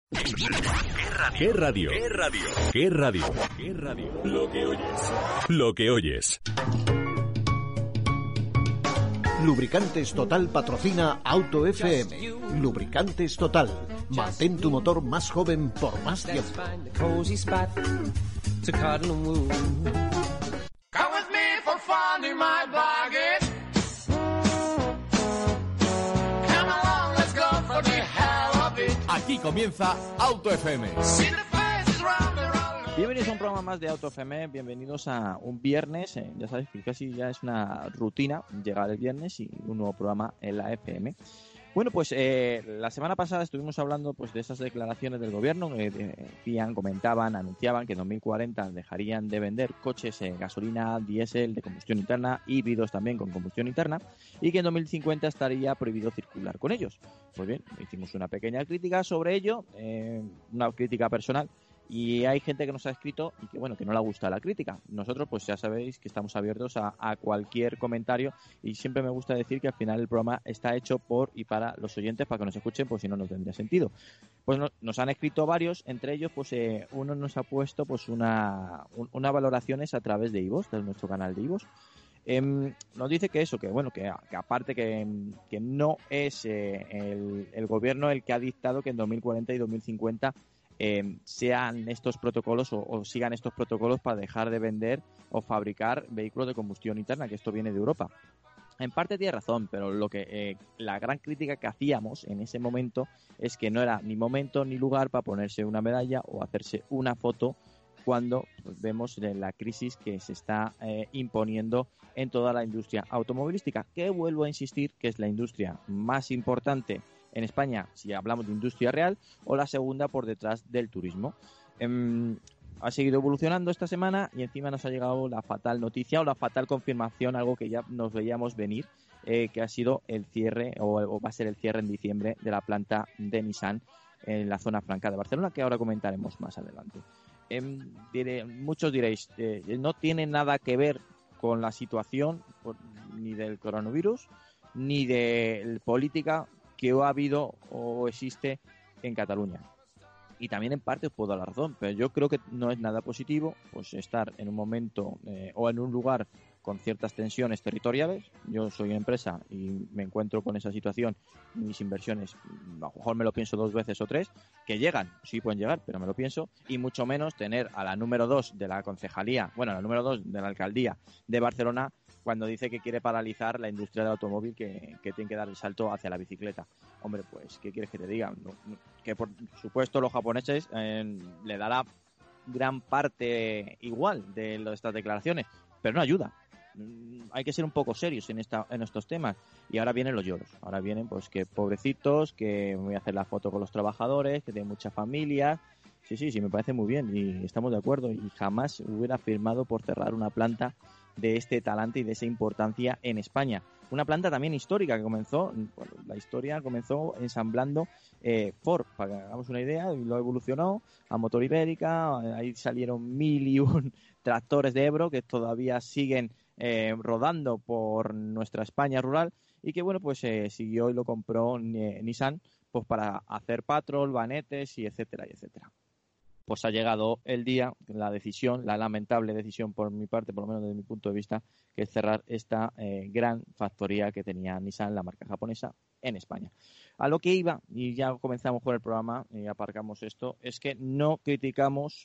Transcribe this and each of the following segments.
¿Qué radio? ¿Qué radio? ¿Qué radio? ¿Qué radio? Lo que oyes. Lo que oyes. Lubricantes Total patrocina Auto FM. Lubricantes Total. Mantén tu motor más joven por más tiempo. Aquí comienza Auto FM. Bienvenidos a un programa más de Auto FM, bienvenidos a un viernes, ya sabéis que casi ya es una rutina llegar el viernes y un nuevo programa en la FM. Bueno, pues la semana pasada estuvimos hablando pues de esas declaraciones del gobierno que decían, comentaban, anunciaban que en 2040 dejarían de vender coches gasolina, diésel, de combustión interna, híbridos también con combustión interna, y que en 2050 estaría prohibido circular con ellos. Pues bien, hicimos una pequeña crítica sobre ello, una crítica personal. Y hay gente que nos ha escrito y que bueno, que no le gusta la crítica. Nosotros pues ya sabéis que estamos abiertos a cualquier comentario y siempre me gusta decir que al final el programa está hecho por y para los oyentes para que nos escuchen, pues si no, no tendría sentido. Pues nos han escrito varios, entre ellos pues uno nos ha puesto pues una valoraciones a través de iVoox, de nuestro canal de iVoox. Nos dice que eso, que bueno, que aparte que no es el gobierno el que ha dictado que en 2040 y 2050 sean estos protocolos o sigan estos protocolos para dejar de vender o fabricar vehículos de combustión interna, que esto viene de Europa. En parte tiene razón, pero lo que la gran crítica que hacíamos en ese momento es que no era ni momento ni lugar para ponerse una medalla o hacerse una foto cuando pues, vemos la crisis que se está imponiendo en toda la industria automovilística, que vuelvo a insistir que es la industria más importante en España, si hablamos de industria real, o la segunda por detrás del turismo. Ha seguido evolucionando esta semana y encima nos ha llegado la fatal noticia o la fatal confirmación, algo que ya nos veíamos venir, que ha sido el cierre o va a ser el cierre en diciembre de la planta de Nissan en la zona franca de Barcelona, que ahora comentaremos más adelante. Muchos diréis, no tiene nada que ver con la situación ni del coronavirus ni de política que ha habido o existe en Cataluña. Y también en parte os puedo dar la razón, pero yo creo que no es nada positivo pues estar en un momento o en un lugar con ciertas tensiones territoriales. Yo soy una empresa y me encuentro con esa situación. Mis inversiones, a lo mejor me lo pienso 2 veces o 3, que llegan, sí pueden llegar, pero me lo pienso, y mucho menos tener a la número 2 de la concejalía, bueno, a la número 2 de la alcaldía de Barcelona, cuando dice que quiere paralizar la industria del automóvil, que tiene que dar el salto hacia la bicicleta. Hombre, pues, ¿qué quieres que te diga? Que por supuesto los japoneses le dará gran parte igual de estas declaraciones, pero no ayuda. Hay que ser un poco serios en estos temas. Y ahora vienen los lloros. Ahora vienen, pues, que pobrecitos, que me voy a hacer la foto con los trabajadores, que tienen muchas familias. Sí, me parece muy bien y estamos de acuerdo. Y jamás hubiera firmado por cerrar una planta de este talante y de esa importancia en España. Una planta también histórica que comenzó, bueno, la historia comenzó ensamblando Ford, para que hagamos una idea, y lo evolucionó a motor Ibérica. Ahí salieron 1001 tractores de Ebro que todavía siguen rodando por nuestra España rural y que bueno, pues siguió y lo compró Nissan pues para hacer Patrol, vanetes y etcétera y etcétera. Pues ha llegado el día, la decisión, la lamentable decisión por mi parte, por lo menos desde mi punto de vista, que es cerrar esta gran factoría que tenía Nissan, la marca japonesa, en España. A lo que iba, y ya comenzamos con el programa y aparcamos esto, es que no criticamos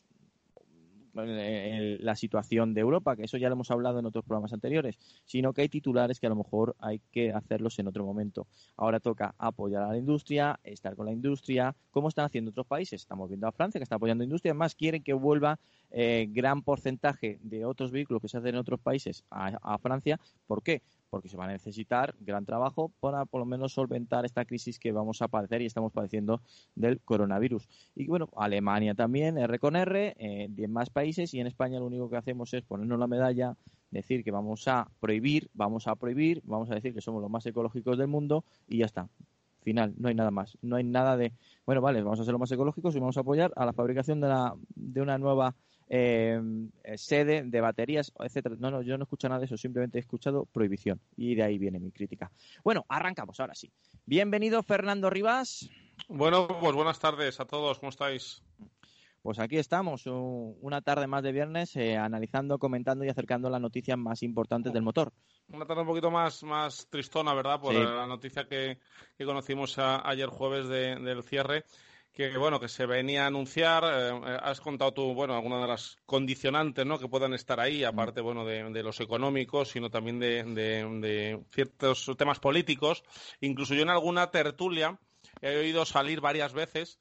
la situación de Europa, que eso ya lo hemos hablado en otros programas anteriores, sino que hay titulares que a lo mejor hay que hacerlos en otro momento. Ahora toca apoyar a la industria, estar con la industria, como están haciendo otros países. Estamos viendo a Francia, que está apoyando a la industria, además quieren que vuelva gran porcentaje de otros vehículos que se hacen en otros países a Francia. ¿Por qué? Porque se va a necesitar gran trabajo para por lo menos solventar esta crisis que vamos a padecer y estamos padeciendo del coronavirus. Y bueno, Alemania también, R con R, 10 más países, y en España lo único que hacemos es ponernos la medalla, decir que vamos a prohibir, vamos a decir que somos los más ecológicos del mundo y ya está. Final, no hay nada más. No hay nada de, bueno, vale, vamos a ser los más ecológicos y vamos a apoyar a la fabricación de una nueva sede de baterías, etcétera. No, yo no escucho nada de eso, simplemente he escuchado prohibición y de ahí viene mi crítica. Bueno, arrancamos ahora sí. Bienvenido Fernando Rivas. Bueno, pues buenas tardes a todos, ¿cómo estáis? Pues aquí estamos, una tarde más de viernes, analizando, comentando y acercando las noticias más importantes del motor. Una tarde un poquito más tristona, ¿verdad? Por Sí. la noticia que conocimos ayer jueves del cierre, que bueno, que se venía a anunciar. Has contado tú, bueno, algunas de las condicionantes, ¿no?, que puedan estar ahí, aparte, bueno, de los económicos, sino también de ciertos temas políticos. Incluso yo en alguna tertulia he oído salir varias veces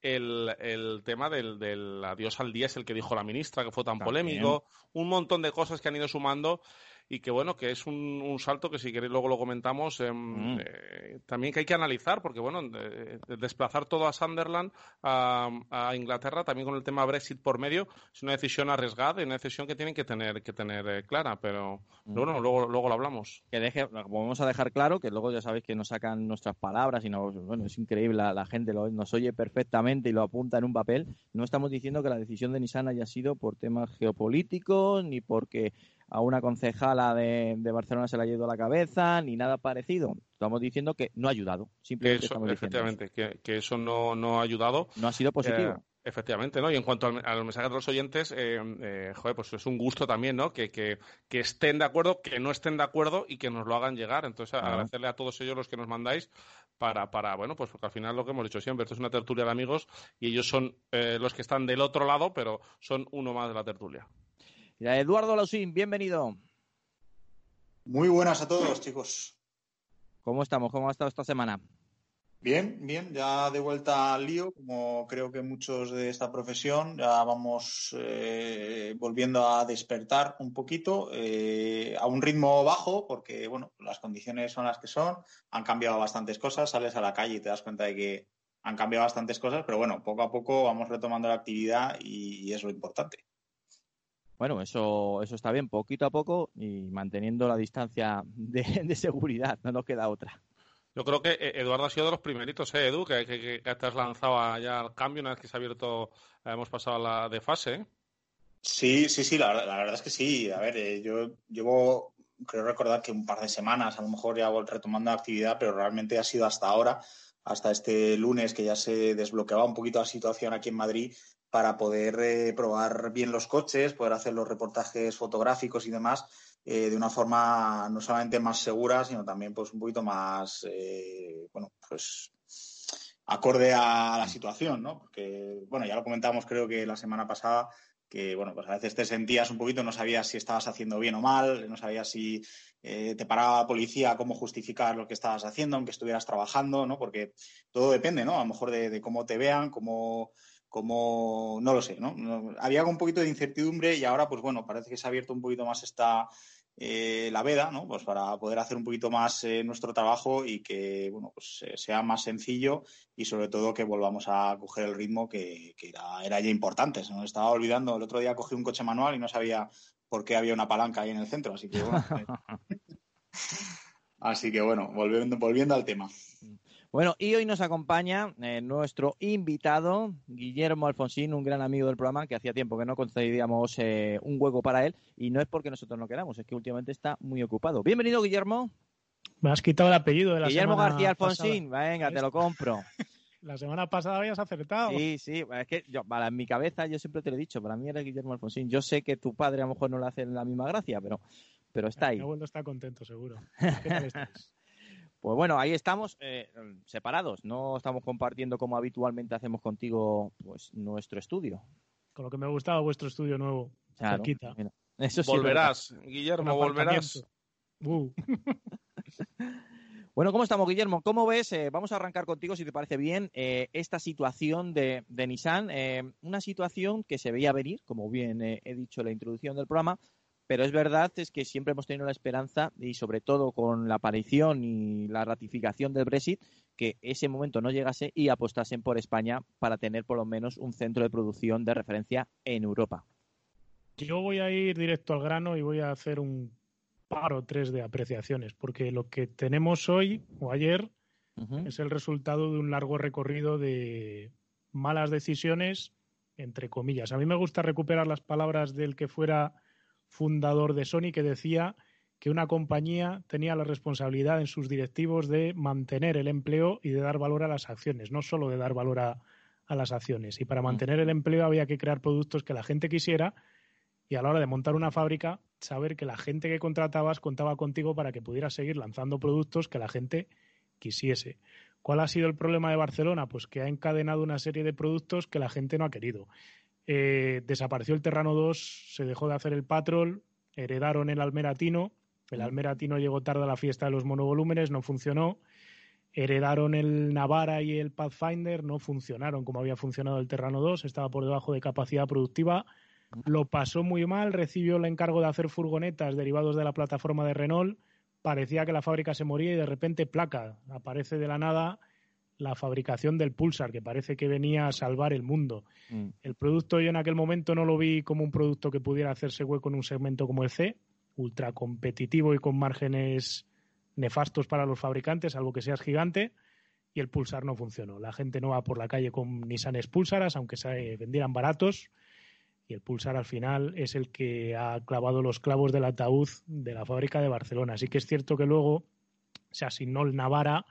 el tema del adiós al diésel que dijo la ministra, que fue tan polémico, un montón de cosas que han ido sumando y que bueno, que es un salto que si queréis luego lo comentamos, también que hay que analizar, porque bueno, desplazar todo a Sunderland, a Inglaterra, también con el tema Brexit por medio, es una decisión arriesgada y una decisión que tienen que tener clara, pero bueno, luego lo hablamos. Vamos a dejar claro que luego ya sabéis que nos sacan nuestras palabras y bueno, es increíble, la gente nos oye perfectamente y lo apunta en un papel. No estamos diciendo que la decisión de Nissan haya sido por temas geopolíticos, ni porque a una concejala de Barcelona se le ha ido a la cabeza, ni nada parecido. Estamos diciendo que no ha ayudado. Simplemente Eso, estamos diciendo efectivamente, que eso no ha ayudado. No ha sido positivo. Efectivamente, ¿no? Y en cuanto al mensaje de los oyentes, joder, pues es un gusto también, ¿no? Que estén de acuerdo, que no estén de acuerdo y que nos lo hagan llegar. Entonces, agradecerle a todos ellos los que nos mandáis para bueno, pues porque al final lo que hemos dicho siempre, esto es una tertulia de amigos y ellos son los que están del otro lado, pero son uno más de la tertulia. Eduardo Lausín, bienvenido. Muy buenas a todos, chicos. ¿Cómo estamos? ¿Cómo ha estado esta semana? Bien, ya de vuelta al lío, como creo que muchos de esta profesión, ya vamos volviendo a despertar un poquito, a un ritmo bajo, porque bueno, las condiciones son las que son, han cambiado bastantes cosas, sales a la calle y te das cuenta de que han cambiado bastantes cosas, pero bueno, poco a poco vamos retomando la actividad y es lo importante. Bueno, eso está bien, poquito a poco y manteniendo la distancia de seguridad, no nos queda otra. Yo creo que Eduardo ha sido de los primeritos, Edu, que te has lanzado ya al cambio una vez que se ha abierto, hemos pasado a la de fase, ¿eh? Sí, la verdad es que sí. A ver, yo llevo, creo recordar que un par de semanas, a lo mejor ya voy retomando la actividad, pero realmente ha sido hasta ahora, hasta este lunes que ya se desbloqueaba un poquito la situación aquí en Madrid para poder probar bien los coches, poder hacer los reportajes fotográficos y demás de una forma no solamente más segura, sino también pues un poquito más, bueno, pues acorde a la situación, ¿no? Porque, bueno, ya lo comentamos creo que la semana pasada, que, bueno, pues a veces te sentías un poquito, no sabías si estabas haciendo bien o mal, no sabías si te paraba la policía, cómo justificar lo que estabas haciendo, aunque estuvieras trabajando, ¿no? Porque todo depende, ¿no? A lo mejor de cómo te vean, cómo no lo sé, ¿no? Había un poquito de incertidumbre y ahora, pues bueno, parece que se ha abierto un poquito más la veda, ¿no? Pues para poder hacer un poquito más nuestro trabajo y que, bueno, pues sea más sencillo y sobre todo que volvamos a coger el ritmo que era ya importante. Se nos estaba olvidando. El otro día cogí un coche manual y no sabía por qué había una palanca ahí en el centro, así que bueno. Volviendo al tema. Bueno, y hoy nos acompaña nuestro invitado, Guillermo Alfonsín, un gran amigo del programa, que hacía tiempo que no concedíamos un hueco para él, y no es porque nosotros no queramos, es que últimamente está muy ocupado. Bienvenido, Guillermo. Me has quitado el apellido de la Guillermo semana García Alfonsín, pasada. Venga, te lo compro. La semana pasada habías acertado. Sí, es que en mi cabeza yo siempre te lo he dicho, para mí era Guillermo Alfonsín. Yo sé que tu padre a lo mejor no le hace la misma gracia, pero está ahí. Mi abuelo está contento, seguro. ¿Qué tal estás? Pues bueno, ahí estamos separados, no estamos compartiendo como habitualmente hacemos contigo pues nuestro estudio. Con lo que me gustaba vuestro estudio nuevo. Claro, Cerquita. mira, eso sí volverás, Guillermo, volverás. Bueno, ¿cómo estamos, Guillermo? ¿Cómo ves? Vamos a arrancar contigo, si te parece bien, esta situación de Nissan. Una situación que se veía venir, como bien he dicho en la introducción del programa, pero es verdad es que siempre hemos tenido la esperanza, y sobre todo con la aparición y la ratificación del Brexit, que ese momento no llegase y apostasen por España para tener por lo menos un centro de producción de referencia en Europa. Yo voy a ir directo al grano y voy a hacer un par o tres de apreciaciones, porque lo que tenemos hoy o ayer es el resultado de un largo recorrido de malas decisiones, entre comillas. A mí me gusta recuperar las palabras del que fuera fundador de Sony, que decía que una compañía tenía la responsabilidad en sus directivos de mantener el empleo y de dar valor a las acciones, no solo de dar valor a las acciones. Y para mantener el empleo había que crear productos que la gente quisiera y a la hora de montar una fábrica, saber que la gente que contratabas contaba contigo para que pudieras seguir lanzando productos que la gente quisiese. ¿Cuál ha sido el problema de Barcelona? Pues que ha encadenado una serie de productos que la gente no ha querido. Desapareció el Terrano 2, se dejó de hacer el Patrol, heredaron el Almeratino. El Almeratino llegó tarde a la fiesta de los monovolúmenes, no funcionó. Heredaron el Navara y el Pathfinder, no funcionaron como había funcionado el Terrano 2, estaba por debajo de capacidad productiva. Lo pasó muy mal, recibió el encargo de hacer furgonetas derivados de la plataforma de Renault. Parecía que la fábrica se moría y de repente, placa, aparece de la nada la fabricación del Pulsar, que parece que venía a salvar el mundo. El producto yo en aquel momento no lo vi como un producto que pudiera hacerse hueco en un segmento como el C, ultra competitivo y con márgenes nefastos para los fabricantes, salvo que seas gigante, y el Pulsar no funcionó. La gente no va por la calle con Nissanes Pulsaras, aunque se vendieran baratos, y el Pulsar al final es el que ha clavado los clavos del ataúd de la fábrica de Barcelona. Así que es cierto que luego se asignó la Navara,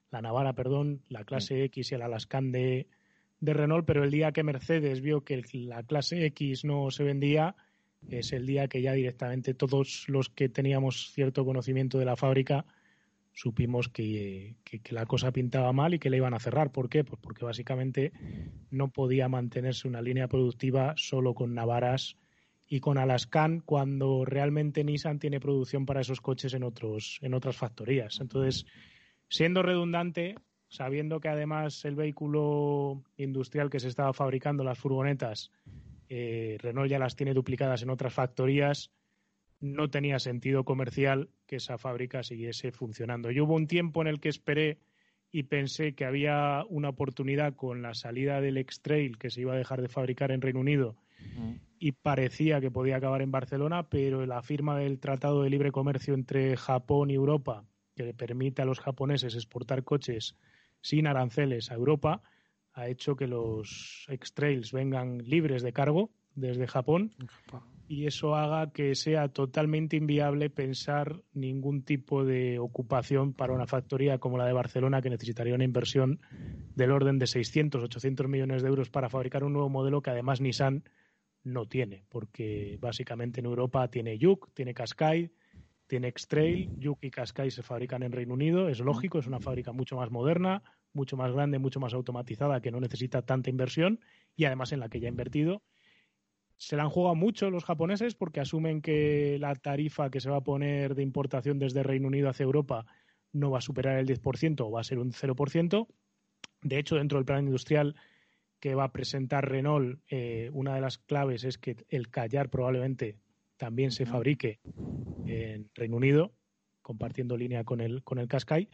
la clase X y el Alaskan de Renault, pero el día que Mercedes vio que la clase X no se vendía, es el día que ya directamente todos los que teníamos cierto conocimiento de la fábrica supimos que la cosa pintaba mal y que la iban a cerrar. ¿Por qué? Pues porque básicamente no podía mantenerse una línea productiva solo con Navaras y con Alaskan cuando realmente Nissan tiene producción para esos coches en otras factorías. Entonces, siendo redundante, sabiendo que además el vehículo industrial que se estaba fabricando, las furgonetas, Renault ya las tiene duplicadas en otras factorías, no tenía sentido comercial que esa fábrica siguiese funcionando. Yo hubo un tiempo en el que esperé y pensé que había una oportunidad con la salida del X-Trail, que se iba a dejar de fabricar en Reino Unido, y parecía que podía acabar en Barcelona, pero la firma del Tratado de Libre Comercio entre Japón y Europa, que le permite a los japoneses exportar coches sin aranceles a Europa, ha hecho que los X-Trails vengan libres de cargo desde Japón y eso haga que sea totalmente inviable pensar ningún tipo de ocupación para una factoría como la de Barcelona, que necesitaría una inversión del orden de 600, 800 millones de euros para fabricar un nuevo modelo que además Nissan no tiene, porque básicamente en Europa tiene Juke, tiene Qashqai, tiene X-Trail. Juke y Qashqai se fabrican en Reino Unido, es lógico, es una fábrica mucho más moderna, mucho más grande, mucho más automatizada, que no necesita tanta inversión y además en la que ya ha invertido. Se la han jugado mucho los japoneses porque asumen que la tarifa que se va a poner de importación desde Reino Unido hacia Europa no va a superar el 10% o va a ser un 0%. De hecho, dentro del plan industrial que va a presentar Renault, una de las claves es que el Kadjar probablemente también se fabrique en Reino Unido, compartiendo línea con el Qashqai.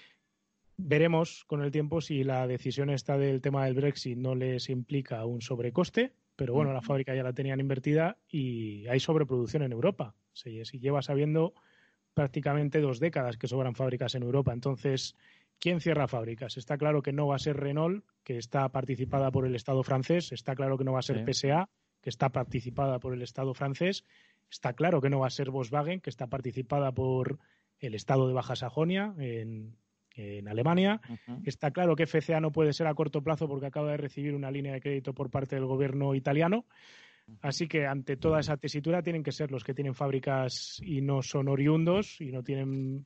Veremos con el tiempo si la decisión esta del tema del Brexit no les implica un sobrecoste, pero bueno, la fábrica ya la tenían invertida y hay sobreproducción en Europa. Si lleva sabiendo prácticamente 2 décadas que sobran fábricas en Europa. Entonces, ¿quién cierra fábricas? Está claro que no va a ser Renault, que está participada por el Estado francés. Está claro que no va a ser PSA, que está participada por el Estado francés. Está claro que no va a ser Volkswagen, que está participada por el Estado de Baja Sajonia en Alemania. Está claro que FCA no puede ser a corto plazo porque acaba de recibir una línea de crédito por parte del gobierno italiano. Así que ante toda esa tesitura tienen que ser los que tienen fábricas y no son oriundos y no tienen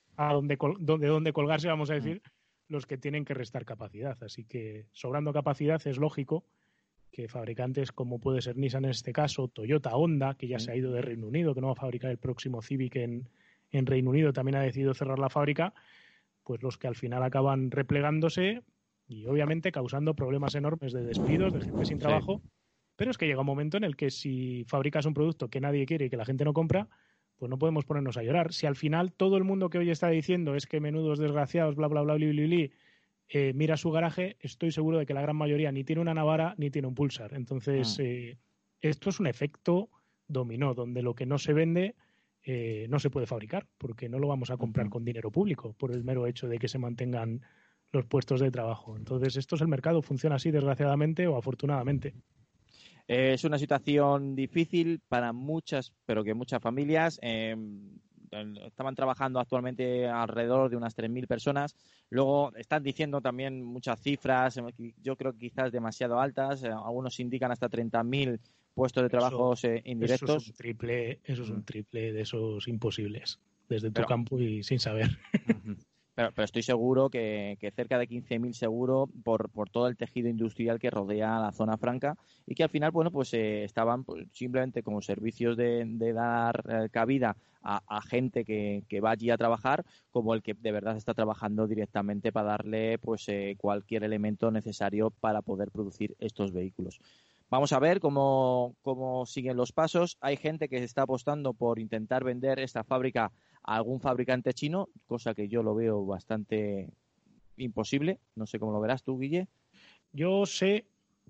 de dónde colgarse, vamos a decir, los que tienen que restar capacidad. Así que sobrando capacidad es lógico que fabricantes como puede ser Nissan en este caso, Toyota, Honda, que ya se ha ido de Reino Unido, que no va a fabricar el próximo Civic en Reino Unido, también ha decidido cerrar la fábrica, pues los que al final acaban replegándose y obviamente causando problemas enormes de despidos, de gente sin trabajo. Pero es que llega un momento en el que si fabricas un producto que nadie quiere y que la gente no compra, pues no podemos ponernos a llorar. Si al final todo el mundo que hoy está diciendo es que menudos desgraciados, bla, bla, bla, mira su garaje, estoy seguro de que la gran mayoría ni tiene una Navara ni tiene un Pulsar. Entonces, esto es un efecto dominó, donde lo que no se vende no se puede fabricar, porque no lo vamos a comprar con dinero público, por el mero hecho de que se mantengan los puestos de trabajo. Entonces, esto es el mercado, funciona así, desgraciadamente o afortunadamente. Es una situación difícil para muchas, pero que muchas familias. estaban trabajando actualmente alrededor de unas 3.000 personas. Luego están diciendo también muchas cifras, yo creo que quizás demasiado altas. Algunos indican hasta 30.000 puestos de trabajos indirectos. Eso es un triple de esos imposibles, desde tu campo y sin saber. Pero estoy seguro que cerca de 15.000 seguro por todo el tejido industrial que rodea la zona franca y que al final, bueno, pues estaban simplemente como servicios de dar cabida a gente que va allí a trabajar, como el que de verdad está trabajando directamente para darle pues cualquier elemento necesario para poder producir estos vehículos. Vamos a ver cómo siguen los pasos. Hay gente que está apostando por intentar vender esta fábrica a algún fabricante chino, cosa que yo lo veo bastante imposible. No sé cómo lo verás tú, Guille. Yo sé,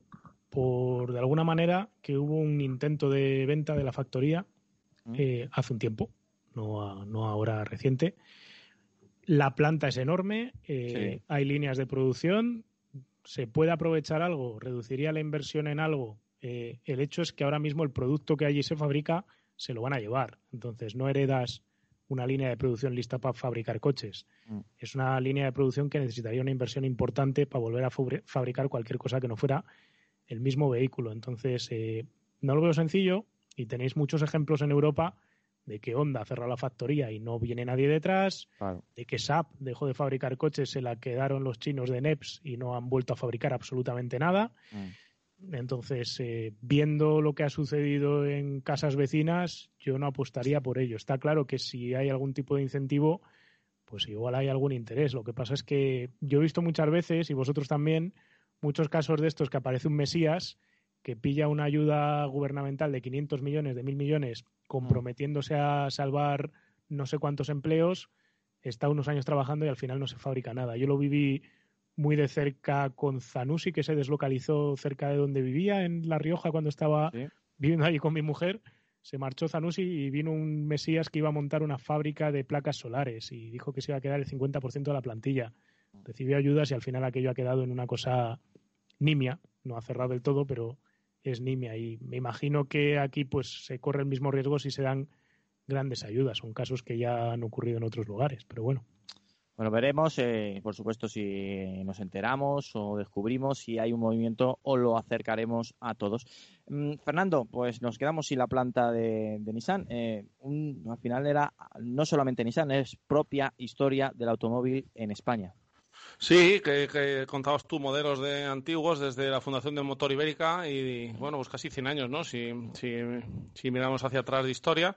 de alguna manera, que hubo un intento de venta de la factoría hace un tiempo, no ahora reciente. La planta es enorme, sí. Hay líneas de producción. ¿Se puede aprovechar algo? ¿Reduciría la inversión en algo? El hecho es que ahora mismo el producto que allí se fabrica se lo van a llevar. Entonces no heredas una línea de producción lista para fabricar coches. Es una línea de producción que necesitaría una inversión importante para volver a fabricar cualquier cosa que no fuera el mismo vehículo. Entonces no lo veo sencillo y tenéis muchos ejemplos en Europa de que Honda cerró la factoría y no viene nadie detrás, claro. De que Saab dejó de fabricar coches, se la quedaron los chinos de NEPS y no han vuelto a fabricar absolutamente nada. Entonces, viendo lo que ha sucedido en casas vecinas, yo no apostaría por ello. Está claro que si hay algún tipo de incentivo, pues igual hay algún interés. Lo que pasa es que yo he visto muchas veces, y vosotros también, muchos casos de estos que aparece un Mesías que pilla una ayuda gubernamental de 500 millones, de 1.000 millones, comprometiéndose a salvar no sé cuántos empleos, está unos años trabajando y al final no se fabrica nada. Yo lo viví muy de cerca con Zanussi, que se deslocalizó cerca de donde vivía, en La Rioja, cuando estaba viviendo allí con mi mujer. Se marchó Zanussi y vino un Mesías que iba a montar una fábrica de placas solares y dijo que se iba a quedar el 50% de la plantilla. Recibió ayudas y al final aquello ha quedado en una cosa nimia, no ha cerrado del todo, pero es nimia, y me imagino que aquí pues se corre el mismo riesgo si se dan grandes ayudas. Son casos que ya han ocurrido en otros lugares, pero bueno. Bueno, veremos, por supuesto, si nos enteramos o descubrimos si hay un movimiento o lo acercaremos a todos. Fernando, pues nos quedamos sin la planta de Nissan. Al final era no solamente Nissan, es propia historia del automóvil en España. Sí, que contabas tú modelos de antiguos desde la fundación del motor Ibérica y bueno, pues casi 100 años, ¿no? Si miramos hacia atrás de historia.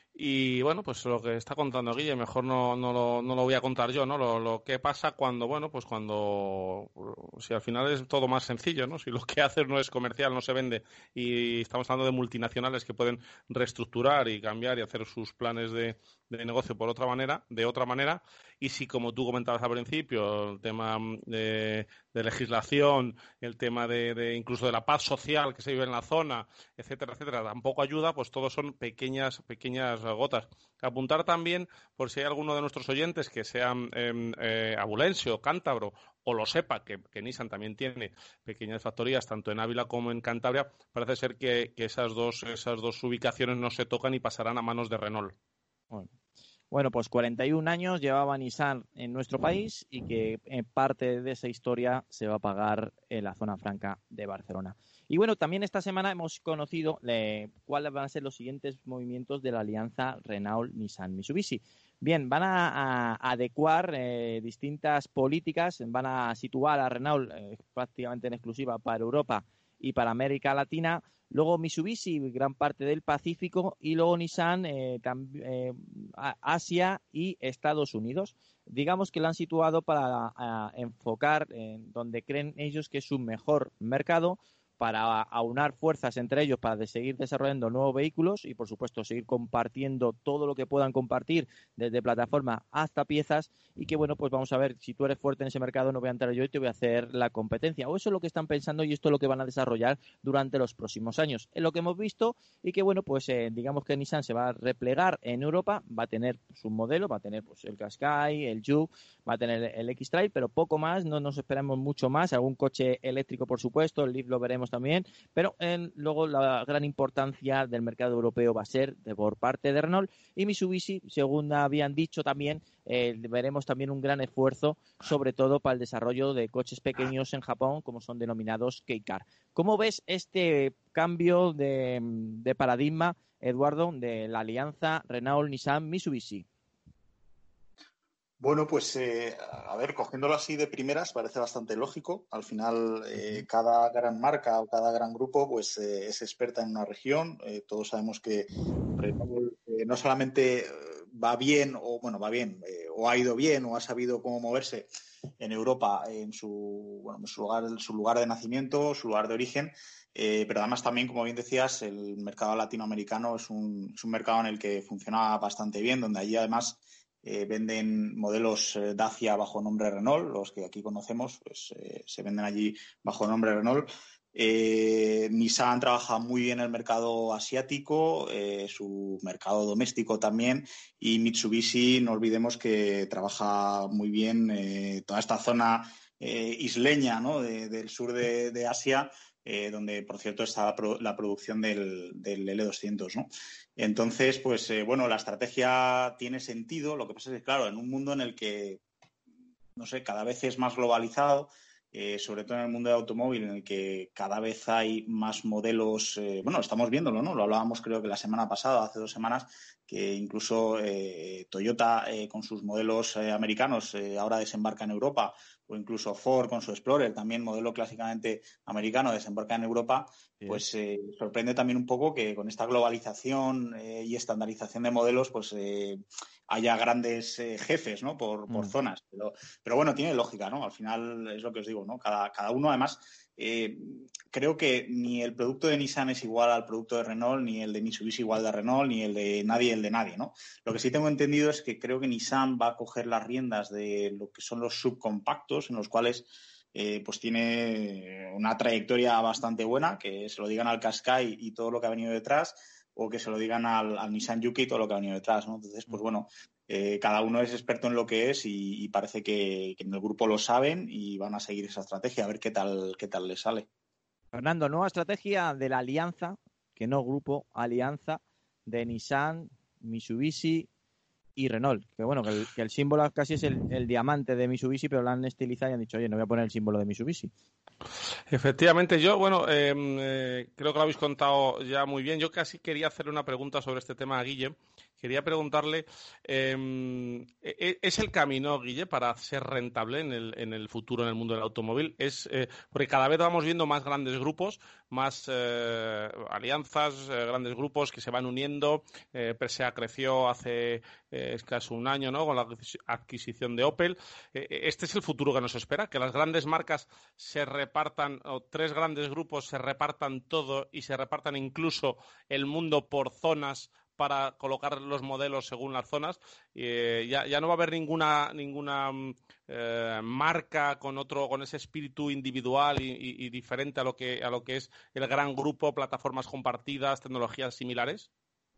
Y bueno, pues lo que está contando Guille, mejor no lo voy a contar yo, ¿no? Lo que pasa cuando, bueno, pues cuando, si al final es todo más sencillo, ¿no? Si lo que haces no es comercial, no se vende, y estamos hablando de multinacionales que pueden reestructurar y cambiar y hacer sus planes de negocio de otra manera, y si, como tú comentabas al principio, el tema de legislación, el tema de incluso de la paz social que se vive en la zona, etcétera, etcétera, tampoco ayuda, pues todos son pequeñas gotas. Apuntar también, por si hay alguno de nuestros oyentes que sea abulense o cántabro, o lo sepa, que Nissan también tiene pequeñas factorías tanto en Ávila como en Cantabria, parece ser que esas dos ubicaciones no se tocan y pasarán a manos de Renault. Bueno, pues 41 años llevaba Nissan en nuestro país y que parte de esa historia se va a pagar en la zona franca de Barcelona. Y bueno, también esta semana hemos conocido cuáles van a ser los siguientes movimientos de la alianza Renault-Nissan-Mitsubishi. Bien, van a adecuar distintas políticas, van a situar a Renault prácticamente en exclusiva para Europa y para América Latina. Luego Mitsubishi, gran parte del Pacífico, y luego Nissan, Asia y Estados Unidos. Digamos que lo han situado para enfocar en donde creen ellos que es su mejor mercado, para aunar fuerzas entre ellos para seguir desarrollando nuevos vehículos y, por supuesto, seguir compartiendo todo lo que puedan compartir, desde plataforma hasta piezas, y que, bueno, pues vamos a ver, si tú eres fuerte en ese mercado, no voy a entrar yo y te voy a hacer la competencia. O eso es lo que están pensando y esto es lo que van a desarrollar durante los próximos años. Es lo que hemos visto y que, bueno, pues digamos que Nissan se va a replegar en Europa, va a tener su modelo, va a tener pues el Qashqai, el Juke, va a tener el X-Trail, pero poco más, no nos esperamos mucho más. Algún coche eléctrico, por supuesto, el Leaf lo veremos veremos también, pero luego la gran importancia del mercado europeo va a ser por parte de Renault y Mitsubishi, según habían dicho también, veremos también un gran esfuerzo, sobre todo para el desarrollo de coches pequeños en Japón, como son denominados Kei-Car. ¿Cómo ves este cambio de paradigma, Eduardo, de la alianza Renault-Nissan-Mitsubishi? Bueno, pues a ver, cogiéndolo así de primeras parece bastante lógico. Al final, cada gran marca o cada gran grupo pues es experta en una región. Todos sabemos que Renault no solamente va bien o o ha ido bien o ha sabido cómo moverse en Europa en su lugar de nacimiento, su lugar de origen, pero además también, como bien decías, el mercado latinoamericano es un mercado en el que funciona bastante bien, donde allí además venden modelos Dacia bajo nombre Renault, los que aquí conocemos pues se venden allí bajo nombre Renault. Nissan trabaja muy bien el mercado asiático, su mercado doméstico también, y Mitsubishi, no olvidemos que trabaja muy bien toda esta zona isleña, ¿no? del sur de Asia, donde, por cierto, está la producción del L200, ¿no? Entonces, pues, la estrategia tiene sentido. Lo que pasa es que, claro, en un mundo en el que, no sé, cada vez es más globalizado, sobre todo en el mundo del automóvil, en el que cada vez hay más modelos, estamos viéndolo, ¿no? Lo hablábamos creo que la semana pasada, hace 2 semanas, que incluso Toyota con sus modelos americanos ahora desembarca en Europa, o incluso Ford con su Explorer, también modelo clásicamente americano, desembarca en Europa. Pues sorprende también un poco que con esta globalización y estandarización de modelos pues haya grandes jefes, ¿no? por zonas. Pero bueno, tiene lógica, ¿no? Al final es lo que os digo, ¿no? Cada uno, además, creo que ni el producto de Nissan es igual al producto de Renault, ni el de Mitsubishi igual de Renault, ni el de nadie, ¿no? Lo que sí tengo entendido es que creo que Nissan va a coger las riendas de lo que son los subcompactos, en los cuales pues tiene una trayectoria bastante buena, que se lo digan al Qashqai y todo lo que ha venido detrás, o que se lo digan al Nissan Juke y todo lo que ha venido detrás, ¿no? Entonces, pues bueno, cada uno es experto en lo que es y parece que en el grupo lo saben y van a seguir esa estrategia, a ver qué tal les sale. Fernando, nueva estrategia de la alianza, que no grupo, alianza de Nissan, Mitsubishi y Renault. Que bueno, que el símbolo casi es el diamante de Mitsubishi, pero lo han estilizado y han dicho, oye, no voy a poner el símbolo de Mitsubishi. Efectivamente, yo, creo que lo habéis contado ya muy bien. Yo casi quería hacerle una pregunta sobre este tema a Guille. Quería preguntarle, ¿es el camino, Guille, para ser rentable en el futuro en el mundo del automóvil? Porque cada vez vamos viendo más grandes grupos, más alianzas, grandes grupos que se van uniendo. PSA creció hace escaso un año, ¿no?, con la adquisición de Opel. ¿Este es el futuro que nos espera? ¿Que las grandes marcas se repartan, o 3 grandes grupos se repartan todo y se repartan incluso el mundo por zonas para colocar los modelos según las zonas? Ya no va a haber ninguna marca con ese espíritu individual y diferente a lo que es el gran grupo, plataformas compartidas, tecnologías similares.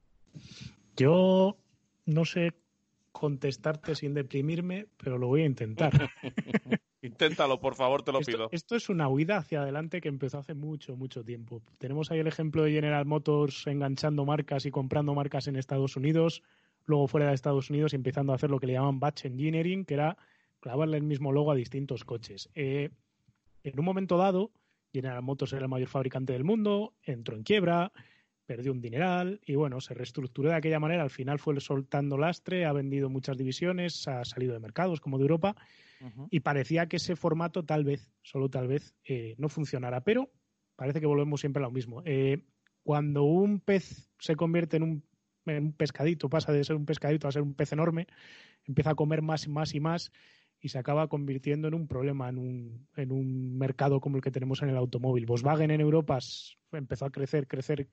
Yo no sé contestarte sin deprimirme, pero lo voy a intentar. Inténtalo, por favor, te lo pido. Esto es una huida hacia adelante que empezó hace mucho, mucho tiempo. Tenemos ahí el ejemplo de General Motors enganchando marcas y comprando marcas en Estados Unidos, luego fuera de Estados Unidos y empezando a hacer lo que le llaman batch engineering, que era clavarle el mismo logo a distintos coches. En un momento dado, General Motors era el mayor fabricante del mundo, entró en quiebra, perdió un dineral y bueno, se reestructuró de aquella manera. Al final fue soltando lastre, ha vendido muchas divisiones, ha salido de mercados como de Europa. Y parecía que ese formato tal vez, solo tal vez, no funcionara. Pero parece que volvemos siempre a lo mismo. Cuando un pez se convierte en un pescadito, pasa de ser un pescadito a ser un pez enorme, empieza a comer más y más y se acaba convirtiendo en un problema en un mercado como el que tenemos en el automóvil. Volkswagen en Europa empezó a crecer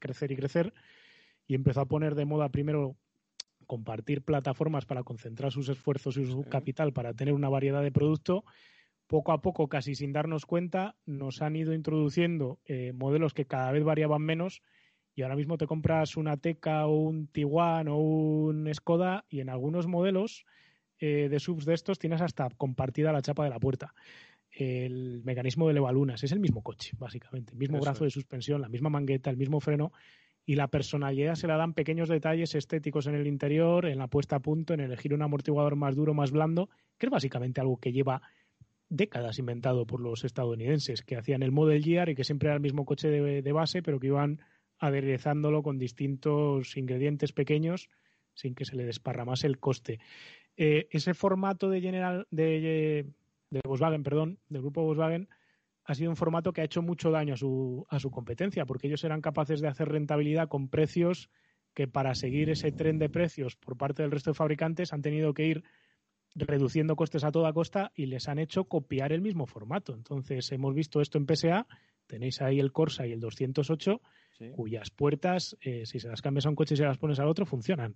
y empezó a poner de moda primero compartir plataformas para concentrar sus esfuerzos y su capital para tener una variedad de producto. Poco a poco, casi sin darnos cuenta, nos han ido introduciendo modelos que cada vez variaban menos y ahora mismo te compras una Teca o un Tiguan o un Skoda y en algunos modelos de subs de estos tienes hasta compartida la chapa de la puerta. el mecanismo de elevalunas. Es el mismo coche, básicamente. El mismo brazo de suspensión, la misma mangueta, el mismo freno. Y la personalidad se la dan pequeños detalles estéticos en el interior, en la puesta a punto, en elegir un amortiguador más duro, más blando, que es básicamente algo que lleva décadas inventado por los estadounidenses, que hacían el Model Year y que siempre era el mismo coche de base, pero que iban aderezándolo con distintos ingredientes pequeños sin que se le desparramase el coste. Ese formato de Volkswagen, del grupo Volkswagen, ha sido un formato que ha hecho mucho daño a su competencia, porque ellos eran capaces de hacer rentabilidad con precios que, para seguir ese tren de precios por parte del resto de fabricantes, han tenido que ir reduciendo costes a toda costa y les han hecho copiar el mismo formato. Entonces, hemos visto esto en PSA, tenéis ahí el Corsa y el 208, sí, cuyas puertas, si se las cambias a un coche y se las pones al otro, funcionan.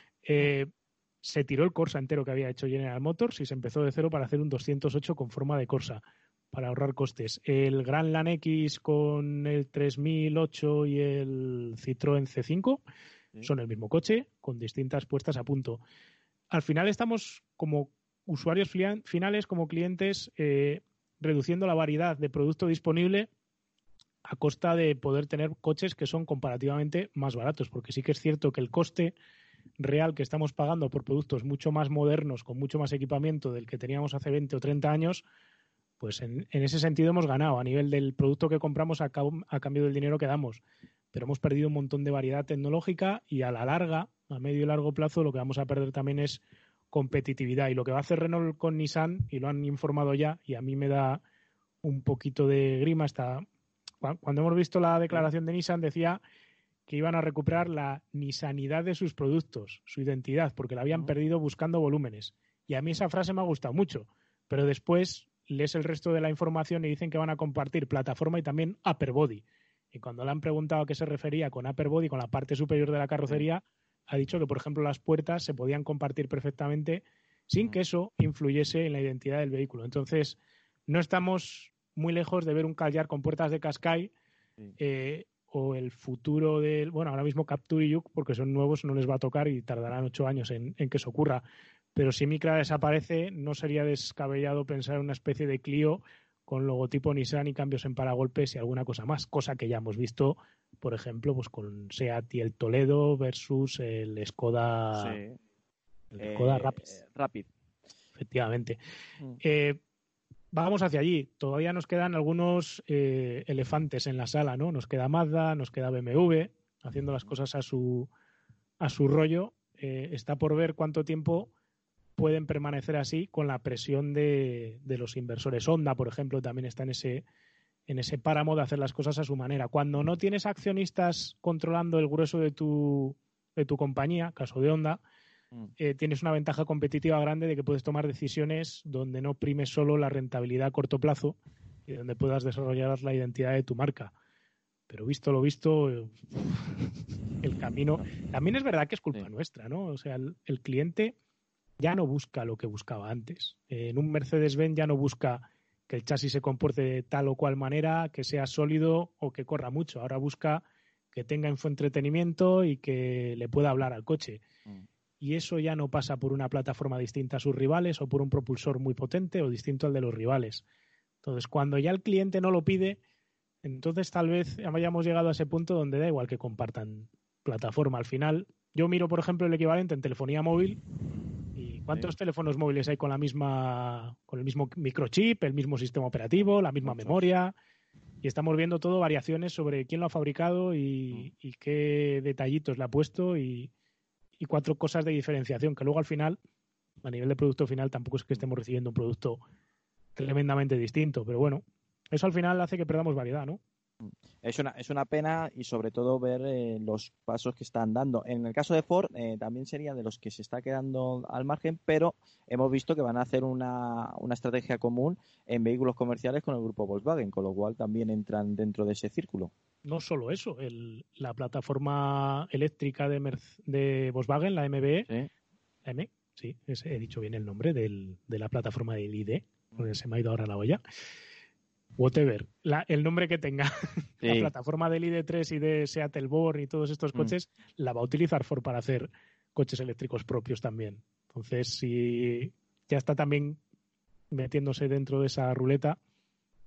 Se tiró el Corsa entero que había hecho General Motors y se empezó de cero para hacer un 208 con forma de Corsa, para ahorrar costes. El Grand Lan X con el 3008 y el Citroën C5 son el mismo coche, con distintas puestas a punto. Al final estamos, como usuarios finales, como clientes, reduciendo la variedad de producto disponible a costa de poder tener coches que son comparativamente más baratos, porque sí que es cierto que el coste real que estamos pagando por productos mucho más modernos, con mucho más equipamiento del que teníamos hace 20 o 30 años, pues en ese sentido hemos ganado a nivel del producto que compramos a cambio del dinero que damos. Pero hemos perdido un montón de variedad tecnológica y a la larga, a medio y largo plazo, lo que vamos a perder también es competitividad. Y lo que va a hacer Renault con Nissan, y lo han informado ya, y a mí me da un poquito de grima, cuando hemos visto la declaración de Nissan, decía que iban a recuperar la nissanidad de sus productos, su identidad, porque la habían perdido buscando volúmenes. Y a mí esa frase me ha gustado mucho, pero después lees el resto de la información y dicen que van a compartir plataforma y también upper body. Y cuando le han preguntado a qué se refería con upper body, con la parte superior de la carrocería, ha dicho que, por ejemplo, las puertas se podían compartir perfectamente sin que eso influyese en la identidad del vehículo. Entonces, no estamos muy lejos de ver un Kadjar con puertas de Qashqai, o el futuro del... Bueno, ahora mismo Captur y Juke, porque son nuevos, no les va a tocar y tardarán 8 años en que eso ocurra. Pero si Micra desaparece, no sería descabellado pensar en una especie de Clio con logotipo Nissan y cambios en paragolpes y alguna cosa más, cosa que ya hemos visto, por ejemplo, pues con SEAT y el Toledo versus el Skoda, Skoda Rapid. Efectivamente. Vamos hacia allí. Todavía nos quedan algunos elefantes en la sala, ¿no? Nos queda Mazda, nos queda BMW, haciendo las cosas a su rollo. Está por ver cuánto tiempo pueden permanecer así con la presión de los inversores. Honda, por ejemplo, también está en ese páramo de hacer las cosas a su manera. Cuando no tienes accionistas controlando el grueso de tu compañía, caso de Honda, tienes una ventaja competitiva grande de que puedes tomar decisiones donde no prime solo la rentabilidad a corto plazo y donde puedas desarrollar la identidad de tu marca. Pero visto lo visto, el camino... También es verdad que es culpa nuestra, ¿no? O sea, el cliente ya no busca lo que buscaba antes. En un Mercedes-Benz ya no busca que el chasis se comporte de tal o cual manera, que sea sólido o que corra mucho. Ahora busca que tenga infoentretenimiento y que le pueda hablar al coche. Y eso ya no pasa por una plataforma distinta a sus rivales o por un propulsor muy potente o distinto al de los rivales. Entonces, cuando ya el cliente no lo pide, entonces tal vez hayamos llegado a ese punto donde da igual que compartan plataforma. Al final, yo miro, por ejemplo, el equivalente en telefonía móvil. ¿Y cuántos teléfonos móviles hay con el mismo microchip, el mismo sistema operativo, la misma memoria? Y estamos viendo todo variaciones sobre quién lo ha fabricado y qué detallitos le ha puesto y 4 cosas de diferenciación, que luego al final, a nivel de producto final, tampoco es que estemos recibiendo un producto tremendamente distinto, pero bueno, eso al final hace que perdamos variedad, ¿no? Es una pena y sobre todo ver los pasos que están dando. En el caso de Ford también sería de los que se está quedando al margen, pero hemos visto que van a hacer una estrategia común en vehículos comerciales con el grupo Volkswagen, con lo cual también entran dentro de ese círculo. No solo eso, la plataforma eléctrica de Volkswagen, la MBE, he dicho bien el nombre de la plataforma del ID, porque se me ha ido ahora la olla. Whatever, el nombre que tenga, la plataforma del ID3 y de Seat Elborn y todos estos coches, la va a utilizar Ford para hacer coches eléctricos propios también. Entonces, si ya está también metiéndose dentro de esa ruleta,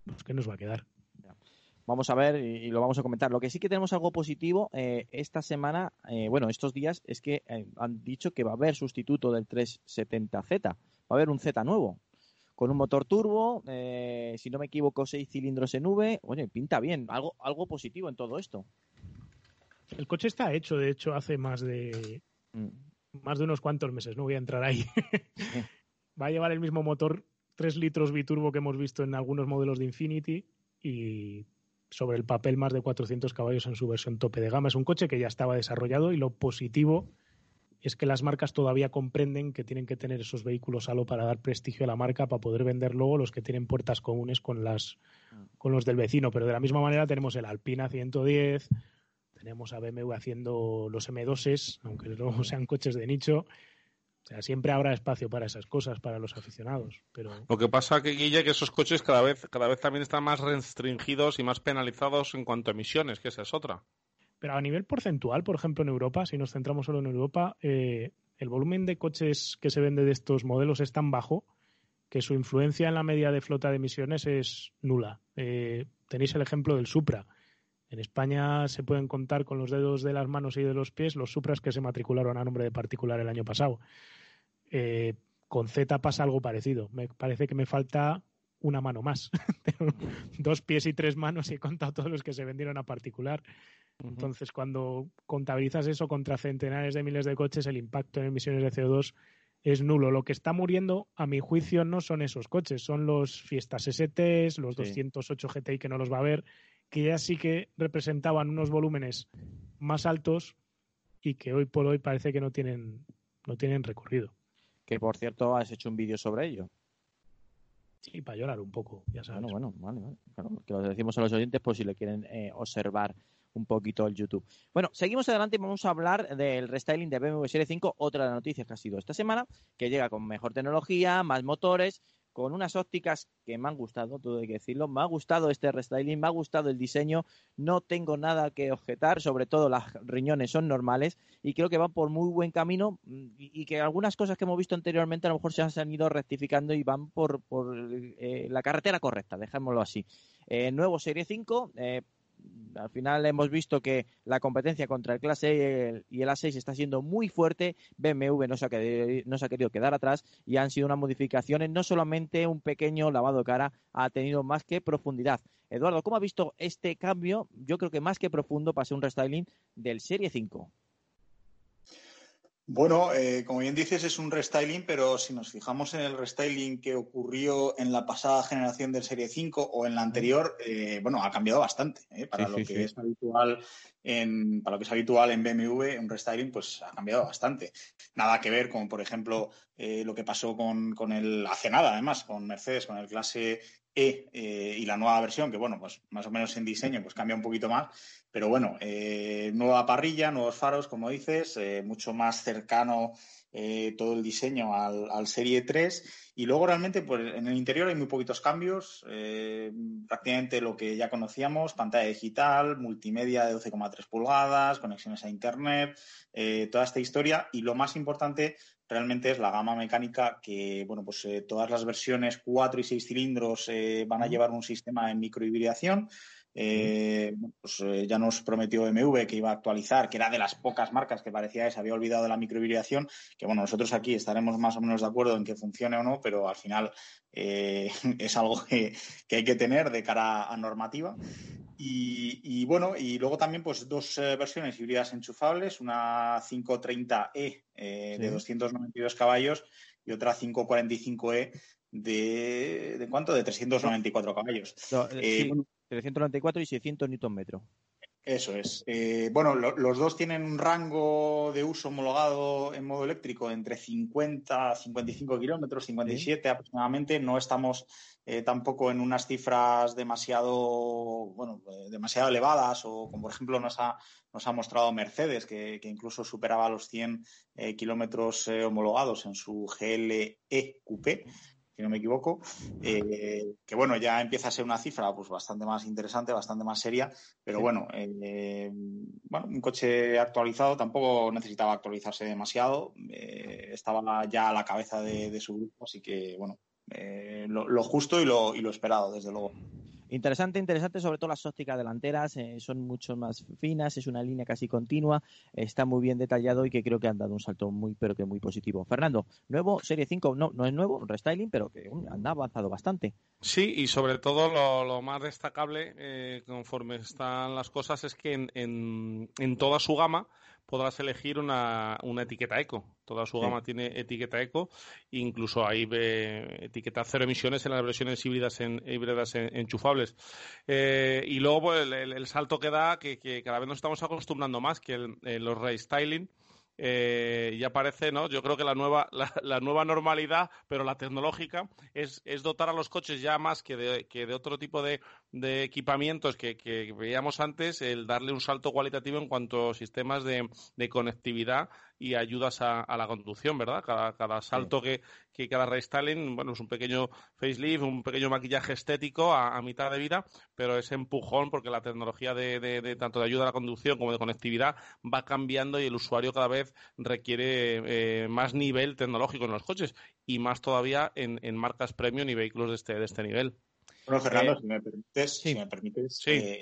pues ¿qué nos va a quedar? Vamos a ver y lo vamos a comentar. Lo que sí que tenemos algo positivo esta semana, estos días, es que han dicho que va a haber sustituto del 370Z. Va a haber un Z nuevo, con un motor turbo, si no me equivoco, 6 cilindros en V. Oye, pinta bien, algo positivo en todo esto. El coche está hecho, de hecho, hace más de unos cuantos meses, no voy a entrar ahí. Va a llevar el mismo motor 3 litros biturbo que hemos visto en algunos modelos de Infiniti y sobre el papel más de 400 caballos en su versión tope de gama. Es un coche que ya estaba desarrollado y lo positivo es que las marcas todavía comprenden que tienen que tener esos vehículos halo para dar prestigio a la marca, para poder vender luego los que tienen puertas comunes con los del vecino. Pero de la misma manera tenemos el Alpina 110, tenemos a BMW haciendo los M2s, aunque no sean coches de nicho. O sea, siempre habrá espacio para esas cosas, para los aficionados. Pero lo que pasa que, Guille, que esos coches cada vez también están más restringidos y más penalizados en cuanto a emisiones, que esa es otra. Pero a nivel porcentual, por ejemplo, en Europa, si nos centramos solo en Europa, el volumen de coches que se vende de estos modelos es tan bajo que su influencia en la media de flota de emisiones es nula. Tenéis el ejemplo del Supra. En España se pueden contar con los dedos de las manos y de los pies los Supras que se matricularon a nombre de particular el año pasado. Con Z pasa algo parecido. Me parece que me falta una mano más. Tengo 2 pies y 3 manos y he contado todos los que se vendieron a particular. Entonces, cuando contabilizas eso contra centenares de miles de coches, el impacto en emisiones de CO2 es nulo. Lo que está muriendo, a mi juicio, no son esos coches, son los Fiestas STs, los 208 GTI que no los va a haber, que ya sí que representaban unos volúmenes más altos y que hoy por hoy parece que no tienen recorrido. Que, por cierto, has hecho un vídeo sobre ello. Sí, para llorar un poco, ya sabes. Bueno, vale. Claro, que lo decimos a los oyentes por si le quieren observar un poquito el YouTube. Bueno, seguimos adelante y vamos a hablar del restyling de BMW Serie 5, otra de las noticias que ha sido esta semana, que llega con mejor tecnología, más motores, con unas ópticas que me han gustado, todo hay que decirlo. Me ha gustado este restyling, me ha gustado el diseño, no tengo nada que objetar, sobre todo las riñones son normales y creo que van por muy buen camino y que algunas cosas que hemos visto anteriormente a lo mejor se han ido rectificando y van por la carretera correcta, dejémoslo así. Nuevo Serie 5, al final hemos visto que la competencia contra el Clase E y el A6 está siendo muy fuerte. BMW no se ha querido quedar atrás y han sido unas modificaciones, no solamente un pequeño lavado de cara, ha tenido más que profundidad. Eduardo, ¿cómo ha visto este cambio? Yo creo que más que profundo para ser un restyling del Serie 5. Bueno, como bien dices, es un restyling, pero si nos fijamos en el restyling que ocurrió en la pasada generación del Serie 5 o en la anterior, ha cambiado bastante. Para lo que es habitual en BMW, un restyling pues ha cambiado bastante. Nada que ver con, por ejemplo, lo que pasó con el hace nada, además, con Mercedes, con el Clase E y la nueva versión, que pues más o menos en diseño pues cambia un poquito más. Pero nueva parrilla, nuevos faros, como dices, mucho más cercano todo el diseño al Serie 3. Y luego realmente pues, en el interior hay muy poquitos cambios, prácticamente lo que ya conocíamos, pantalla digital, multimedia de 12,3 pulgadas, conexiones a Internet, toda esta historia. Y lo más importante realmente es la gama mecánica que, todas las versiones 4 y 6 cilindros van a llevar un sistema de microhibridación. Ya nos prometió BMW que iba a actualizar, que era de las pocas marcas que parecía que se había olvidado de la microhibridación, que nosotros aquí estaremos más o menos de acuerdo en que funcione o no, pero al final es algo que hay que tener de cara a normativa. Y luego también pues 2 versiones híbridas enchufables, una 530e de 292 caballos y otra 545e ¿de cuánto? De 394 caballos. 394 y 600 Nm. Eso es. Los dos tienen un rango de uso homologado en modo eléctrico entre 50 a 55 kilómetros, 57 aproximadamente. No estamos tampoco en unas cifras demasiado elevadas, o como por ejemplo nos ha mostrado Mercedes, que incluso superaba los 100 kilómetros homologados en su GLE Coupé, si no me equivoco, que ya empieza a ser una cifra pues bastante más interesante, bastante más seria, pero un coche actualizado tampoco necesitaba actualizarse demasiado, estaba ya a la cabeza de su grupo, así que lo justo y lo esperado, desde luego. Interesante, sobre todo las ópticas delanteras, son mucho más finas, es una línea casi continua, está muy bien detallado y que creo que han dado un salto pero que muy positivo. Fernando, nuevo Serie 5, no es nuevo, restyling, pero que anda avanzado bastante. Sí, y sobre todo lo más destacable, conforme están las cosas, es que en toda su gama podrás elegir una etiqueta eco. Toda su gama tiene etiqueta eco, incluso hay etiqueta cero emisiones en las versiones híbridas enchufables. Y luego pues, el salto que da, que cada vez nos estamos acostumbrando más, que los restyling ya parece, ¿no? Yo creo que la nueva normalidad, pero la tecnológica, es dotar a los coches ya más que de otro tipo de equipamientos que veíamos antes, el darle un salto cualitativo en cuanto a sistemas de conectividad y ayudas a la conducción, ¿verdad? Cada salto que cada restyling, bueno, es un pequeño facelift, un pequeño maquillaje estético a mitad de vida, pero ese empujón, porque la tecnología de tanto de ayuda a la conducción como de conectividad va cambiando y el usuario cada vez requiere más nivel tecnológico en los coches y más todavía en marcas premium y vehículos de este nivel. Bueno, Fernando, si me permites,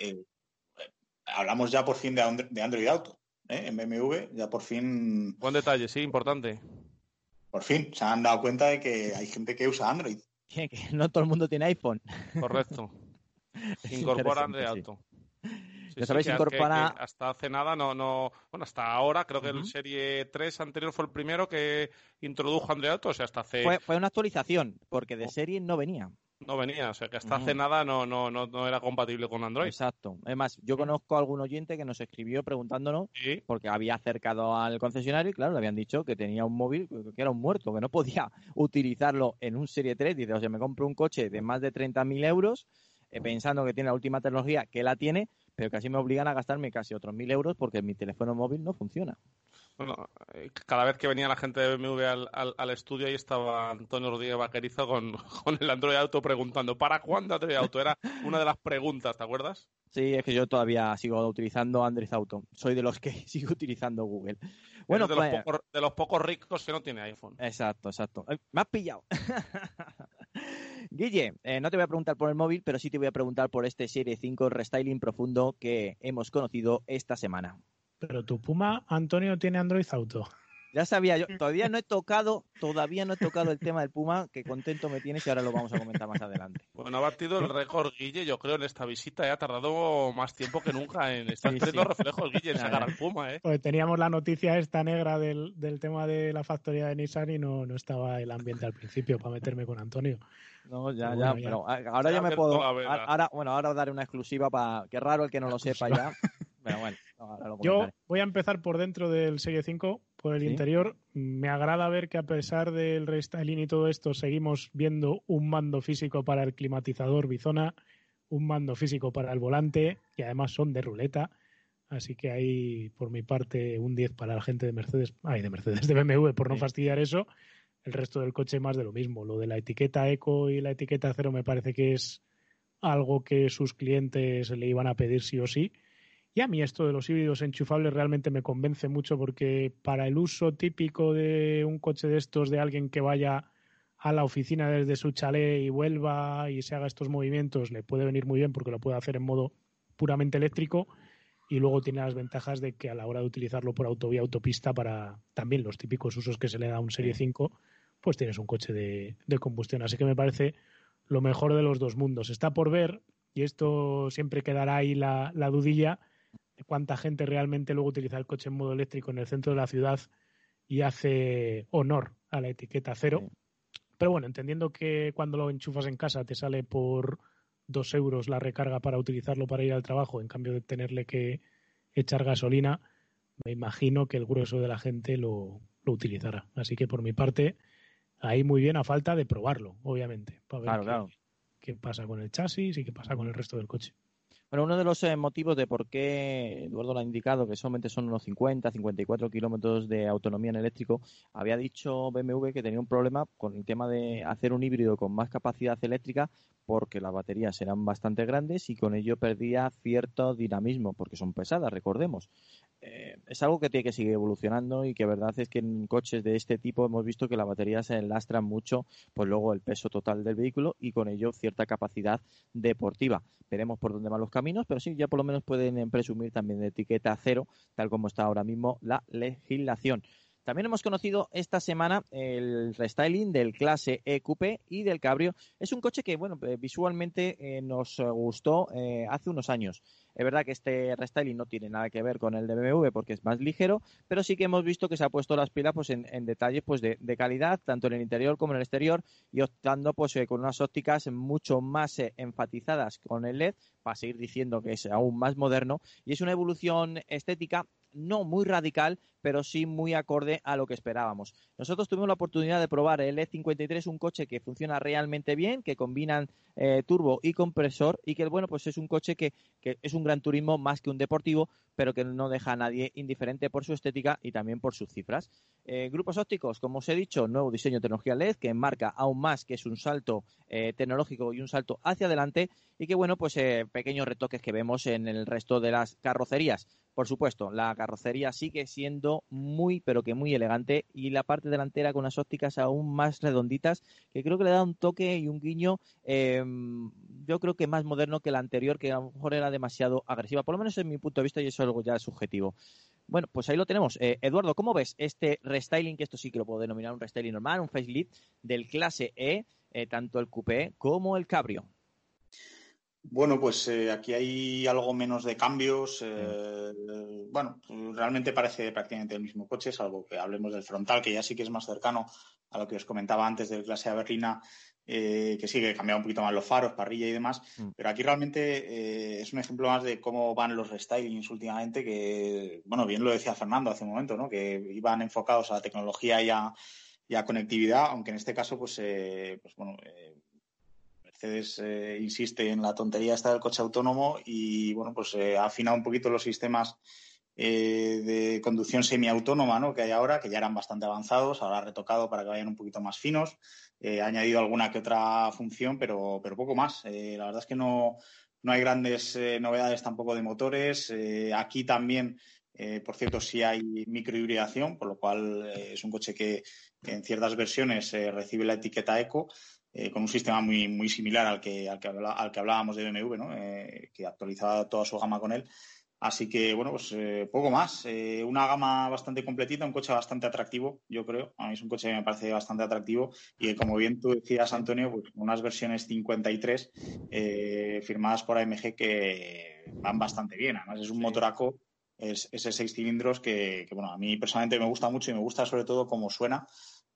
hablamos ya por fin de Android Auto. En BMW ya por fin... Buen detalle, sí, importante. Por fin se han dado cuenta de que hay gente que usa Android. Que no todo el mundo tiene iPhone. Correcto. Incorpora Android Auto. Ya sabéis, incorpora... que hasta hace nada bueno, hasta ahora, creo que el Serie 3 anterior fue el primero que introdujo Android Auto, o sea, hasta hace... Fue una actualización, porque de serie no venía. No venía, o sea, que hasta hace nada no era compatible con Android. Exacto. Además, yo conozco a algún oyente que nos escribió preguntándonos, porque había acercado al concesionario y, claro, le habían dicho que tenía un móvil que era un muerto, que no podía utilizarlo en un Serie 3. Dice, o sea, me compro un coche de más de 30.000 euros, pensando que tiene la última tecnología, que la tiene, pero casi me obligan a gastarme casi otros 1.000 euros porque mi teléfono móvil no funciona. Bueno, cada vez que venía la gente de BMW al estudio, ahí estaba Antonio Rodríguez Vaquerizo con el Android Auto preguntando ¿para cuándo Android Auto? Era una de las preguntas, ¿te acuerdas? Sí, es que yo todavía sigo utilizando Android Auto. Soy de los que sigo utilizando Google. Bueno, de los pocos ricos que no tiene iPhone. Exacto. Me has pillado. Guille, no te voy a preguntar por el móvil, pero sí te voy a preguntar por este Serie 5 restyling profundo que hemos conocido esta semana. Pero tu Puma, Antonio, tiene Android Auto. Ya sabía yo, todavía no he tocado el tema del Puma, que contento me tienes y ahora lo vamos a comentar más adelante. Bueno, ha batido el récord Guille, yo creo, en esta visita, ha tardado más tiempo que nunca en estar teniendo reflejos Guille en sacar al Puma, Pues teníamos la noticia esta negra del tema de la factoría de Nissan y no estaba el ambiente al principio para meterme con Antonio. No, pero ahora ya me puedo... Ahora daré una exclusiva para... Qué raro el que no lo sepa ya. Pero bueno, ahora lo comentaré. Yo voy a empezar por dentro del Serie 5, por el interior. Me agrada ver que a pesar del restyling y todo esto, seguimos viendo un mando físico para el climatizador Bizona, un mando físico para el volante, y además son de ruleta. Así que ahí, por mi parte, un 10 para la gente de de BMW, por no fastidiar eso. El resto del coche más de lo mismo. Lo de la etiqueta Eco y la etiqueta Cero me parece que es algo que sus clientes le iban a pedir sí o sí. Y a mí esto de los híbridos enchufables realmente me convence mucho porque para el uso típico de un coche de estos, de alguien que vaya a la oficina desde su chalet y vuelva y se haga estos movimientos, le puede venir muy bien porque lo puede hacer en modo puramente eléctrico y luego tiene las ventajas de que a la hora de utilizarlo por autovía, autopista, para también los típicos usos que se le da a un Serie 5, pues tienes un coche de combustión. Así que me parece lo mejor de los dos mundos. Está por ver, y esto siempre quedará ahí la dudilla, de cuánta gente realmente luego utiliza el coche en modo eléctrico en el centro de la ciudad y hace honor a la etiqueta cero. Sí. Pero bueno, entendiendo que cuando lo enchufas en casa te sale por 2 euros la recarga para utilizarlo para ir al trabajo, en cambio de tenerle que echar gasolina, me imagino que el grueso de la gente lo utilizará. Así que por mi parte, ahí muy bien, a falta de probarlo, obviamente, para ver qué pasa con el chasis y qué pasa con el resto del coche. Bueno, uno de los motivos de por qué Eduardo lo ha indicado, que solamente son unos 54 kilómetros de autonomía en eléctrico, había dicho BMW que tenía un problema con el tema de hacer un híbrido con más capacidad eléctrica porque las baterías eran bastante grandes y con ello perdía cierto dinamismo, porque son pesadas, recordemos. es algo que tiene que seguir evolucionando y que verdad es que en coches de este tipo hemos visto que la batería se lastra mucho, pues luego el peso total del vehículo y con ello cierta capacidad deportiva. Veremos por dónde van los caminos, pero sí, ya por lo menos pueden presumir también de etiqueta cero, tal como está ahora mismo la legislación. También hemos conocido esta semana el restyling del Clase E Coupé y del Cabrio. Es un coche que, bueno, visualmente nos gustó hace unos años. Es verdad que este restyling no tiene nada que ver con el de BMW porque es más ligero, pero sí que hemos visto que se ha puesto las pilas pues en detalles pues de calidad, tanto en el interior como en el exterior, y optando pues con unas ópticas mucho más enfatizadas con el LED, para seguir diciendo que es aún más moderno, y es una evolución estética no muy radical, pero sí muy acorde a lo que esperábamos. Nosotros tuvimos la oportunidad de probar el E53, un coche que funciona realmente bien, que combinan turbo y compresor, y que bueno, pues es un coche que es un gran turismo más que un deportivo, pero que no deja a nadie indiferente por su estética y también por sus cifras. Grupos ópticos, como os he dicho, nuevo diseño de tecnología LED que marca aún más que es un salto tecnológico y un salto hacia adelante, y que bueno, pues pequeños retoques que vemos en el resto de las carrocerías. Por supuesto, la carrocería sigue siendo muy, pero que muy elegante, y la parte delantera con unas ópticas aún más redonditas, que creo que le da un toque y un guiño, yo creo que más moderno que la anterior, que a lo mejor era demasiado agresiva, por lo menos en mi punto de vista, y eso es algo ya subjetivo. Bueno, pues ahí lo tenemos. Eduardo, ¿cómo ves este restyling, que esto sí que lo puedo denominar un restyling normal, un facelift del Clase E, tanto el Coupé como el Cabrio? Bueno, pues aquí hay algo menos de cambios. Bueno, realmente parece prácticamente el mismo coche, salvo que hablemos del frontal, que ya sí que es más cercano a lo que os comentaba antes del Clase A berlina, que sí que cambia un poquito más los faros, parrilla y demás. Pero aquí realmente es un ejemplo más de cómo van los restylings últimamente, que, bueno, bien lo decía Fernando hace un momento, ¿no? Que iban enfocados a la tecnología y a conectividad, aunque en este caso, pues bueno... Mercedes insiste en la tontería esta del coche autónomo y, bueno, pues ha afinado un poquito los sistemas de conducción semiautónoma, ¿no?, que hay ahora, que ya eran bastante avanzados, ahora ha retocado para que vayan un poquito más finos, ha añadido alguna que otra función, pero poco más. La verdad es que no hay grandes novedades tampoco de motores. Aquí también, por cierto, sí hay microhibridación, por lo cual es un coche que en ciertas versiones recibe la etiqueta Eco, con un sistema muy, muy similar al que hablábamos de BMW, ¿no? Que actualizaba toda su gama con él. Así que, bueno, pues poco más. Una gama bastante completita, un coche bastante atractivo, yo creo. A mí es un coche que me parece bastante atractivo y que, como bien tú decías, Antonio, pues unas versiones 53 firmadas por AMG que van bastante bien. Además, es un motoraco, es ese 6 cilindros que, bueno, a mí personalmente me gusta mucho y me gusta sobre todo cómo suena.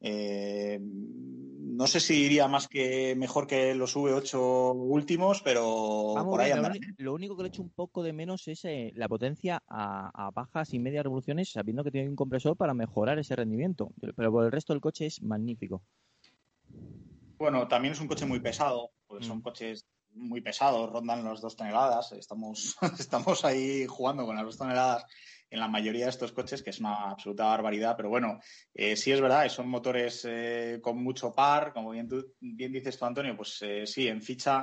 No sé si diría más que mejor que los V8 últimos, pero vamos por ahí bien, andan. lo único que le echo un poco de menos es la potencia a bajas y medias revoluciones, sabiendo que tiene un compresor para mejorar ese rendimiento. Pero por el resto el coche es magnífico. Bueno, también es un coche muy pesado, porque son coches muy pesados, rondan las 2 toneladas. Estamos ahí jugando con las 2 toneladas en la mayoría de estos coches, que es una absoluta barbaridad, pero bueno, sí es verdad, son motores con mucho par, como bien dices tú, Antonio, pues sí, en ficha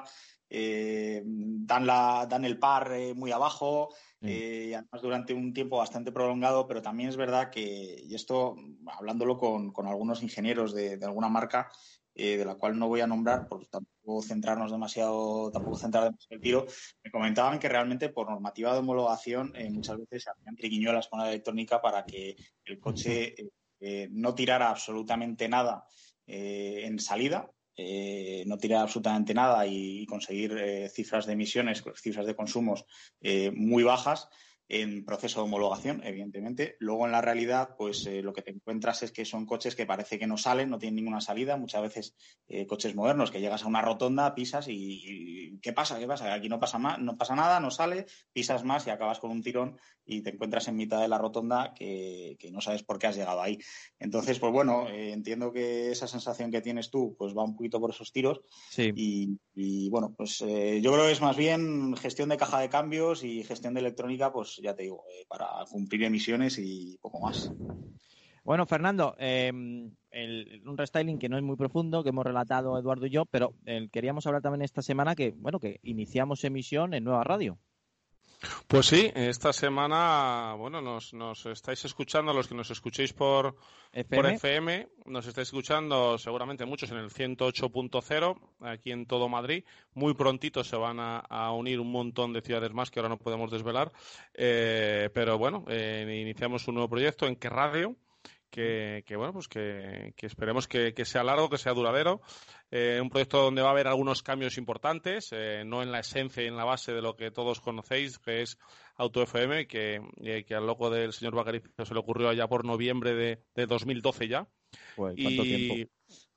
dan el par muy abajo, y además durante un tiempo bastante prolongado, pero también es verdad que, y esto hablándolo con algunos ingenieros de alguna marca, de la cual no voy a nombrar por tampoco centrar demasiado el tiro, me comentaban que realmente por normativa de homologación muchas veces se hacían triquiñuelas con la electrónica para que el coche no tirara absolutamente nada en salida, no tirara absolutamente nada y conseguir cifras de emisiones, cifras de consumos muy bajas en proceso de homologación, evidentemente. Luego, en la realidad, pues lo que te encuentras es que son coches que parece que no salen, no tienen ninguna salida. Muchas veces coches modernos que llegas a una rotonda, pisas y ¿qué pasa? Aquí no pasa nada, no sale, pisas más y acabas con un tirón y te encuentras en mitad de la rotonda que no sabes por qué has llegado ahí. Entonces, pues bueno, entiendo que esa sensación que tienes tú pues va un poquito por esos tiros. Sí. Y bueno, pues yo creo que es más bien gestión de caja de cambios y gestión de electrónica, pues ya te digo, para cumplir emisiones y poco más. Bueno, Fernando, un restyling que no es muy profundo, que hemos relatado Eduardo y yo, pero queríamos hablar también esta semana que iniciamos emisión en Nueva Radio. Pues sí, esta semana, bueno, nos estáis escuchando, los que nos escuchéis por FM, nos estáis escuchando seguramente muchos en el 108.0, aquí en todo Madrid. Muy prontito se van a unir un montón de ciudades más que ahora no podemos desvelar, pero bueno, iniciamos un nuevo proyecto en Qué Radio. Que bueno, pues que esperemos que sea largo, que sea duradero. Un proyecto donde va a haber algunos cambios importantes, no en la esencia y en la base de lo que todos conocéis, que es Auto FM, que al loco del señor Bacarizo se le ocurrió allá por noviembre de 2012 ya. Pues, ¿cuánto tiempo?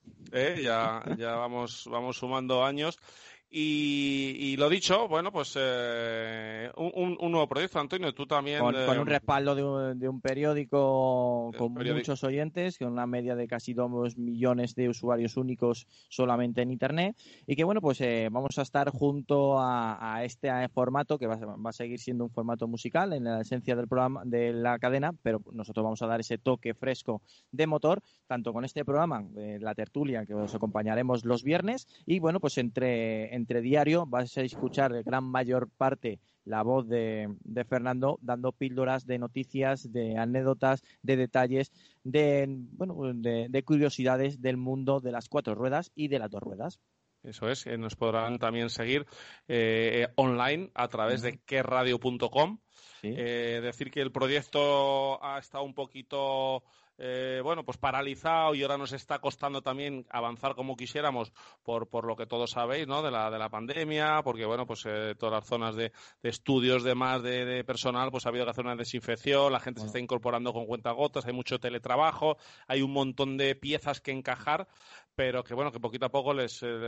Ya vamos sumando años. Y lo dicho, bueno, pues un nuevo proyecto, Antonio, tú también... Con un respaldo de un periódico con muchos oyentes, con una media de casi 2 millones de usuarios únicos solamente en Internet, y que bueno, pues vamos a estar junto a este formato, que va a seguir siendo un formato musical en la esencia del programa, de la cadena, pero nosotros vamos a dar ese toque fresco de motor, tanto con este programa, la tertulia, que os acompañaremos los viernes, y bueno, pues entre diario vais a escuchar de gran mayor parte la voz de Fernando dando píldoras de noticias, de anécdotas, de detalles, de curiosidades del mundo de las 4 ruedas y de las 2 ruedas. Eso es, nos podrán también seguir online a través de queradio.com. ¿Sí? Decir que el proyecto ha estado un poquito... pues paralizado, y ahora nos está costando también avanzar como quisiéramos por lo que todos sabéis, ¿no? de la pandemia, porque bueno, pues todas las zonas de estudios de personal, pues ha habido que hacer una desinfección, la gente se está incorporando con cuentagotas, hay mucho teletrabajo, hay un montón de piezas que encajar, pero que bueno, que poquito a poco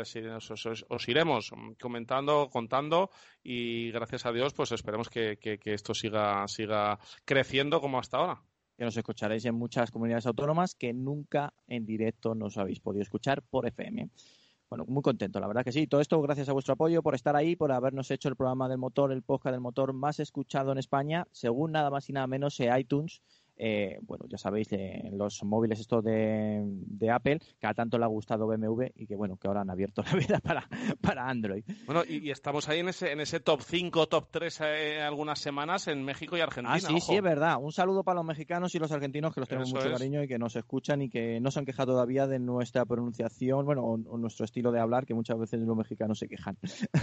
os iremos contando, y gracias a Dios pues esperemos que esto siga creciendo como hasta ahora. Que nos escucharéis en muchas comunidades autónomas que nunca en directo nos habéis podido escuchar por FM. Bueno, muy contento, la verdad que sí. Todo esto gracias a vuestro apoyo, por estar ahí, por habernos hecho el programa del motor, el podcast del motor más escuchado en España, según nada más y nada menos iTunes. Bueno, ya sabéis, los móviles estos de Apple, que a tanto le ha gustado BMW, y que bueno, que ahora han abierto la vida para Android. Bueno, y estamos ahí en ese top 5, top 3 algunas semanas en México y Argentina. Sí, ojo. Sí, es verdad. Un saludo para los mexicanos y los argentinos, que los tenemos mucho cariño y que nos escuchan y que no se han quejado todavía de nuestra pronunciación, bueno, o nuestro estilo de hablar, que muchas veces los mexicanos se quejan.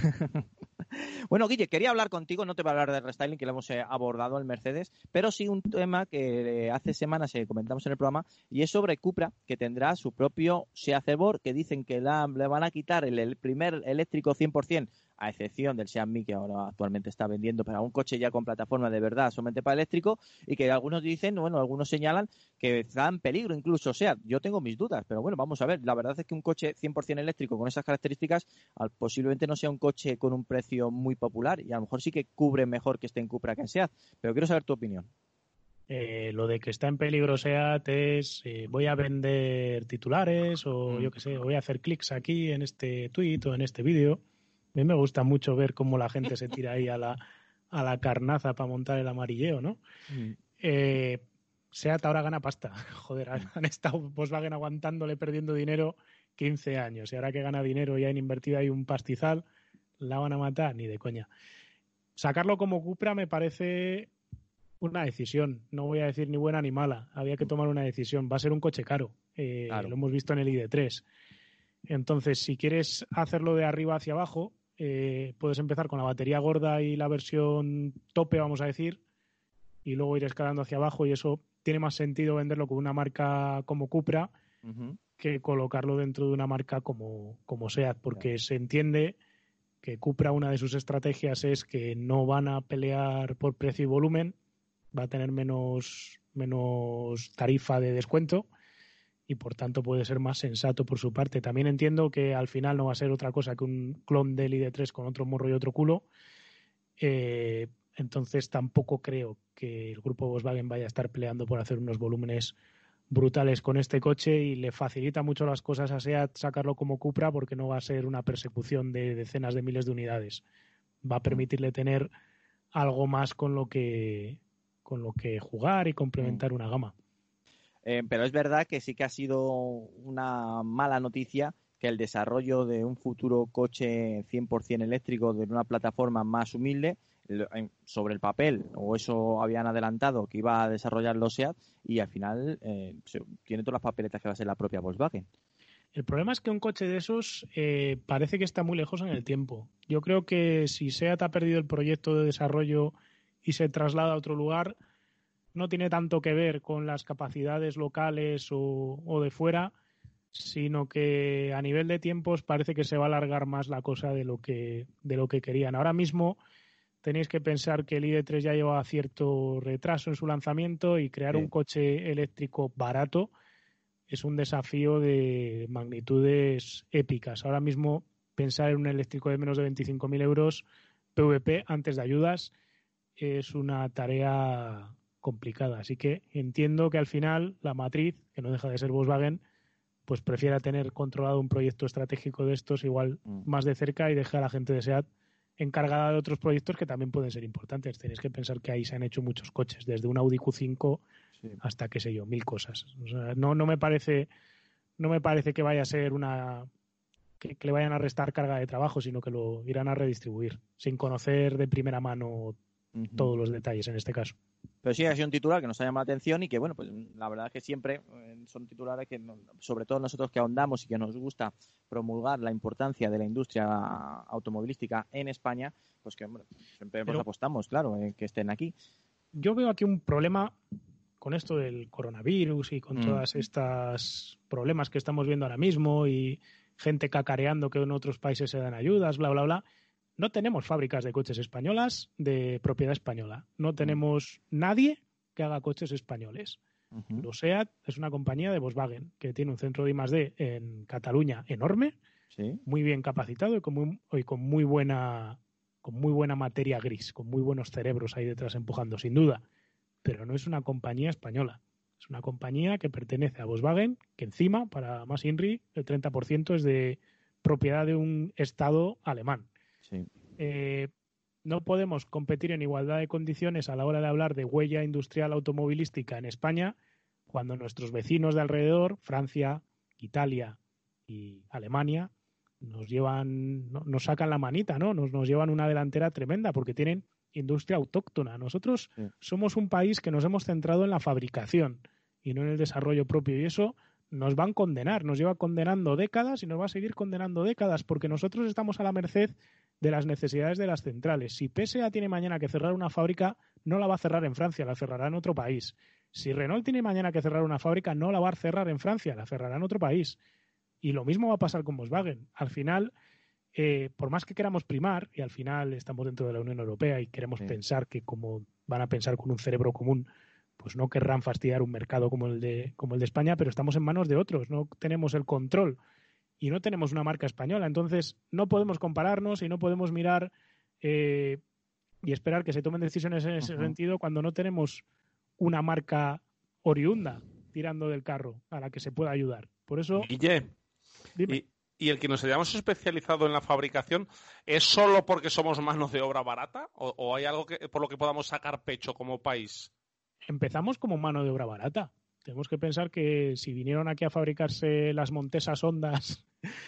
Bueno, Guille, quería hablar contigo, no te voy a hablar de restyling, que lo hemos abordado en Mercedes, pero sí un tema que hace semanas comentamos en el programa, y es sobre Cupra, que tendrá su propio Seat Cebor, que dicen que le van a quitar el primer eléctrico 100%, a excepción del Seat Mii, que ahora actualmente está vendiendo para un coche ya con plataforma de verdad solamente para eléctrico, y que algunos dicen, bueno, algunos señalan que está en peligro incluso Seat. Yo tengo mis dudas, pero bueno, vamos a ver. La verdad es que un coche 100% eléctrico con esas características posiblemente no sea un coche con un precio muy popular, y a lo mejor sí que cubre mejor que esté en Cupra que en Seat, pero quiero saber tu opinión. Lo de que está en peligro Seat es voy a vender titulares o yo qué sé, voy a hacer clics aquí en este tuit o en este vídeo. A mí me gusta mucho ver cómo la gente se tira ahí a la carnaza para montar el amarilleo, ¿no? Seat ahora gana pasta. Joder, han estado Volkswagen aguantándole, perdiendo dinero 15 años. Y ahora que gana dinero y han invertido ahí un pastizal, ¿la van a matar? Ni de coña. Sacarlo como Cupra me parece una decisión. No voy a decir ni buena ni mala. Había que tomar una decisión. Va a ser un coche caro. Claro. Lo hemos visto en el ID3. Entonces, si quieres hacerlo de arriba hacia abajo, puedes empezar con la batería gorda y la versión tope, vamos a decir, y luego ir escalando hacia abajo, y eso tiene más sentido venderlo con una marca como Cupra que colocarlo dentro de una marca como Seat, porque se entiende que Cupra, una de sus estrategias es que no van a pelear por precio y volumen, va a tener menos tarifa de descuento, y por tanto puede ser más sensato por su parte. También entiendo que al final no va a ser otra cosa que un clon del ID3 con otro morro y otro culo. Entonces tampoco creo que el grupo Volkswagen vaya a estar peleando por hacer unos volúmenes brutales con este coche, y le facilita mucho las cosas a SEAT sacarlo como Cupra, porque no va a ser una persecución de decenas de miles de unidades. Va a permitirle tener algo más con lo que jugar y complementar una gama. Pero es verdad que sí que ha sido una mala noticia que el desarrollo de un futuro coche 100% eléctrico de una plataforma más humilde sobre el papel, o eso habían adelantado que iba a desarrollar los SEAT, y al final tiene todas las papeletas que va a ser la propia Volkswagen. El problema es que un coche de esos parece que está muy lejos en el tiempo. Yo creo que si SEAT ha perdido el proyecto de desarrollo y se traslada a otro lugar, no tiene tanto que ver con las capacidades locales o de fuera, sino que a nivel de tiempos parece que se va a alargar más la cosa de lo que querían. Ahora mismo tenéis que pensar que el ID.3 ya lleva cierto retraso en su lanzamiento y crear un coche eléctrico barato es un desafío de magnitudes épicas. Ahora mismo pensar en un eléctrico de menos de 25.000 euros PVP antes de ayudas es una tarea complicada. Así que entiendo que al final la matriz, que no deja de ser Volkswagen, pues prefiera tener controlado un proyecto estratégico de estos igual más de cerca y dejar a la gente de SEAT encargada de otros proyectos que también pueden ser importantes. Tenéis que pensar que ahí se han hecho muchos coches, desde un Audi Q5 hasta, qué sé yo, 1000 cosas. O sea, no me parece que vaya a ser que le vayan a restar carga de trabajo, sino que lo irán a redistribuir, sin conocer de primera mano todos los detalles en este caso. Pero sí ha sido un titular que nos ha llamado la atención y que, bueno, pues la verdad es que siempre son titulares que, sobre todo nosotros que ahondamos y que nos gusta promulgar la importancia de la industria automovilística en España, pues que, hombre, siempre apostamos, claro, que estén aquí. Yo veo aquí un problema con esto del coronavirus y con todas estas problemas que estamos viendo ahora mismo y gente cacareando que en otros países se dan ayudas, bla, bla, bla. No tenemos fábricas de coches españolas de propiedad española. No tenemos nadie que haga coches españoles. Los SEAT es una compañía de Volkswagen que tiene un centro de I+D en Cataluña enorme, muy bien capacitado y con muy buena materia gris, con muy buenos cerebros ahí detrás empujando, sin duda. Pero no es una compañía española. Es una compañía que pertenece a Volkswagen, que encima, para más INRI, el 30% es de propiedad de un Estado alemán. Sí. No podemos competir en igualdad de condiciones a la hora de hablar de huella industrial automovilística en España cuando nuestros vecinos de alrededor, Francia, Italia y Alemania, nos sacan la manita, ¿no? Nos llevan una delantera tremenda porque tienen industria autóctona. Nosotros somos un país que nos hemos centrado en la fabricación y no en el desarrollo propio, y eso nos van a condenar, nos lleva condenando décadas y nos va a seguir condenando décadas porque nosotros estamos a la merced de las necesidades de las centrales. Si PSA tiene mañana que cerrar una fábrica, no la va a cerrar en Francia, la cerrará en otro país. Si Renault tiene mañana que cerrar una fábrica, no la va a cerrar en Francia, la cerrará en otro país. Y lo mismo va a pasar con Volkswagen. Al final, por más que queramos primar, y al final estamos dentro de la Unión Europea y queremos pensar que como van a pensar con un cerebro común, pues no querrán fastidiar un mercado como el de España, pero estamos en manos de otros, no tenemos el control y no tenemos una marca española. Entonces no podemos compararnos y no podemos mirar y esperar que se tomen decisiones en ese sentido cuando no tenemos una marca oriunda tirando del carro a la que se pueda ayudar. Por eso... Guille, ¿y el que nos hayamos especializado en la fabricación es solo porque somos mano de obra barata o hay algo por lo que podamos sacar pecho como país? Empezamos como mano de obra barata. Tenemos que pensar que si vinieron aquí a fabricarse las Montesas Hondas,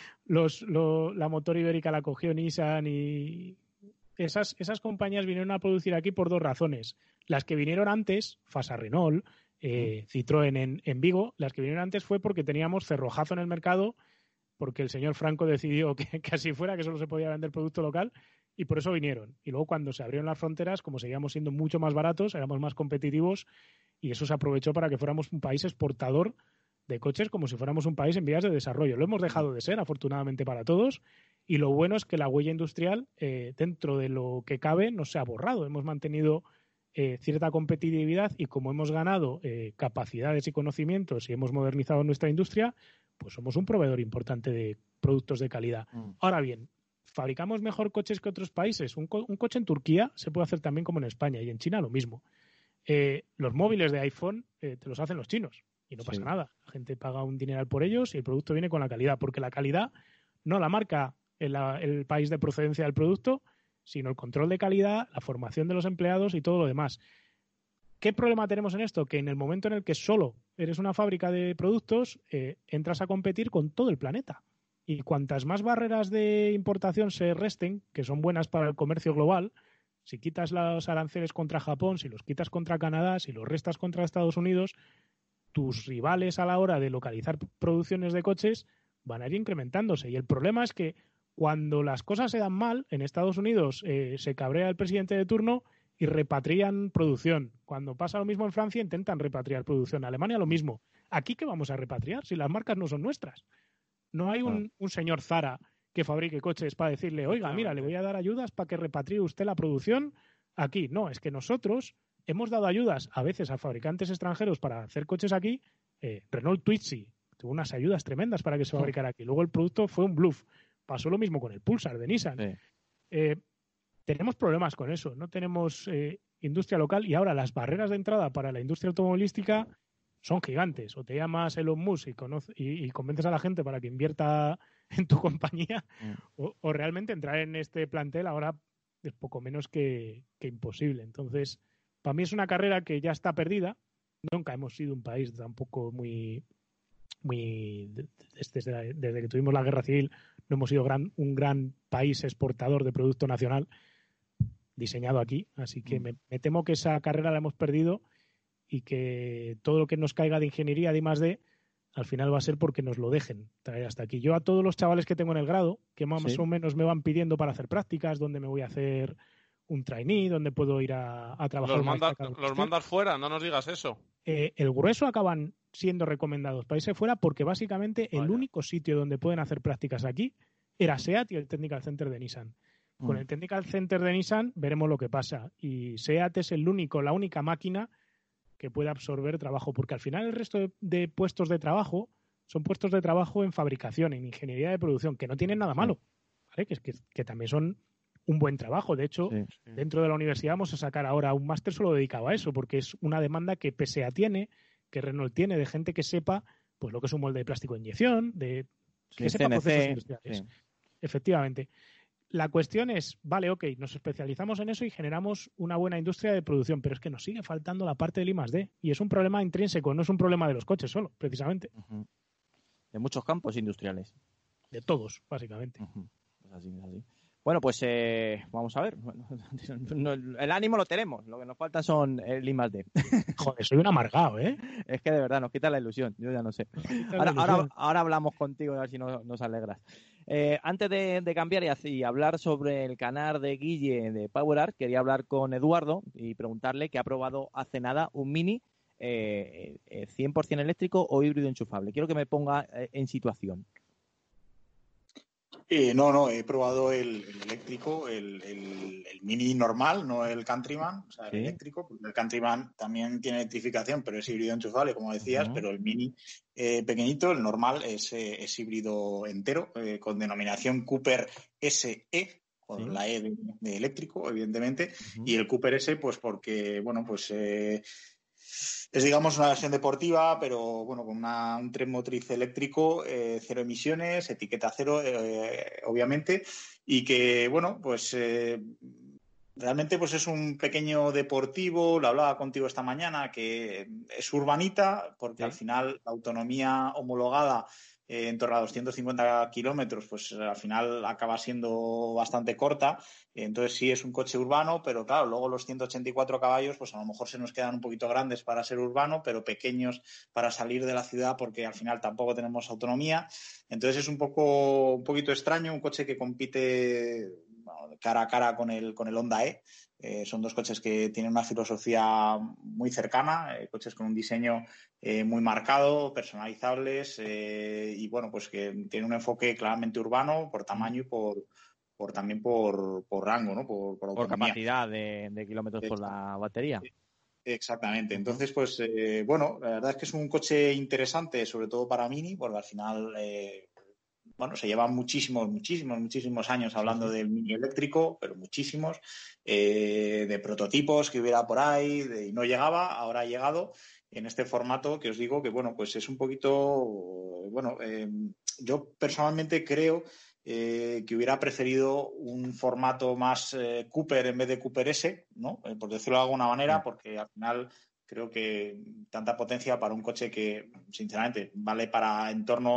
la motor ibérica la cogió Nissan y esas compañías vinieron a producir aquí por dos razones. Las que vinieron antes, Fasa Renault, Citroën en Vigo, las que vinieron antes fue porque teníamos cerrojazo en el mercado, porque el señor Franco decidió que así fuera, que solo se podía vender producto local, y por eso vinieron. Y luego cuando se abrieron las fronteras, como seguíamos siendo mucho más baratos, éramos más competitivos y eso se aprovechó para que fuéramos un país exportador de coches como si fuéramos un país en vías de desarrollo. Lo hemos dejado de ser, afortunadamente para todos, y lo bueno es que la huella industrial, dentro de lo que cabe, no se ha borrado. Hemos mantenido cierta competitividad y como hemos ganado capacidades y conocimientos y hemos modernizado nuestra industria, pues somos un proveedor importante de productos de calidad. Ahora bien, ¿fabricamos mejor coches que otros países? Un coche en Turquía se puede hacer también como en España y en China lo mismo. Los móviles de iPhone te los hacen los chinos y no pasa nada. La gente paga un dineral por ellos y el producto viene con la calidad, porque la calidad no la marca el país de procedencia del producto, sino el control de calidad, la formación de los empleados y todo lo demás. ¿Qué problema tenemos en esto? Que en el momento en el que solo eres una fábrica de productos, entras a competir con todo el planeta. Y cuantas más barreras de importación se resten, que son buenas para el comercio global, Si quitas los aranceles contra Japón, si los quitas contra Canadá, si los restas contra Estados Unidos, tus rivales a la hora de localizar producciones de coches van a ir incrementándose. Y el problema es que cuando las cosas se dan mal, en Estados Unidos se cabrea el presidente de turno y repatrian producción. Cuando pasa lo mismo en Francia, intentan repatriar producción. En Alemania lo mismo. ¿Aquí qué vamos a repatriar si las marcas no son nuestras? No hay un señor Zara que fabrique coches para decirle, oiga, mira, le voy a dar ayudas para que repatrie usted la producción aquí. No, es que nosotros hemos dado ayudas a veces a fabricantes extranjeros para hacer coches aquí. Renault Twizy tuvo unas ayudas tremendas para que se fabricara aquí. Luego el producto fue un bluff. Pasó lo mismo con el Pulsar de Nissan. Sí. Tenemos problemas con eso. No tenemos industria local y ahora las barreras de entrada para la industria automovilística son gigantes. O te llamas Elon Musk y convences a la gente para que invierta en tu compañía o realmente entrar en este plantel ahora es poco menos que imposible. Entonces, para mí es una carrera que ya está perdida. Nunca hemos sido un país tampoco muy desde que tuvimos la guerra civil no hemos sido un gran país exportador de producto nacional diseñado aquí. Así que me temo que esa carrera la hemos perdido y que todo lo que nos caiga de ingeniería de I+D al final va a ser porque nos lo dejen traer hasta aquí. Yo a todos los chavales que tengo en el grado, que más o menos me van pidiendo para hacer prácticas, donde me voy a hacer un trainee, donde puedo ir a trabajar. Los mandas fuera, no nos digas eso. El grueso acaban siendo recomendados para irse fuera porque básicamente el único sitio donde pueden hacer prácticas aquí era SEAT y el Technical Center de Nissan. Con el Technical Center de Nissan veremos lo que pasa. Y SEAT es la única máquina que puede absorber trabajo, porque al final el resto de puestos de trabajo son puestos de trabajo en fabricación, en ingeniería de producción, que no tienen nada malo, ¿vale? Que también son un buen trabajo. De hecho, dentro de la universidad vamos a sacar ahora un máster solo dedicado a eso, porque es una demanda que PSA tiene, que Renault tiene, de gente que sepa pues lo que es un molde de plástico de inyección, que sepa procesos industriales. Sí. Efectivamente. La cuestión es, vale, ok, nos especializamos en eso y generamos una buena industria de producción, pero es que nos sigue faltando la parte del I+D y es un problema intrínseco, no es un problema de los coches solo, precisamente. De muchos campos industriales. De todos, básicamente. Pues así. Bueno, pues vamos a ver. El ánimo lo tenemos, lo que nos falta son el I+D. Joder, soy un amargado, ¿eh? Es que de verdad nos quita la ilusión, yo ya no sé. Ahora hablamos contigo a ver si nos alegras. Antes de cambiar y hablar sobre el canal de Guille de PowerArt, quería hablar con Eduardo y preguntarle que ha probado hace nada un Mini 100% eléctrico o híbrido enchufable. Quiero que me ponga en situación. No, he probado el eléctrico, el Mini normal, no el Countryman, o sea, el eléctrico. El Countryman también tiene electrificación, pero es híbrido enchufable, como decías, pero el Mini pequeñito, el normal, es híbrido entero, con denominación Cooper SE, con la E de eléctrico, evidentemente, y el Cooper S, pues porque, bueno, pues... es, digamos, una versión deportiva, pero bueno, con un tren motriz eléctrico, cero emisiones, etiqueta cero, obviamente, y que, bueno, pues realmente pues es un pequeño deportivo. Lo hablaba contigo esta mañana, que es urbanita, porque al final la autonomía homologada en torno a 250 kilómetros, pues al final acaba siendo bastante corta. Entonces sí es un coche urbano, pero claro, luego los 184 caballos, pues a lo mejor se nos quedan un poquito grandes para ser urbano, pero pequeños para salir de la ciudad, porque al final tampoco tenemos autonomía. Entonces es un poquito extraño, un coche que compite cara a cara con el Honda E. Son dos coches que tienen una filosofía muy cercana, coches con un diseño muy marcado, personalizables, y bueno, pues que tienen un enfoque claramente urbano por tamaño y también por rango, ¿no? Por capacidad de kilómetros por la batería. Exactamente. Entonces, pues bueno, la verdad es que es un coche interesante, sobre todo para Mini, porque al final bueno, se llevan muchísimos años hablando del Mini eléctrico, pero muchísimos, de prototipos que hubiera por ahí, y no llegaba, ahora ha llegado en este formato que os digo que, bueno, pues es un poquito, bueno, yo personalmente creo que hubiera preferido un formato más Cooper en vez de Cooper S, ¿no? Por decirlo de alguna manera, porque al final creo que tanta potencia para un coche que, sinceramente, vale para entorno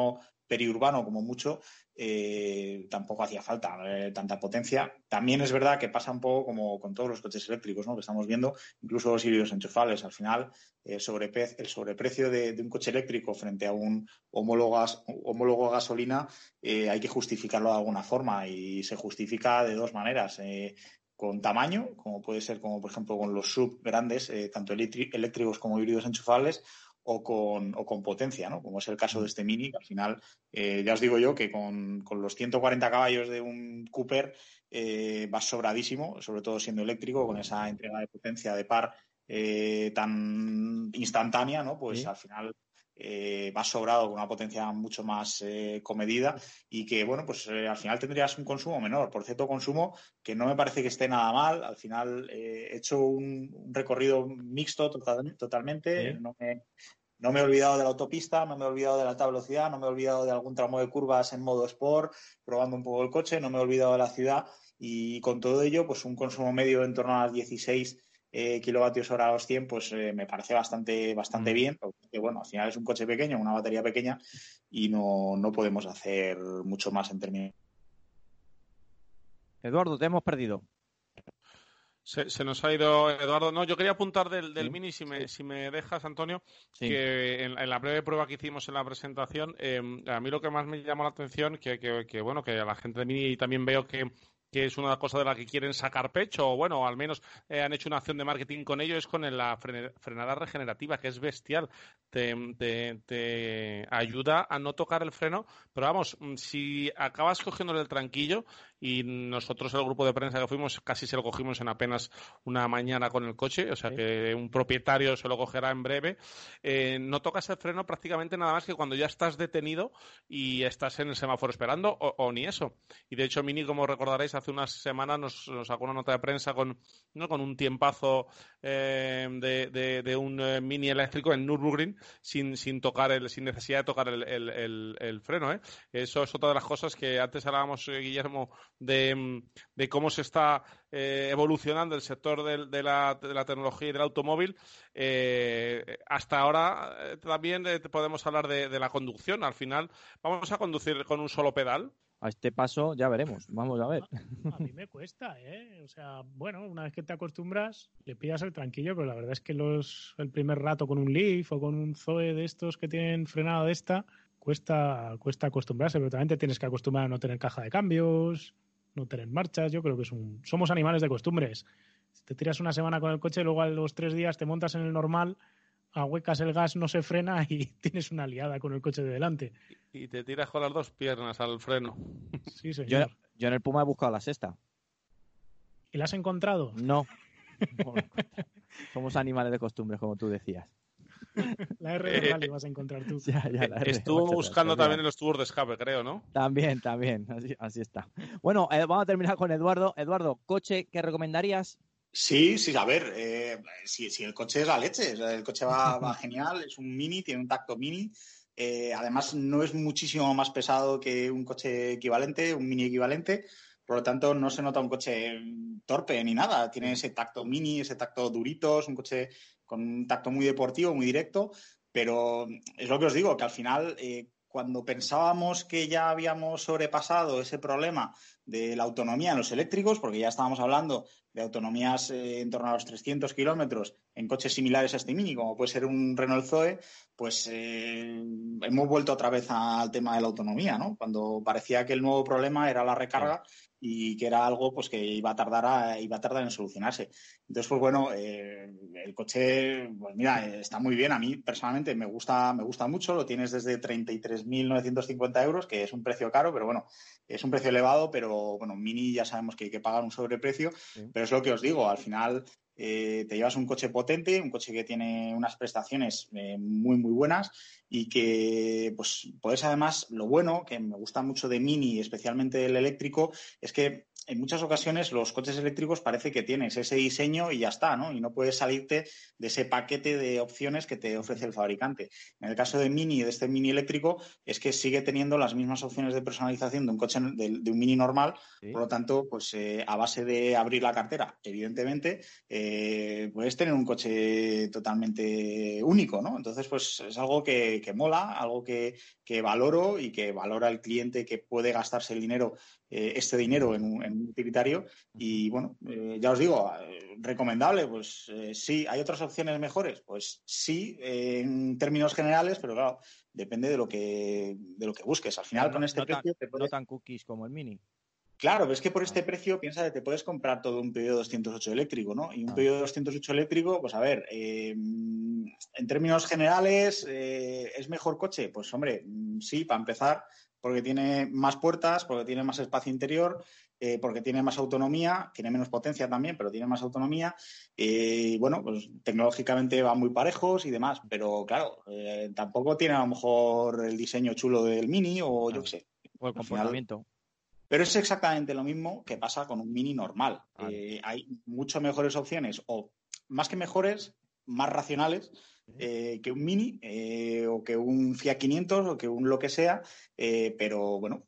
periurbano como mucho, tampoco hacía falta tanta potencia. También es verdad que pasa un poco como con todos los coches eléctricos, ¿no?, que estamos viendo, incluso los híbridos enchufables. Al final, el sobreprecio de un coche eléctrico frente a un homólogo a gasolina hay que justificarlo de alguna forma, y se justifica de dos maneras. Con tamaño, como puede ser, como por ejemplo con los sub grandes, tanto eléctricos como híbridos enchufables, o con potencia, ¿no?, como es el caso de este Mini, que al final, ya os digo yo que con los 140 caballos de un Cooper va sobradísimo, sobre todo siendo eléctrico, con esa entrega de potencia de par tan instantánea, ¿no? Pues sí, al final va sobrado, con una potencia mucho más comedida, y que, bueno, pues al final tendrías un consumo menor. Por cierto, consumo que no me parece que esté nada mal. Al final he hecho un recorrido mixto totalmente. Sí. No me he olvidado de la autopista, no me he olvidado de la alta velocidad, no me he olvidado de algún tramo de curvas en modo Sport, probando un poco el coche, no me he olvidado de la ciudad, y con todo ello, pues un consumo medio en torno a las 16 kilovatios hora a los 100, pues me parece bastante bien, porque bueno, al final es un coche pequeño, una batería pequeña, y no podemos hacer mucho más en términos. Eduardo, te hemos perdido. Se nos ha ido Eduardo. No, yo quería apuntar del Mini, si me dejas, Antonio, que en la breve prueba que hicimos en la presentación, a mí lo que más me llamó la atención, que bueno, que a la gente de Mini también veo que es una cosa de la que quieren sacar pecho, o bueno, al menos han hecho una acción de marketing con ello, es con la frenada regenerativa, que es bestial. Te ayuda a no tocar el freno, pero vamos, si acabas cogiéndole el tranquillo, y nosotros, el grupo de prensa que fuimos, casi se lo cogimos en apenas una mañana con el coche, o sea que un propietario se lo cogerá en breve, no tocas el freno prácticamente nada más que cuando ya estás detenido y estás en el semáforo esperando, o ni eso. Y de hecho Mini, como recordaréis, hace unas semanas nos sacó una nota de prensa con un tiempazo de un Mini eléctrico en Nürburgring sin necesidad de tocar el freno. Eso es otra de las cosas que antes hablábamos, Guillermo, de cómo se está evolucionando el sector de la tecnología y del automóvil. Hasta ahora también podemos hablar de la conducción. Al final vamos a conducir con un solo pedal. A este paso ya veremos, vamos a ver. A mí me cuesta, O sea, bueno, una vez que te acostumbras, le pillas el tranquillo, pero la verdad es que el primer rato con un Leaf o con un Zoe de estos que tienen frenada de esta, cuesta acostumbrarse, pero también te tienes que acostumbrar a no tener caja de cambios, no tener marchas. Yo creo que somos animales de costumbres. Si te tiras una semana con el coche, luego a los 3 días te montas en el normal, ahuecas el gas, no se frena y tienes una liada con el coche de delante. Y te tiras con las dos piernas al freno. Sí, señor. Yo en el Puma he buscado la sexta. ¿Y la has encontrado? No. Somos animales de costumbres, como tú decías. La R de Rally vas a encontrar tú. Ya, la R, estuvo buscando también en los tubos de escape, creo, ¿no? También. Así está. Bueno, vamos a terminar con Eduardo. Eduardo, ¿coche que recomendarías? Sí, a ver, si el coche es la leche, o sea, el coche va genial, es un Mini, tiene un tacto Mini, además no es muchísimo más pesado que un coche equivalente, un Mini equivalente, por lo tanto no se nota un coche torpe ni nada, tiene ese tacto Mini, ese tacto durito, es un coche con un tacto muy deportivo, muy directo, pero es lo que os digo, que al final cuando pensábamos que ya habíamos sobrepasado ese problema de la autonomía en los eléctricos, porque ya estábamos hablando de autonomías en torno a los 300 kilómetros en coches similares a este Mini, como puede ser un Renault Zoe, pues hemos vuelto otra vez al tema de la autonomía, ¿no? Cuando parecía que el nuevo problema era la recarga y que era algo pues que iba a tardar en solucionarse. Entonces, pues bueno, el coche, pues mira, está muy bien. A mí personalmente me gusta mucho. Lo tienes desde 33.950 euros, que es un precio caro, pero bueno, es un precio elevado, pero bueno, Mini ya sabemos que hay que pagar un sobreprecio, pero es lo que os digo, al final te llevas un coche potente, un coche que tiene unas prestaciones muy, muy buenas y que, pues además, lo bueno, que me gusta mucho de Mini, especialmente el eléctrico, es que en muchas ocasiones los coches eléctricos parece que tienes ese diseño y ya está, ¿no? Y no puedes salirte de ese paquete de opciones que te ofrece el fabricante. En el caso de Mini, de este Mini eléctrico, es que sigue teniendo las mismas opciones de personalización de un coche, de un Mini normal. Sí. Por lo tanto, pues a base de abrir la cartera, evidentemente, puedes tener un coche totalmente único, ¿no? Entonces, pues es algo que mola, algo que valoro y que valora el cliente que puede gastarse el dinero, este dinero en un utilitario. Y bueno, ya os digo, recomendable, pues sí. ¿Hay otras opciones mejores? Pues sí, en términos generales, pero claro, depende de lo que busques. Al final, con este precio... No tan cookies como el Mini. Claro, ves que por este precio, piensa que te puedes comprar todo un Peugeot 208 eléctrico, ¿no? Y un Peugeot 208 eléctrico, pues a ver, en términos generales, ¿es mejor coche? Pues hombre, sí, para empezar, porque tiene más puertas, porque tiene más espacio interior, porque tiene más autonomía, tiene menos potencia también, pero tiene más autonomía. Bueno, pues tecnológicamente van muy parejos y demás, pero claro, tampoco tiene a lo mejor el diseño chulo del Mini o yo qué sé. O el comportamiento. Pero es exactamente lo mismo que pasa con un Mini normal. Hay mucho mejores opciones, o más que mejores, más racionales, que un Mini o que un Fiat 500 o que un lo que sea, pero bueno,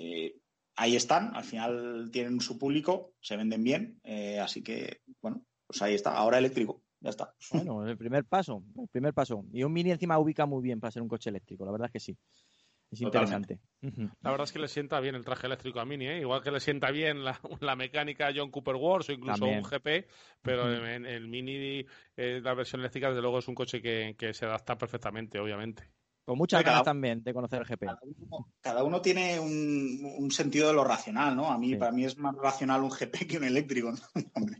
ahí están, al final tienen su público, se venden bien, así que bueno, pues ahí está, ahora eléctrico, ya está. Bueno, el primer paso. Y un Mini encima ubica muy bien para ser un coche eléctrico, la verdad es que sí. Es interesante. La verdad es que le sienta bien el traje eléctrico a Mini, ¿eh? Igual que le sienta bien la mecánica a John Cooper Wars o incluso también un GP, pero en el Mini, la versión eléctrica, desde luego es un coche que se adapta perfectamente, obviamente. Con muchas ganas también de conocer el GP. Cada uno tiene un sentido de lo racional, ¿no? Para mí es más racional un GP que un eléctrico, ¿no? Hombre,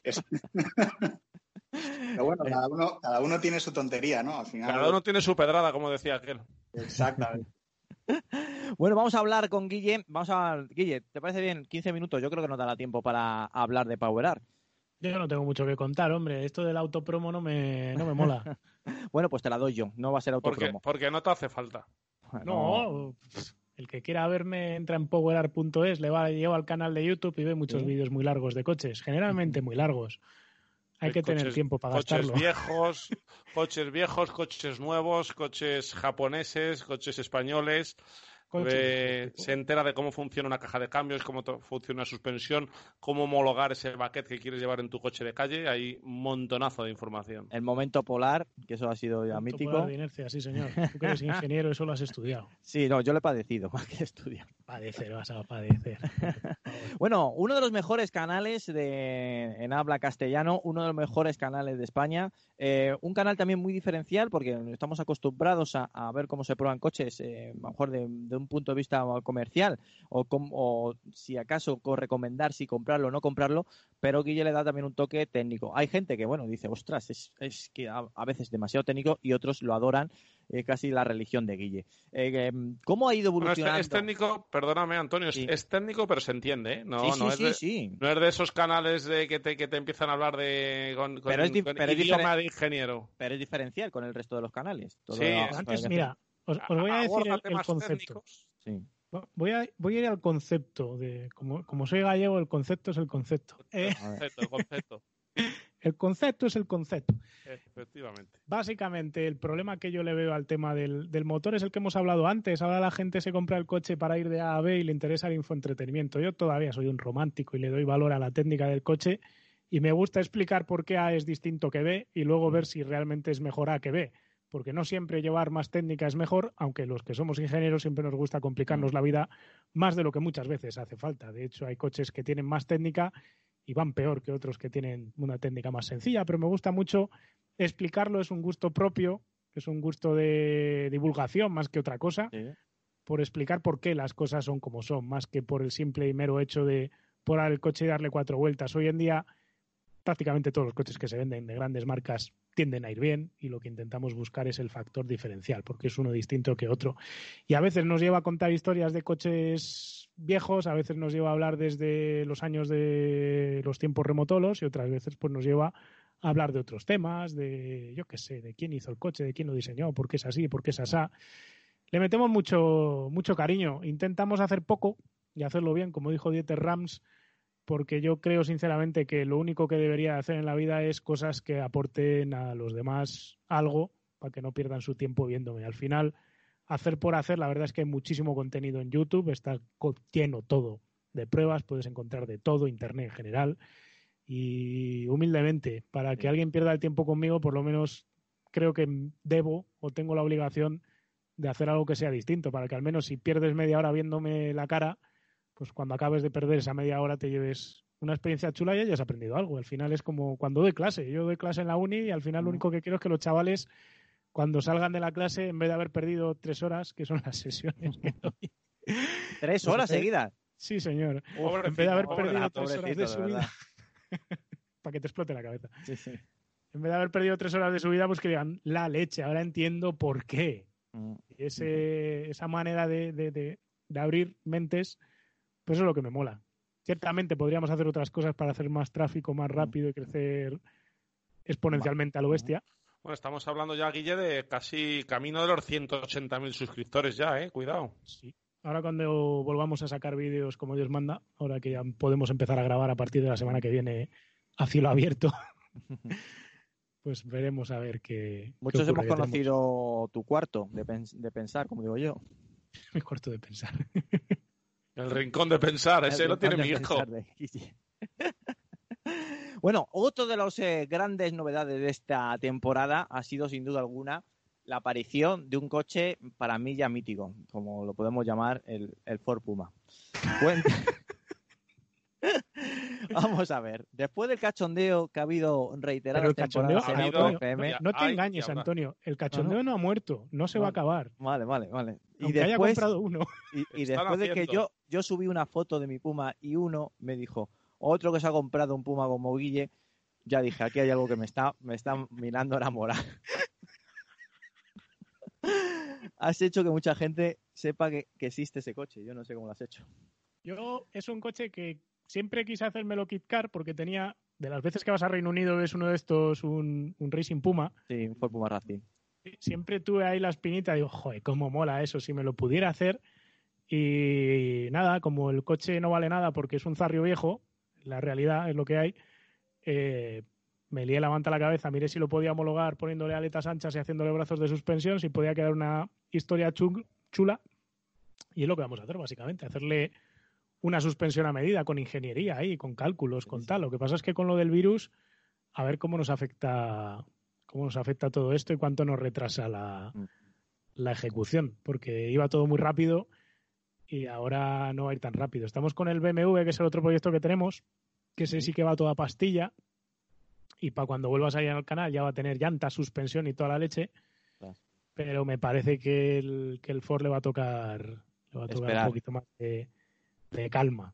pero bueno, cada uno tiene su tontería, ¿no? Al final. Cada uno tiene su pedrada, como decía aquel. Exactamente. Bueno, vamos a hablar con Guille. Guille, ¿te parece bien? 15 minutos, yo creo que nos dará tiempo para hablar de PowerArt. Yo no tengo mucho que contar, hombre. Esto del autopromo no me mola. Bueno, pues te la doy yo. No va a ser autopromo. Porque no te hace falta. No, el que quiera verme entra en powerart.es, lleva al canal de YouTube y ve muchos vídeos muy largos de coches, generalmente muy largos. Hay que tener tiempo para gastarlo. Coches viejos, coches nuevos, coches japoneses, coches españoles. Se entera de cómo funciona una caja de cambios, cómo funciona una suspensión, cómo homologar ese baquet que quieres llevar en tu coche de calle. Hay un montonazo de información. El momento polar, que eso ha sido ya mítico. Polar de inercia, sí, señor. Tú que eres ingeniero, eso lo has estudiado. Sí, no, yo lo he padecido más que estudiar. Vas a padecer. Bueno, uno de los mejores canales en habla castellano, uno de los mejores canales de España. Un canal también muy diferencial porque estamos acostumbrados a ver cómo se prueban coches, a lo mejor de un punto de vista comercial o si acaso recomendar si comprarlo o no comprarlo, pero Guille le da también un toque técnico. Hay gente que, bueno, dice, ostras, es que a veces demasiado técnico y otros lo adoran, casi la religión de Guille. ¿Cómo ha ido evolucionando? Bueno, es técnico, perdóname, Antonio, sí. Es técnico, pero se entiende, ¿eh? No es de esos canales que te empiezan a hablar con idioma de ingeniero. Pero es diferencial con el resto de los canales. Antes, mira, os voy a decir el concepto. Sí. Voy a ir al concepto de como soy gallego, el concepto es el concepto. El concepto. El concepto es el concepto. Efectivamente. Básicamente, el problema que yo le veo al tema del motor es el que hemos hablado antes. Ahora la gente se compra el coche para ir de A a B y le interesa el infoentretenimiento. Yo todavía soy un romántico y le doy valor a la técnica del coche y me gusta explicar por qué A es distinto que B y luego ver si realmente es mejor A que B. Porque no siempre llevar más técnica es mejor, aunque los que somos ingenieros siempre nos gusta complicarnos la vida más de lo que muchas veces hace falta. De hecho, hay coches que tienen más técnica y van peor que otros que tienen una técnica más sencilla, pero me gusta mucho explicarlo, es un gusto propio, es un gusto de divulgación más que otra cosa, por explicar por qué las cosas son como son, más que por el simple y mero hecho de poner el coche y darle 4 vueltas. Hoy en día prácticamente todos los coches que se venden de grandes marcas tienden a ir bien y lo que intentamos buscar es el factor diferencial, porque es uno distinto que otro. Y a veces nos lleva a contar historias de coches viejos, a veces nos lleva a hablar desde los años de los tiempos remotolos y otras veces pues nos lleva a hablar de otros temas, de, yo qué sé, de quién hizo el coche, de quién lo diseñó, por qué es así, por qué es asá. Le metemos mucho cariño. Intentamos hacer poco y hacerlo bien, como dijo Dieter Rams. porque yo creo sinceramente que lo único que debería hacer en la vida es cosas que aporten a los demás algo para que no pierdan su tiempo viéndome. Al final, hacer por hacer, la verdad es que hay muchísimo contenido en YouTube, está lleno todo de pruebas, puedes encontrar de todo, internet en general, y humildemente, para que alguien pierda el tiempo conmigo, por lo menos creo que debo o tengo la obligación de hacer algo que sea distinto, para que al menos si pierdes media hora viéndome la cara, pues cuando acabes de perder esa media hora te lleves una experiencia chula y hayas aprendido algo. Al final es como cuando doy clase. Yo doy clase en la uni y al final lo único que quiero es que los chavales, cuando salgan de la clase, en vez de haber perdido 3 horas, que son las sesiones que doy... 3 horas seguidas. Sí, señor. Pobrecito, en vez de haber pobrecito, perdido 3 horas de su vida... para que te explote la cabeza. Sí, sí. En vez de haber perdido 3 horas de su vida, pues que digan, la leche, ahora entiendo por qué. Esa manera de abrir mentes, pues eso es lo que me mola. Ciertamente podríamos hacer otras cosas para hacer más tráfico, más rápido y crecer exponencialmente a lo bestia. Bueno, estamos hablando ya, Guille, de casi camino de los 180.000 suscriptores ya, cuidado. Sí. Ahora cuando volvamos a sacar vídeos como Dios manda, ahora que ya podemos empezar a grabar a partir de la semana que viene a cielo abierto, pues veremos a ver qué... Muchos qué ocurre. hemos conocido tu cuarto de pensar, como digo yo. Mi cuarto de pensar. El rincón de pensar, ese lo tiene mi hijo. Bueno, otro de las grandes novedades de esta temporada ha sido, sin duda alguna, la aparición de un coche para mí ya mítico, como lo podemos llamar el Ford Puma. Vamos a ver, después del cachondeo que ha habido reiteradas temporadas en Auto FM... No te engañes, Antonio, el cachondeo no ha muerto, no se va a acabar. Vale. Y después, haya comprado uno. Y después de que yo subí una foto de mi Puma y uno me dijo, otro que se ha comprado un Puma como Guille, ya dije, aquí hay algo que me está mirando a la moral. Has hecho que mucha gente sepa que existe ese coche. Yo no sé cómo lo has hecho. Es un coche que siempre quise hacérmelo Kit Car porque tenía, de las veces que vas a Reino Unido ves uno de estos, un Racing Puma. Sí, un Ford Puma Racing. Siempre tuve ahí la espinita, digo, joder, cómo mola eso, si me lo pudiera hacer. Y nada, como el coche no vale nada porque es un zarrio viejo, la realidad es lo que hay, me lié la manta a la cabeza, miré si lo podía homologar poniéndole aletas anchas y haciéndole brazos de suspensión, si podía quedar una historia chula. Y es lo que vamos a hacer, básicamente, hacerle una suspensión a medida, con ingeniería ahí, con cálculos, con tal. Lo que pasa es que con lo del virus, a ver cómo nos afecta todo esto y cuánto nos retrasa la ejecución, porque iba todo muy rápido y ahora no va a ir tan rápido. Estamos con el BMW, que es el otro proyecto que tenemos, que ese sí que va toda pastilla, y para cuando vuelvas ahí al canal ya va a tener llantas, suspensión y toda la leche, pero me parece que el Ford le va a tocar un poquito más de calma.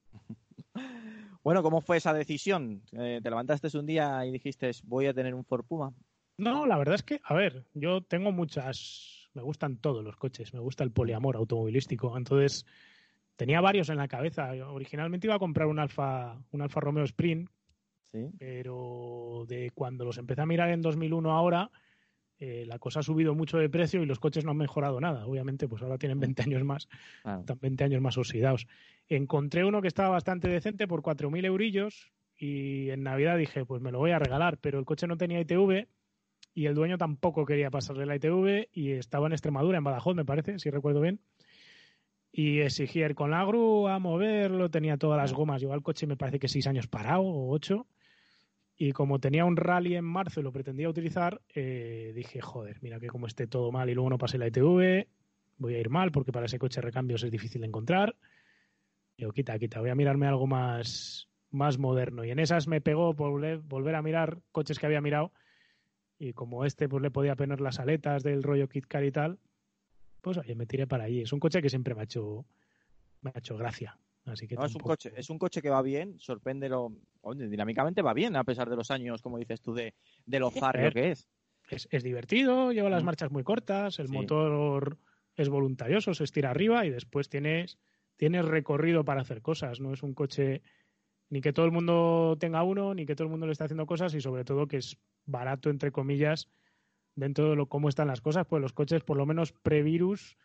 Bueno, ¿cómo fue esa decisión? ¿Te levantaste un día y dijiste, voy a tener un Ford Puma? No, la verdad es que, a ver, yo tengo me gustan todos los coches, me gusta el poliamor automovilístico, entonces tenía varios en la cabeza. Originalmente iba a comprar un Alfa Romeo Sprint, ¿sí? Pero de cuando los empecé a mirar en 2001 ahora, la cosa ha subido mucho de precio y los coches no han mejorado nada. Obviamente, pues ahora tienen 20 años más, 20 años más oxidados. Encontré uno que estaba bastante decente por 4.000 eurillos y en Navidad dije, pues me lo voy a regalar, pero el coche no tenía ITV y el dueño tampoco quería pasarle la ITV y estaba en Extremadura, en Badajoz, me parece, si recuerdo bien. Y exigía ir con la grúa, moverlo, tenía todas las gomas. Llevaba el coche, me parece que 6 años parado o 8. Y como tenía un rally en marzo y lo pretendía utilizar, dije, joder, mira que como esté todo mal y luego no pase la ITV, voy a ir mal porque para ese coche recambios es difícil de encontrar. Digo, quita, voy a mirarme algo más moderno. Y en esas me pegó volver a mirar coches que había mirado y como pues le podía poner las aletas del rollo Kit Car y tal, pues oye, me tiré para allí. Es un coche que siempre me ha hecho gracia. Así que no, es un coche que va bien, dinámicamente va bien a pesar de los años, como dices tú, de lo zarrio que es. Es divertido, lleva las marchas muy cortas, el motor es voluntarioso, se estira arriba y después tienes recorrido para hacer cosas. No es un coche ni que todo el mundo tenga uno, ni que todo el mundo le esté haciendo cosas y sobre todo que es barato, entre comillas, dentro de cómo están las cosas. Pues los coches, por lo menos pre-virus,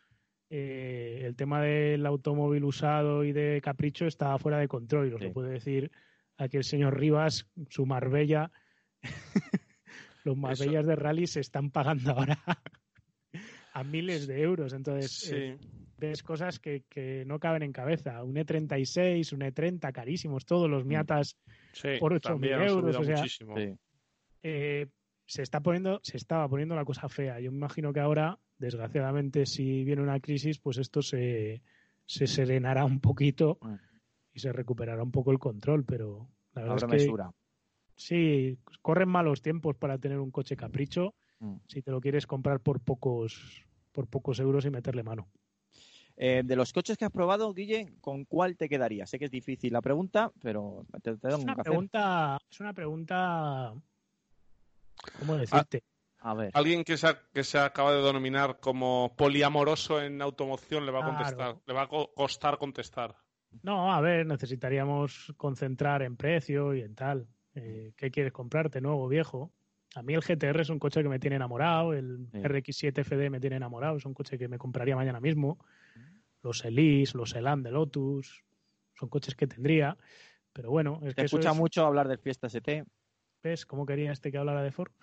el tema del automóvil usado y de capricho está fuera de control. Y os lo puede decir aquí el señor Rivas, su Marbella. Los Marbellas de rally se están pagando ahora a miles de euros. Entonces, ves cosas que no caben en cabeza. Un E36, un E30, carísimos todos, los Miatas por 8.000 euros. O sea, se estaba poniendo la cosa fea. Yo me imagino que ahora, desgraciadamente, si viene una crisis, pues esto se serenará un poquito y se recuperará un poco el control, pero la verdad es que mesura. Sí, corren malos tiempos para tener un coche capricho si te lo quieres comprar por pocos euros y meterle mano. De los coches que has probado, Guille, ¿con cuál te quedaría? Sé que es difícil la pregunta, pero te doy un café. Es una pregunta, ¿cómo decirte? A ver. Alguien que se acaba de denominar como poliamoroso en automoción le va a contestar, le va a costar contestar. No, a ver, necesitaríamos concentrar en precio y en tal. ¿Qué quieres comprarte, nuevo o viejo? A mí el GTR es un coche que me tiene enamorado, el RX-7 FD me tiene enamorado, es un coche que me compraría mañana mismo. Los Elise, los Elan de Lotus, son coches que tendría, pero bueno... Te escucha mucho hablar del Fiesta ST. ¿Ves cómo quería que hablara de Ford?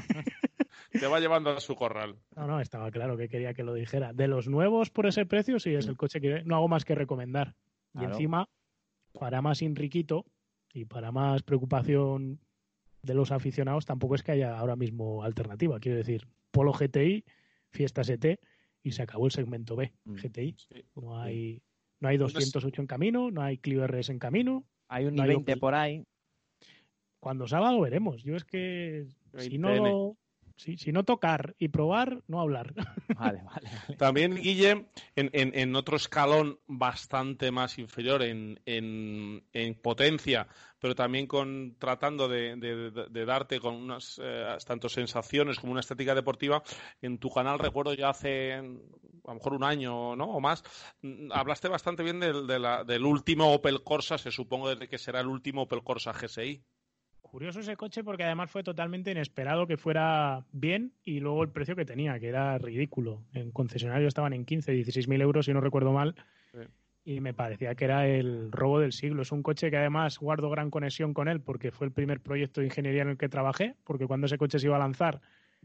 Te va llevando a su corral. No, estaba claro que quería que lo dijera. De los nuevos por ese precio, sí, es el coche que no hago más que recomendar. Claro. Y encima, para más inriquito y para más preocupación de los aficionados, tampoco es que haya ahora mismo alternativa. Quiero decir, Polo GTI, Fiesta ST y se acabó el segmento B, GTI. Sí. No hay 208 en camino, no hay Clio RS en camino. Hay un i20 por ahí. Cuando salga lo veremos. Yo es que si no tocar y probar, no hablar. Vale. También, Guille, en otro escalón bastante más inferior en potencia, pero también tratando de darte con unas tanto sensaciones como una estética deportiva, en tu canal, recuerdo ya hace a lo mejor un año, ¿no? O más, hablaste bastante bien del último Opel Corsa, se supone que será el último Opel Corsa GSI. Curioso ese coche porque además fue totalmente inesperado que fuera bien y luego el precio que tenía, que era ridículo. En concesionario estaban en 15, 16.000 euros, si no recuerdo mal, y me parecía que era el robo del siglo. Es un coche que además guardo gran conexión con él porque fue el primer proyecto de ingeniería en el que trabajé, porque cuando ese coche se iba a lanzar,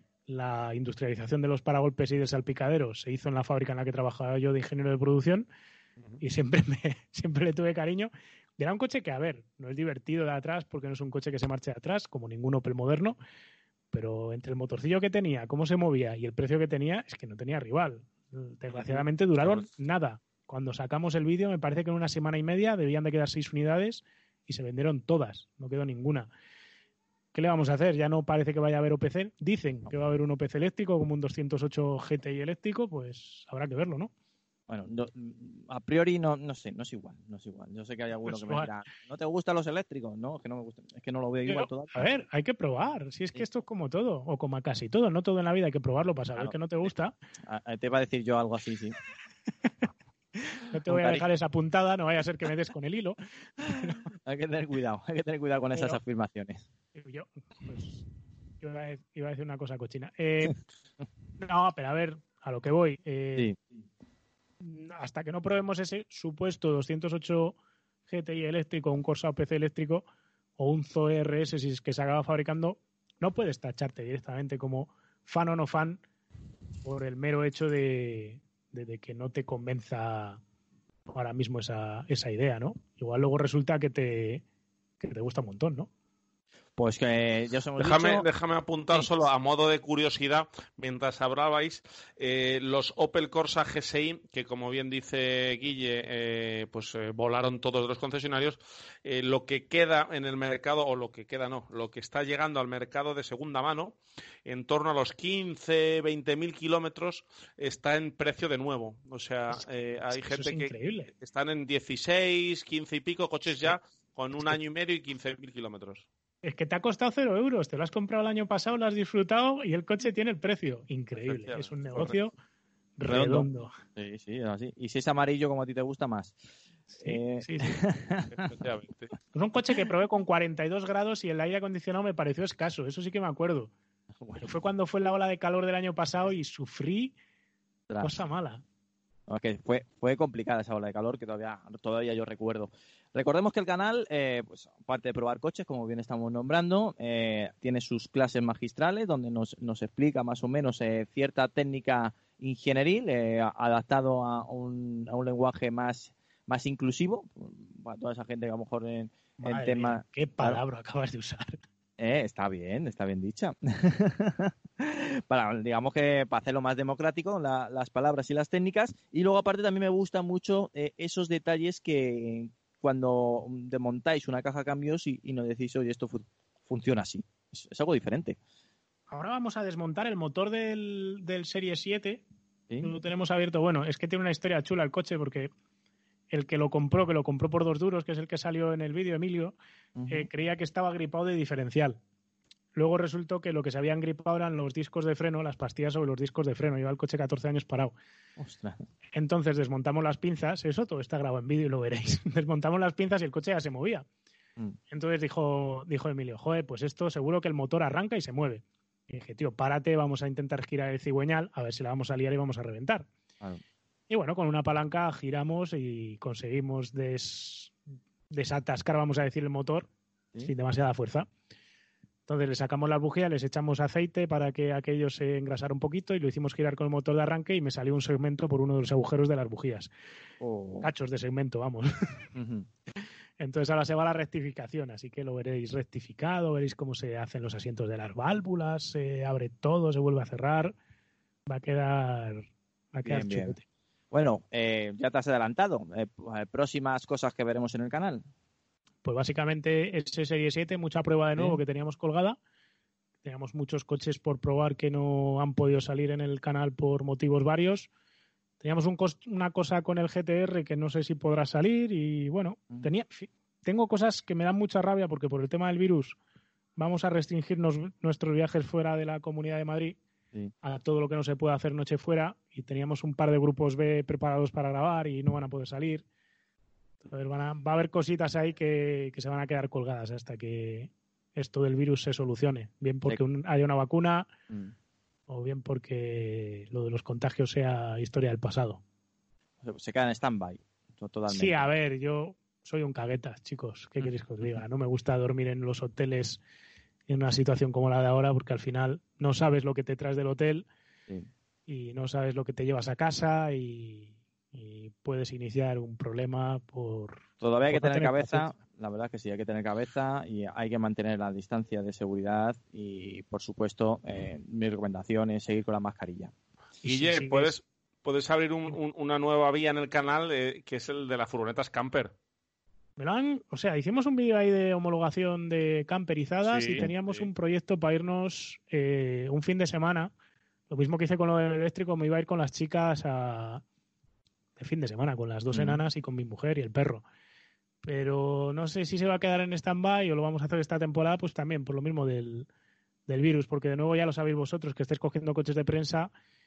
la industrialización de los paragolpes y del salpicadero se hizo en la fábrica en la que trabajaba yo de ingeniero de producción y siempre le tuve cariño. Y era un coche que, a ver, no es divertido de atrás porque no es un coche que se marche de atrás, como ningún Opel moderno, pero entre el motorcillo que tenía, cómo se movía y el precio que tenía, es que no tenía rival. Desgraciadamente duraron nada. Cuando sacamos el vídeo, me parece que en una semana y media debían de quedar 6 unidades y se vendieron todas, no quedó ninguna. ¿Qué le vamos a hacer? Ya no parece que vaya a haber OPC. Dicen que va a haber un OPC eléctrico, como un 208 GTI eléctrico, pues habrá que verlo, ¿no? Bueno, a priori no sé, no es igual. Yo sé que hay alguno que me dirá, ¿no te gustan los eléctricos? No, es que no me gustan, es que no lo veo igual todavía. A ver, hay que probar, si es que esto es como todo, o como casi todo, no todo en la vida hay que probarlo para saber que no te gusta. Te iba a decir yo algo así, sí. No te voy a dejar esa puntada, no vaya a ser que me des con el hilo. Hay que tener cuidado con esas afirmaciones. Yo iba a decir una cosa cochina. No, pero a ver, a lo que voy. Sí. Hasta que no probemos ese supuesto 208 GTI eléctrico, un Corsa OPC eléctrico o un Zoe RS si es que se acaba fabricando, no puedes tacharte directamente como fan o no fan por el mero hecho de que no te convenza ahora mismo esa idea, ¿no? Igual luego resulta que te gusta un montón, ¿no? Pues que ya os hemos déjame apuntar solo a modo de curiosidad, mientras hablabais, los Opel Corsa GSI, que como bien dice Guille, volaron todos los concesionarios, lo que queda en el mercado, o lo que está llegando al mercado de segunda mano, en torno a los 15, 20.000 kilómetros, está en precio de nuevo. O sea, hay gente que están en 16, 15 y pico, coches ya con un año y medio y 15.000 kilómetros. Es que te ha costado 0 euros, te lo has comprado el año pasado, lo has disfrutado y el coche tiene el precio. Increíble, es un negocio redondo. Sí, así. Y si es amarillo como a ti te gusta más. Sí. Es un coche que probé con 42 grados y el aire acondicionado me pareció escaso, eso sí que me acuerdo. Bueno. Fue cuando fue la ola de calor del año pasado y sufrí cosa mala. Que fue complicada esa ola de calor que todavía yo recuerdo. Recordemos que el canal, pues aparte de probar coches, como bien estamos nombrando, tiene sus clases magistrales donde nos explica más o menos cierta técnica ingenieril adaptado a un lenguaje más inclusivo para toda esa gente que a lo mejor en tema... ¿Qué palabra acabas de usar? Está bien dicha. Digamos que para hacerlo más democrático, las palabras y las técnicas. Y luego aparte también me gustan mucho esos detalles que cuando desmontáis una caja de cambios y nos decís, oye, esto funciona así. Es algo diferente. Ahora vamos a desmontar el motor del Serie 7. ¿Sí? Lo tenemos abierto. Bueno, es que tiene una historia chula el coche porque el que lo compró por 2 duros, que es el que salió en el vídeo, Emilio, creía que estaba gripado de diferencial. Luego resultó que lo que se habían gripado eran los discos de freno, las pastillas sobre los discos de freno. Lleva el coche 14 años parado. Ostras. Entonces desmontamos las pinzas. Eso todo está grabado en vídeo y lo veréis. Desmontamos las pinzas y el coche ya se movía. Entonces dijo Emilio, joder, pues esto seguro que el motor arranca y se mueve. Y dije, tío, párate, vamos a intentar girar el cigüeñal a ver si la vamos a liar y vamos a reventar. Claro. Y bueno, con una palanca giramos y conseguimos desatascar, vamos a decir, el motor sin demasiada fuerza. Entonces le sacamos las bujías, les echamos aceite para que aquello se engrasara un poquito y lo hicimos girar con el motor de arranque y me salió un segmento por uno de los agujeros de las bujías. Cachos de segmento, vamos. Entonces ahora se va a la rectificación, así que lo veréis rectificado, veréis cómo se hacen los asientos de las válvulas, se abre todo, se vuelve a cerrar. Va a quedar chulote. Bueno, ya te has adelantado. Próximas cosas que veremos en el canal. Pues básicamente ese Serie 7, mucha prueba de nuevo que teníamos colgada. Teníamos muchos coches por probar que no han podido salir en el canal por motivos varios. Teníamos una cosa con el GTR que no sé si podrá salir y bueno, tengo cosas que me dan mucha rabia porque por el tema del virus vamos a restringirnos nuestros viajes fuera de la Comunidad de Madrid. A todo lo que no se puede hacer noche fuera y teníamos un par de grupos B preparados para grabar y no van a poder salir. Entonces va a haber cositas ahí que se van a quedar colgadas hasta que esto del virus se solucione. Bien porque haya una vacuna o bien porque lo de los contagios sea historia del pasado. Se queda en stand-by totalmente. Sí, a ver, yo soy un caguetas, chicos. ¿Qué queréis que os diga? No me gusta dormir en los hoteles en una situación como la de ahora porque al final no sabes lo que te traes del hotel y no sabes lo que te llevas a casa y puedes iniciar un problema por... Todavía hay que tener cabeza, la verdad es que sí, hay que tener cabeza y hay que mantener la distancia de seguridad y, por supuesto, mi recomendación es seguir con la mascarilla. Guille, puedes abrir una nueva vía en el canal que es el de las furgonetas camper. Hicimos un vídeo ahí de homologación de camperizadas y teníamos un proyecto para irnos un fin de semana. Lo mismo que hice con lo del eléctrico, me iba a ir con las chicas de fin de semana, con las 2 enanas y con mi mujer y el perro. Pero no sé si se va a quedar en stand-by o lo vamos a hacer esta temporada, pues también por lo mismo del virus, porque de nuevo ya lo sabéis vosotros que estáis cogiendo coches de prensa.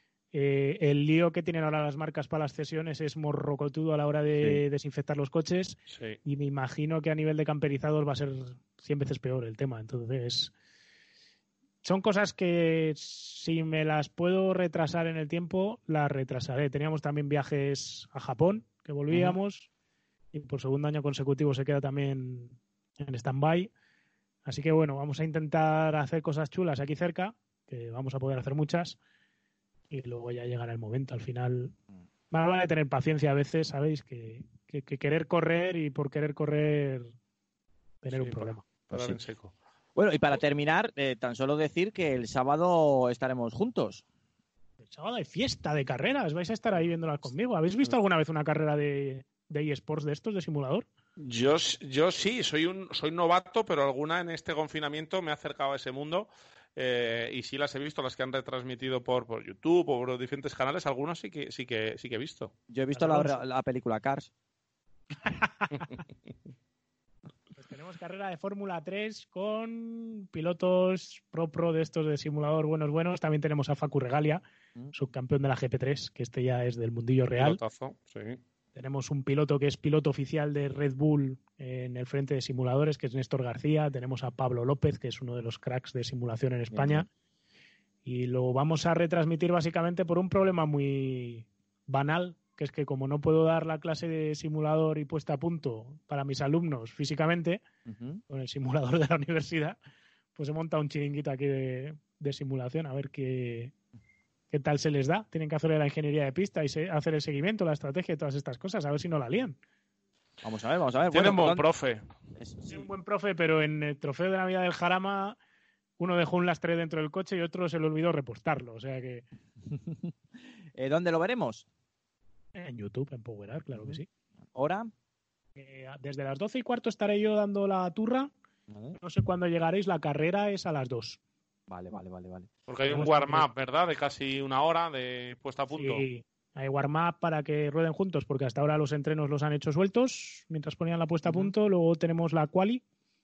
El lío que tienen ahora las marcas para las cesiones es morrocotudo a la hora de desinfectar los coches y me imagino que a nivel de camperizados va a ser 100 veces peor el tema. Entonces, son cosas que si me las puedo retrasar en el tiempo, las retrasaré. Teníamos también viajes a Japón, que volvíamos, y por segundo año consecutivo se queda también en stand-by. Así que bueno, vamos a intentar hacer cosas chulas aquí cerca, que vamos a poder hacer muchas. Y luego ya llegará el momento. Al final, más vale tener paciencia a veces, ¿sabéis? Que querer correr y por querer correr tener un problema. Parar en seco. Bueno, y para terminar, tan solo decir que el sábado estaremos juntos. El sábado hay fiesta de carreras. Vais a estar ahí viéndolas conmigo. ¿Habéis visto alguna vez una carrera de eSports de estos, de simulador? Yo sí, soy novato, pero alguna en este confinamiento me ha acercado a ese mundo. Y sí las he visto, las que han retransmitido por YouTube o por diferentes canales, algunas sí que he visto. Yo he visto la película Cars. Pues tenemos carrera de Fórmula 3 con pilotos pro de estos de simulador buenos. También tenemos a Facu Regalia, subcampeón de la GP3, que este ya es del mundillo real. Pilotazo, sí. Tenemos un piloto que es piloto oficial de Red Bull en el frente de simuladores, que es Néstor García. Tenemos a Pablo López, que es uno de los cracks de simulación en España. Y lo vamos a retransmitir básicamente por un problema muy banal que es que como no puedo dar la clase de simulador y puesta a punto para mis alumnos físicamente, con el simulador de la universidad, pues he montado un chiringuito aquí de simulación, a ver qué tal se les da. Tienen que hacer la ingeniería de pista y hacer el seguimiento, la estrategia y todas estas cosas, a ver si no la lían. Vamos a ver. Tiene un buen profe. Tiene un buen profe, pero en el trofeo de Navidad del Jarama uno dejó un lastre dentro del coche y otro se le olvidó repostarlo, o sea que... ¿Dónde lo veremos? En YouTube, en PowerArt, claro que sí. ¿Hora? Desde las 12:15 estaré yo dando la turra. No sé cuándo llegaréis, la carrera es a las 2. Vale. Porque hay un warm-up, ¿verdad? De casi una hora de puesta a punto. Sí, hay warm-up para que rueden juntos, porque hasta ahora los entrenos los han hecho sueltos mientras ponían la puesta a punto. Luego tenemos la quali,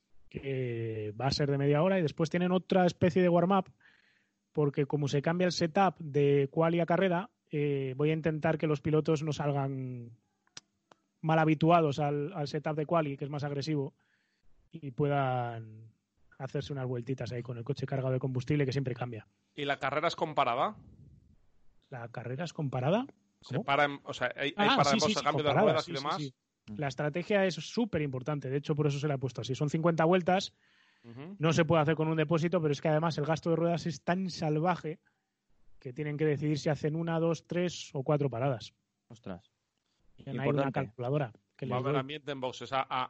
que va a ser de media hora, y después tienen otra especie de warm-up, porque como se cambia el setup de quali a carrera, voy a intentar que los pilotos no salgan mal habituados al setup de quali, que es más agresivo, y puedan hacerse unas vueltitas ahí con el coche cargado de combustible, que siempre cambia. ¿Y la carrera es comparada? ¿La carrera es comparada? Se para hay para cambio de ruedas y demás. Sí. La estrategia es súper importante, de hecho por eso se la he puesto así. Son 50 vueltas, no se puede hacer con un depósito, pero es que además el gasto de ruedas es tan salvaje que tienen que decidir si hacen 1, 2, 3 o 4 paradas. Ostras. Hay una calculadora. Va a haber ambiente en boxes.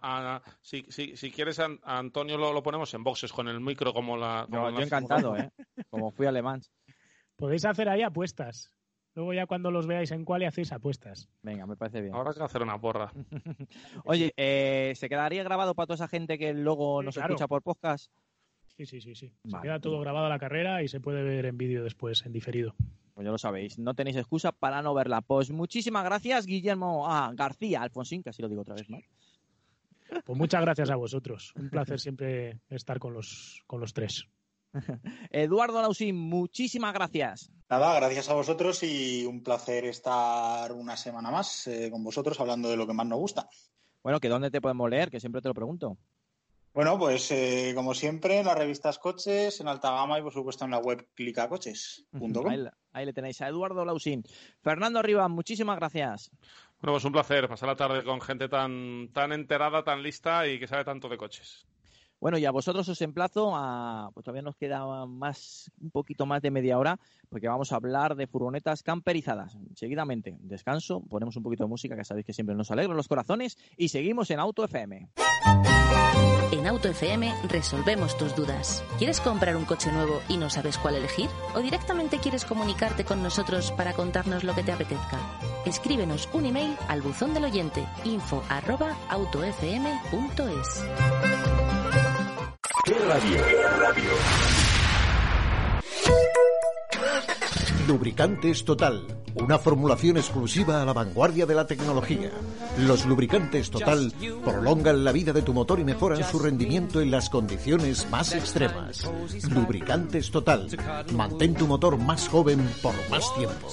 Si quieres, a Antonio lo ponemos en boxes con el micro como la... Yo encantado, como fui alemán. Podéis hacer ahí apuestas. Luego ya cuando los veáis en quali hacéis apuestas. Venga, me parece bien. Ahora hay que hacer una porra. Oye, ¿se quedaría grabado para toda esa gente que luego nos escucha por podcast? Sí. Se vale, queda todo grabado a la carrera y se puede ver en vídeo después, en diferido. Pues ya lo sabéis, no tenéis excusa para no verla. Pues muchísimas gracias, Guillermo García Alfonsín, que así lo digo otra vez más. Pues muchas gracias a vosotros. Un placer siempre estar con los tres. Eduardo Lausín, muchísimas gracias. Nada, gracias a vosotros y un placer estar una semana más con vosotros hablando de lo que más nos gusta. Bueno, ¿que dónde te podemos leer? Que siempre te lo pregunto. Bueno, pues como siempre en las revistas Coches, en alta gama y por supuesto en la web clicacoches.com. Ahí le tenéis a Eduardo Lausín. Fernando Rivas, muchísimas gracias. Bueno, pues un placer pasar la tarde con gente tan enterada, tan lista y que sabe tanto de coches. Bueno, y a vosotros os emplazo pues todavía nos queda un poquito más de media hora, porque vamos a hablar de furgonetas camperizadas. Seguidamente, descanso, ponemos un poquito de música, que sabéis que siempre nos alegra los corazones, y seguimos en Auto FM. En Auto FM resolvemos tus dudas. ¿Quieres comprar un coche nuevo y no sabes cuál elegir? ¿O directamente quieres comunicarte con nosotros para contarnos lo que te apetezca? Escríbenos un email al buzón del oyente info@autofm.es. ¿Qué radio? Lubricantes Total, una formulación exclusiva a la vanguardia de la tecnología. Los lubricantes Total prolongan la vida de tu motor y mejoran su rendimiento en las condiciones más extremas. Lubricantes Total, mantén tu motor más joven por más tiempo.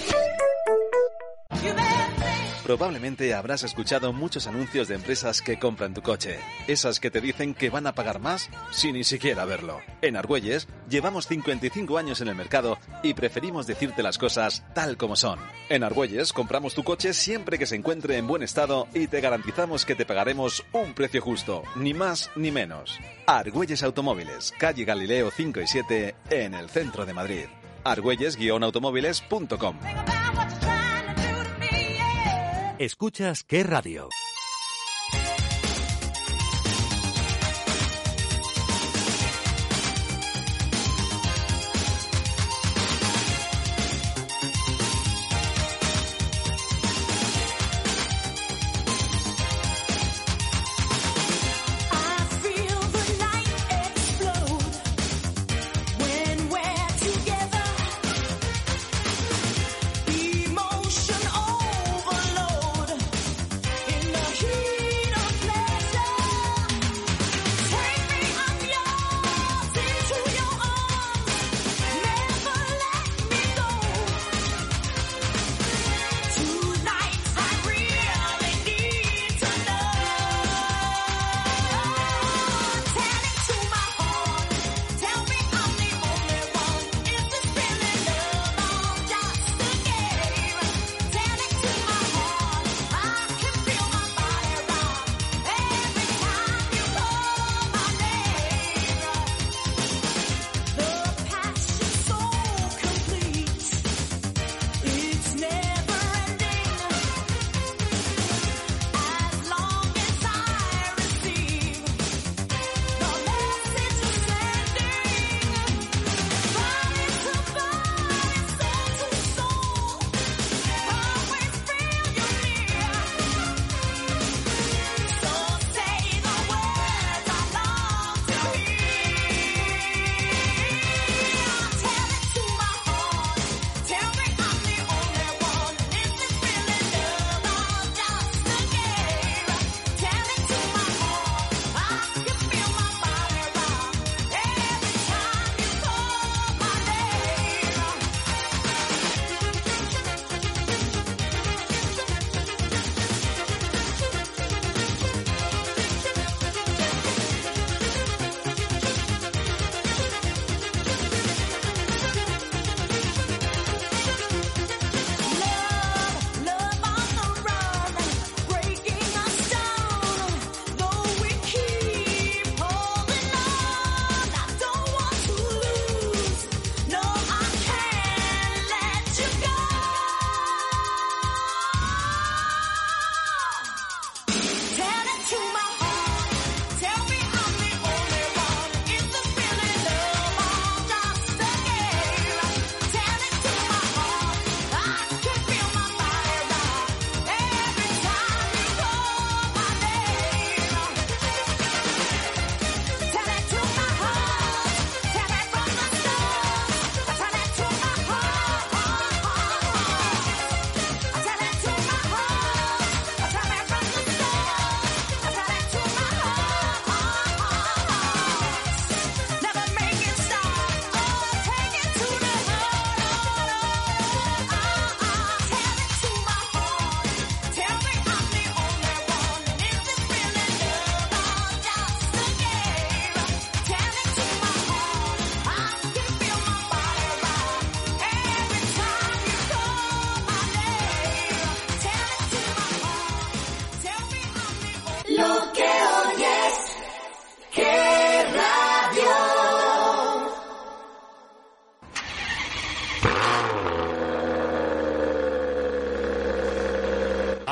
Probablemente habrás escuchado muchos anuncios de empresas que compran tu coche. Esas que te dicen que van a pagar más sin ni siquiera verlo. En Argüelles llevamos 55 años en el mercado y preferimos decirte las cosas tal como son. En Argüelles compramos tu coche siempre que se encuentre en buen estado y te garantizamos que te pagaremos un precio justo, ni más ni menos. Argüelles Automóviles, calle Galileo 5 y 7, en el centro de Madrid. argüelles-automóviles.com. Escuchas ¿Qué radio?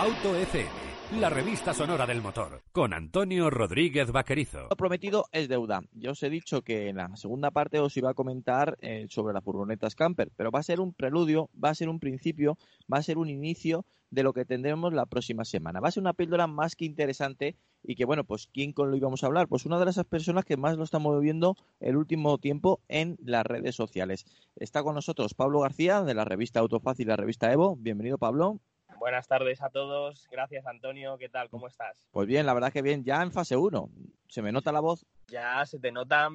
Auto FM, la revista sonora del motor, con Antonio Rodríguez Vaquerizo. Lo prometido es deuda. Ya os he dicho que en la segunda parte os iba a comentar sobre las furgonetas camper, pero va a ser un preludio, va a ser un principio, va a ser un inicio de lo que tendremos la próxima semana. Va a ser una píldora más que interesante y que, bueno, pues ¿quién con lo íbamos a hablar? Pues una de esas personas que más lo está moviendo el último tiempo en las redes sociales. Está con nosotros Pablo García, de la revista Autofácil y la revista Evo. Bienvenido, Pablo. Buenas tardes a todos. Gracias, Antonio. ¿Qué tal? ¿Cómo estás? Pues bien, la verdad que bien. Ya en fase 1. ¿Se me nota la voz? Ya se te nota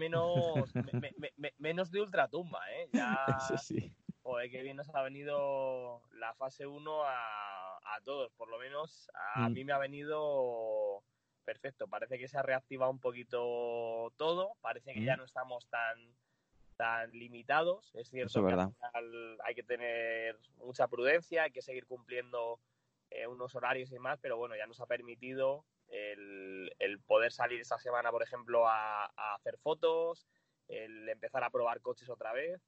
menos de ultratumba, ¿eh? Ya... Sí. Joder, qué bien nos ha venido la fase 1 a todos. Por lo menos a mí me ha venido perfecto. Parece que se ha reactivado un poquito todo. Parece que ya no estamos tan limitados. Es cierto que al final hay que tener mucha prudencia, hay que seguir cumpliendo unos horarios y más, pero bueno, ya nos ha permitido el poder salir esta semana, por ejemplo, a hacer fotos, el empezar a probar coches otra vez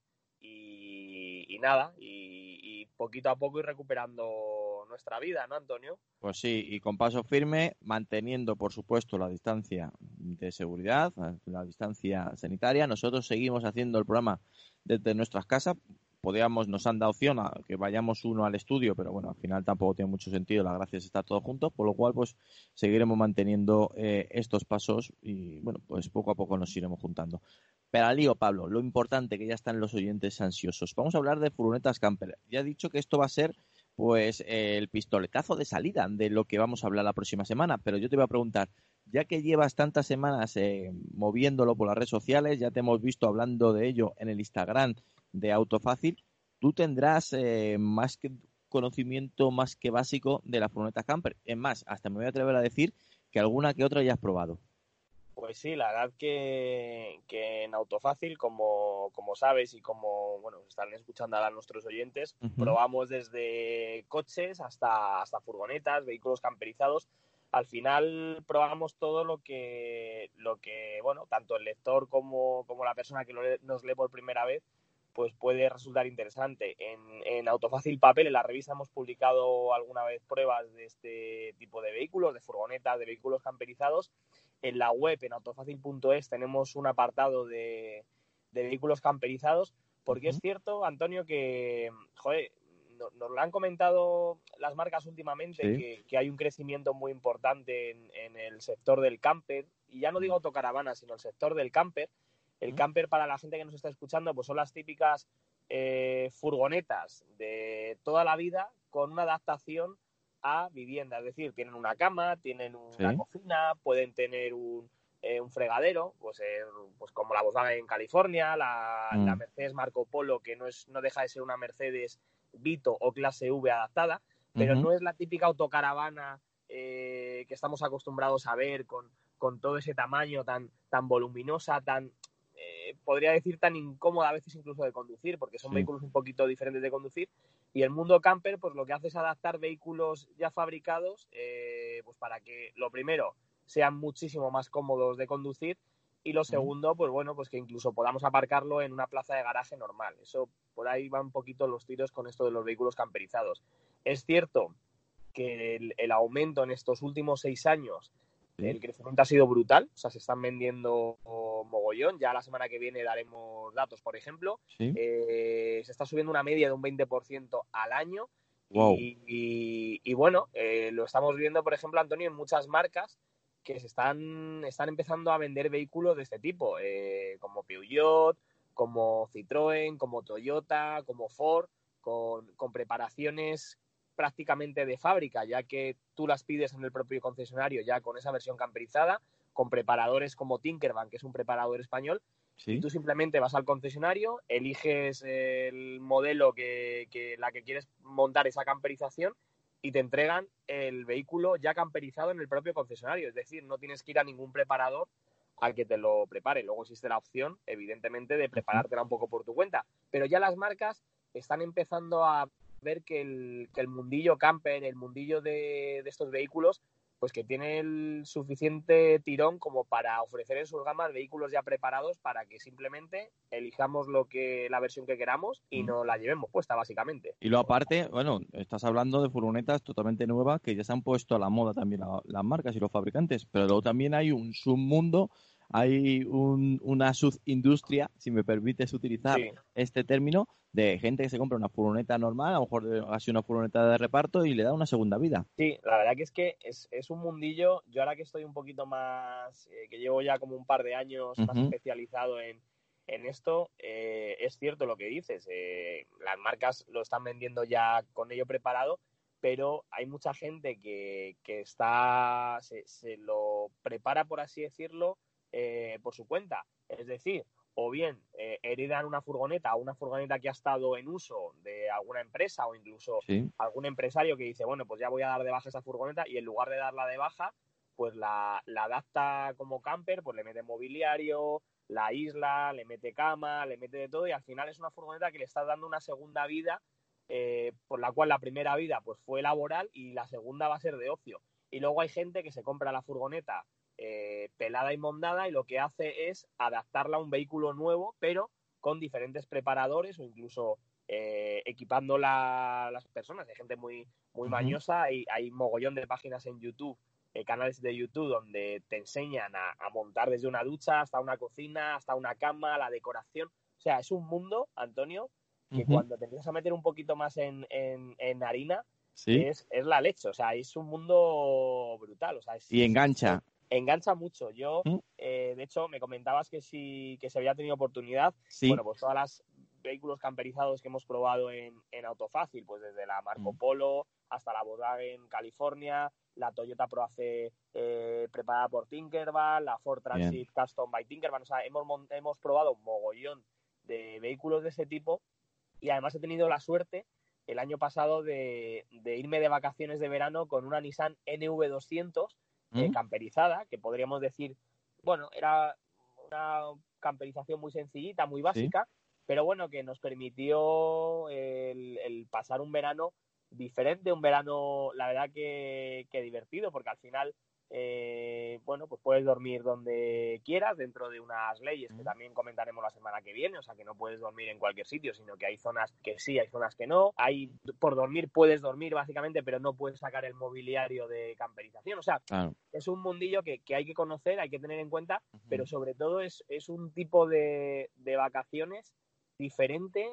y nada, y poquito a poco ir recuperando nuestra vida, ¿no, Antonio? Pues sí, y con paso firme, manteniendo, por supuesto, la distancia de seguridad, la distancia sanitaria. Nosotros seguimos haciendo el programa desde nuestras casas. Nos han dado opción a que vayamos uno al estudio, pero bueno, al final tampoco tiene mucho sentido. La gracia es estar todos juntos, por lo cual pues seguiremos manteniendo estos pasos y bueno, pues poco a poco nos iremos juntando. Pero al lío, Pablo, lo importante, que ya están los oyentes ansiosos. Vamos a hablar de furgonetas camper. Ya he dicho que esto va a ser pues el pistoletazo de salida de lo que vamos a hablar la próxima semana, pero yo te voy a preguntar, ya que llevas tantas semanas moviéndolo por las redes sociales, ya te hemos visto hablando de ello en el Instagram de Autofácil, tú tendrás más que conocimiento más que básico de la furgoneta camper. Es más, hasta me voy a atrever a decir que alguna que otra ya has probado. Pues sí, la verdad que en Autofácil, como sabes y como bueno están escuchando ahora nuestros oyentes, probamos desde coches hasta furgonetas, vehículos camperizados. Al final probamos todo lo que bueno, tanto el lector como la persona que nos lee por primera vez, pues puede resultar interesante. En Autofácil Papel, en la revista, hemos publicado alguna vez pruebas de este tipo de vehículos, de furgonetas, de vehículos camperizados. En la web, en autofácil.es, tenemos un apartado de vehículos camperizados, porque es cierto, Antonio, que nos lo han comentado las marcas últimamente, que hay un crecimiento muy importante en el sector del camper, y ya no digo autocaravana, sino el sector del camper. El camper, para la gente que nos está escuchando, pues son las típicas furgonetas de toda la vida con una adaptación a vivienda. Es decir, tienen una cama, tienen una cocina, pueden tener un fregadero, pues como la Volkswagen en California, la Mercedes Marco Polo, que no deja de ser una Mercedes Vito o clase V adaptada, pero no es la típica autocaravana que estamos acostumbrados a ver con todo ese tamaño tan voluminosa, podría decir tan incómoda a veces incluso de conducir, porque son vehículos un poquito diferentes de conducir. Y el mundo camper pues lo que hace es adaptar vehículos ya fabricados pues para que, lo primero, sean muchísimo más cómodos de conducir, y lo segundo, pues bueno, pues que incluso podamos aparcarlo en una plaza de garaje normal. Eso, por ahí van un poquito los tiros con esto de los vehículos camperizados. Es cierto que el aumento en estos últimos 6 años, el crecimiento ha sido brutal, o sea, se están vendiendo mogollón. Ya la semana que viene daremos datos, por ejemplo. Se está subiendo una media de un 20% al año. Wow. Y bueno, lo estamos viendo, por ejemplo, Antonio, en muchas marcas que se están empezando a vender vehículos de este tipo, como Peugeot, como Citroën, como Toyota, como Ford, con preparaciones prácticamente de fábrica, ya que tú las pides en el propio concesionario ya con esa versión camperizada, con preparadores como Tinkervan, que es un preparador español, y tú simplemente vas al concesionario, eliges el modelo la que quieres montar esa camperización, y te entregan el vehículo ya camperizado en el propio concesionario. Es decir, no tienes que ir a ningún preparador a que te lo prepare. Luego existe la opción, evidentemente, de preparártela un poco por tu cuenta. Pero ya las marcas están empezando a ver que el mundillo camper, el mundillo de estos vehículos, pues que tiene el suficiente tirón como para ofrecer en sus gamas vehículos ya preparados para que simplemente elijamos la versión que queramos y nos la llevemos puesta, básicamente. Y luego aparte, bueno, estás hablando de furgonetas totalmente nuevas que ya se han puesto a la moda también las marcas y los fabricantes, pero luego también hay un submundo, hay una subindustria, si me permites utilizar este término, de gente que se compra una furgoneta normal, a lo mejor ha sido una furgoneta de reparto y le da una segunda vida. Sí, la verdad que es un mundillo. Yo ahora que estoy un poquito más, que llevo ya como un par de años más especializado en esto, es cierto lo que dices. Las marcas lo están vendiendo ya con ello preparado, pero hay mucha gente que se lo prepara, por así decirlo, por su cuenta. Es decir, o bien heredan una furgoneta que ha estado en uso de alguna empresa o incluso algún empresario que dice, bueno, pues ya voy a dar de baja esa furgoneta, y en lugar de darla de baja, pues la adapta como camper, pues le mete mobiliario, la aísla, le mete cama, le mete de todo, y al final es una furgoneta que le está dando una segunda vida, por la cual la primera vida pues fue laboral y la segunda va a ser de ocio. Y luego hay gente que se compra la furgoneta pelada y mondada y lo que hace es adaptarla a un vehículo nuevo, pero con diferentes preparadores o incluso equipándola a las personas. Hay gente muy mañosa, y hay mogollón de páginas en YouTube, canales de YouTube donde te enseñan a montar desde una ducha hasta una cocina, hasta una cama, la decoración. O sea, es un mundo, Antonio, que cuando te empiezas a meter un poquito más en harina, es la leche. O sea, es un mundo brutal. O sea, y engancha. Engancha mucho. Yo, de hecho, me comentabas que se había tenido oportunidad. Bueno, pues todas las vehículos camperizados que hemos probado en Autofácil, pues desde la Marco Polo hasta la Volkswagen California, la Toyota ProAce preparada por Tinkerbell, la Ford Transit Custom by Tinkerbell. O sea, hemos probado un mogollón de vehículos de ese tipo, y además he tenido la suerte el año pasado de irme de vacaciones de verano con una Nissan NV200 camperizada, que podríamos decir, bueno, era una camperización muy sencillita, muy básica, pero bueno, que nos permitió el pasar un verano diferente, un verano, la verdad que divertido, porque al final, bueno, pues puedes dormir donde quieras, dentro de unas leyes que también comentaremos la semana que viene. O sea, que no puedes dormir en cualquier sitio, sino que hay zonas que sí, hay zonas que no. Por dormir puedes dormir, básicamente, pero no puedes sacar el mobiliario de camperización. O sea, es un mundillo que hay que conocer, hay que tener en cuenta, pero sobre todo es un tipo de vacaciones diferente,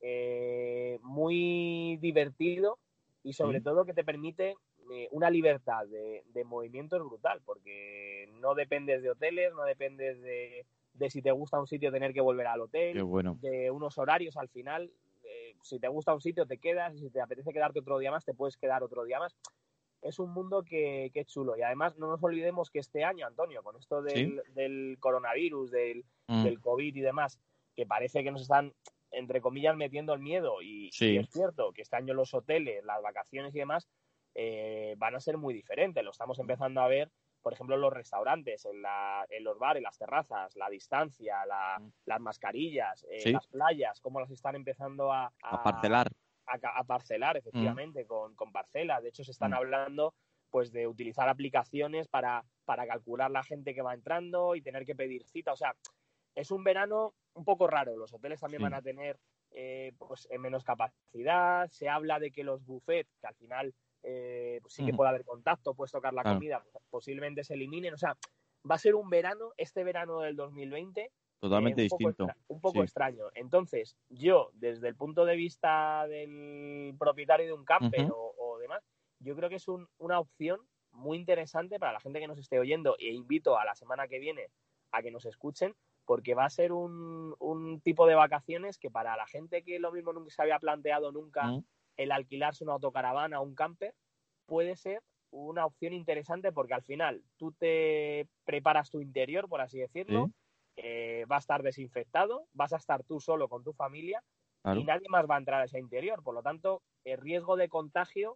muy divertido, y sobre todo que te permite una libertad de movimientos brutal, porque no dependes de hoteles, no dependes de si te gusta un sitio tener que volver al hotel, de unos horarios. Al final, si te gusta un sitio te quedas, y si te apetece quedarte otro día más te puedes quedar otro día más. Es un mundo que es chulo, y además no nos olvidemos que este año, Antonio, con esto del coronavirus, del COVID y demás, que parece que nos están, entre comillas, metiendo el miedo, y es cierto que este año los hoteles, las vacaciones y demás van a ser muy diferentes. Lo estamos empezando a ver, por ejemplo, en los restaurantes, en los bares, las terrazas, la distancia, las mascarillas, las playas, cómo las están empezando a parcelar. A parcelar, efectivamente, con parcelas. De hecho, se están hablando pues de utilizar aplicaciones para calcular la gente que va entrando y tener que pedir cita. O sea, es un verano un poco raro. Los hoteles también van a tener pues menos capacidad. Se habla de que los buffets, que al final pues sí que puede haber contacto, puedes tocar la comida, posiblemente se eliminen. O sea, va a ser un verano, este verano del 2020, totalmente distinto. Un poco extraño. Entonces, yo, desde el punto de vista del propietario de un camper o demás, yo creo que es una opción muy interesante para la gente que nos esté oyendo, e invito a la semana que viene a que nos escuchen, porque va a ser un tipo de vacaciones que, para la gente que lo mismo nunca se había planteado nunca el alquilarse una autocaravana o un camper, puede ser una opción interesante, porque al final tú te preparas tu interior, por así decirlo, va a estar desinfectado, vas a estar tú solo con tu familia y nadie más va a entrar a ese interior. Por lo tanto, el riesgo de contagio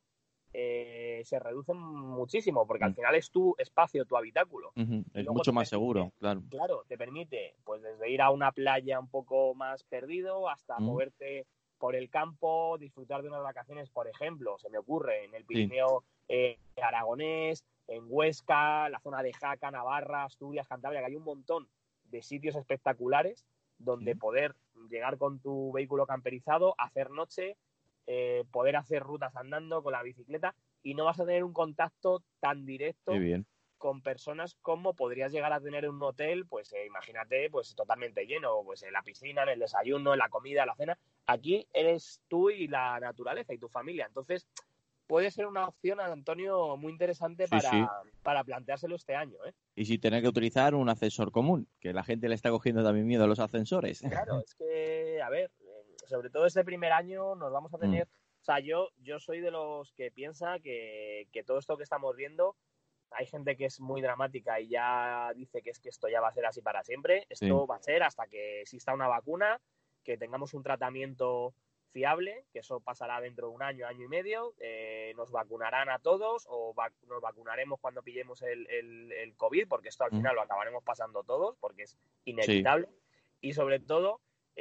se reduce muchísimo, porque al final es tu espacio, tu habitáculo. Es mucho más seguro, claro. Claro, te permite, pues desde ir a una playa un poco más perdido hasta moverte por el campo, disfrutar de unas vacaciones, por ejemplo, se me ocurre, en el Pirineo aragonés, en Huesca, la zona de Jaca, Navarra, Asturias, Cantabria, que hay un montón de sitios espectaculares donde poder llegar con tu vehículo camperizado, hacer noche, poder hacer rutas andando con la bicicleta, y no vas a tener un contacto tan directo con personas como podrías llegar a tener en un hotel, pues imagínate, pues totalmente lleno, pues en la piscina, en el desayuno, en la comida, en la cena. Aquí eres tú y la naturaleza y tu familia. Entonces, puede ser una opción, Antonio, muy interesante para planteárselo este año, ¿eh? Y sin tener que utilizar un ascensor común, que la gente le está cogiendo también miedo a los ascensores. Claro, es que, a ver, sobre todo este primer año nos vamos a tener... O sea, yo soy de los que piensa que todo esto que estamos viendo, hay gente que es muy dramática y ya dice que es que esto ya va a ser así para siempre. Esto va a ser hasta que exista una vacuna, que tengamos un tratamiento fiable, que eso pasará dentro de un año, año y medio. Nos vacunarán a todos o nos vacunaremos cuando pillemos el COVID, porque esto al final lo acabaremos pasando todos, porque es inevitable. Y sobre todo,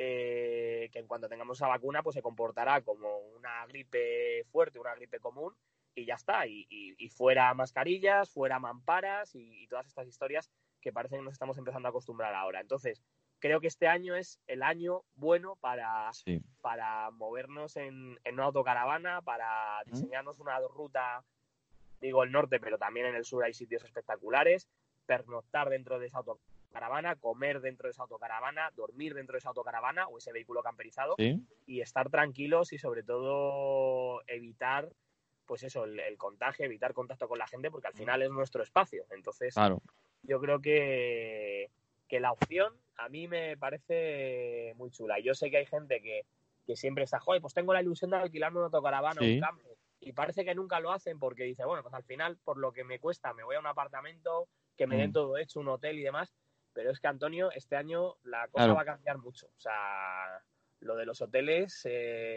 que en cuanto tengamos esa vacuna, pues se comportará como una gripe fuerte, una gripe común, y ya está. Y fuera mascarillas, fuera mamparas y todas estas historias que parece que nos estamos empezando a acostumbrar ahora. Entonces, creo que este año es el año bueno para movernos en una autocaravana, para diseñarnos una ruta, digo el norte, pero también en el sur hay sitios espectaculares, pernoctar dentro de esa autocaravana, comer dentro de esa autocaravana, dormir dentro de esa autocaravana o ese vehículo camperizado y estar tranquilos y sobre todo evitar, pues eso, el contagio, evitar contacto con la gente, porque al final es nuestro espacio. Entonces, yo creo que la opción a mí me parece muy chula. Yo sé que hay gente que siempre está, joder, pues tengo la ilusión de alquilarme una autocaravana o un camper, y parece que nunca lo hacen porque dice, bueno, pues al final, por lo que me cuesta, me voy a un apartamento, que me den todo hecho, un hotel y demás. Pero es que, Antonio, este año la cosa va a cambiar mucho. O sea, lo de los hoteles,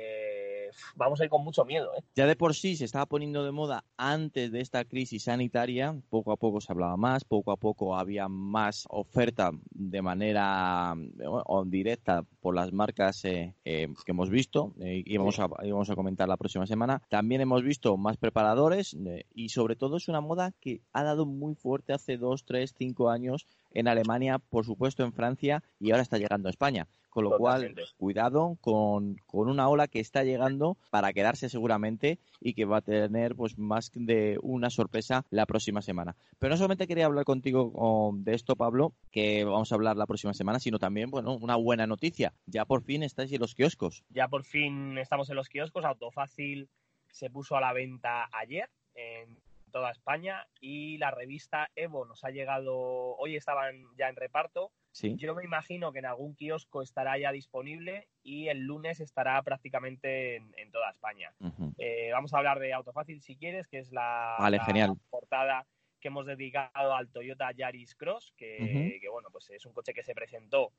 vamos a ir con mucho miedo, ¿eh? Ya de por sí se estaba poniendo de moda antes de esta crisis sanitaria, poco a poco se hablaba más, poco a poco había más oferta de manera directa por las marcas que hemos visto y vamos a comentar la próxima semana. También hemos visto más preparadores y sobre todo es una moda que ha dado muy fuerte hace 2, 3, 5 años en Alemania, por supuesto en Francia, y ahora está llegando a España. Con lo cual, cuidado con una ola que está llegando para quedarse seguramente y que va a tener pues más de una sorpresa la próxima semana. Pero no solamente quería hablar contigo de esto, Pablo, que vamos a hablar la próxima semana, sino también, bueno, una buena noticia. Ya por fin estáis en los kioscos. Ya por fin estamos en los kioscos. Autofácil se puso a la venta ayer en toda España y la revista Evo nos ha llegado, hoy estaban ya en reparto. Yo me imagino que en algún kiosco estará ya disponible y el lunes estará prácticamente en toda España. Vamos a hablar de Autofácil si quieres, que es la portada que hemos dedicado al Toyota Yaris Cross, que bueno, pues es un coche que se presentó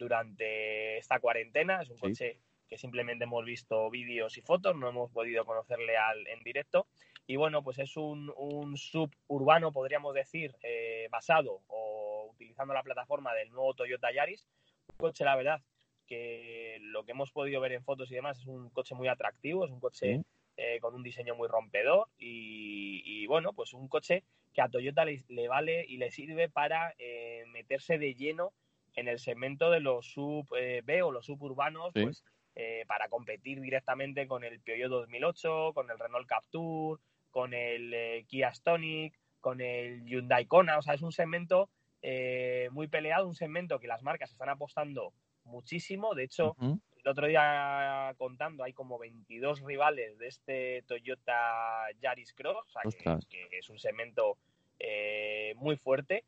durante esta cuarentena, es un coche que simplemente hemos visto vídeos y fotos, no hemos podido conocerle en directo. Y bueno, pues es un suburbano, podríamos decir, basado o utilizando la plataforma del nuevo Toyota Yaris. Un coche, la verdad, que lo que hemos podido ver en fotos y demás es un coche muy atractivo, es un coche con un diseño muy rompedor y bueno, pues un coche que a Toyota le vale y le sirve para meterse de lleno en el segmento de los sub-B o los suburbanos, pues para competir directamente con el Peugeot 2008, con el Renault Captur, con el Kia Stonic, con el Hyundai Kona. O sea, es un segmento muy peleado, un segmento que las marcas están apostando muchísimo. De hecho, el otro día contando, hay como 22 rivales de este Toyota Yaris Cross, o sea, que es un segmento muy fuerte.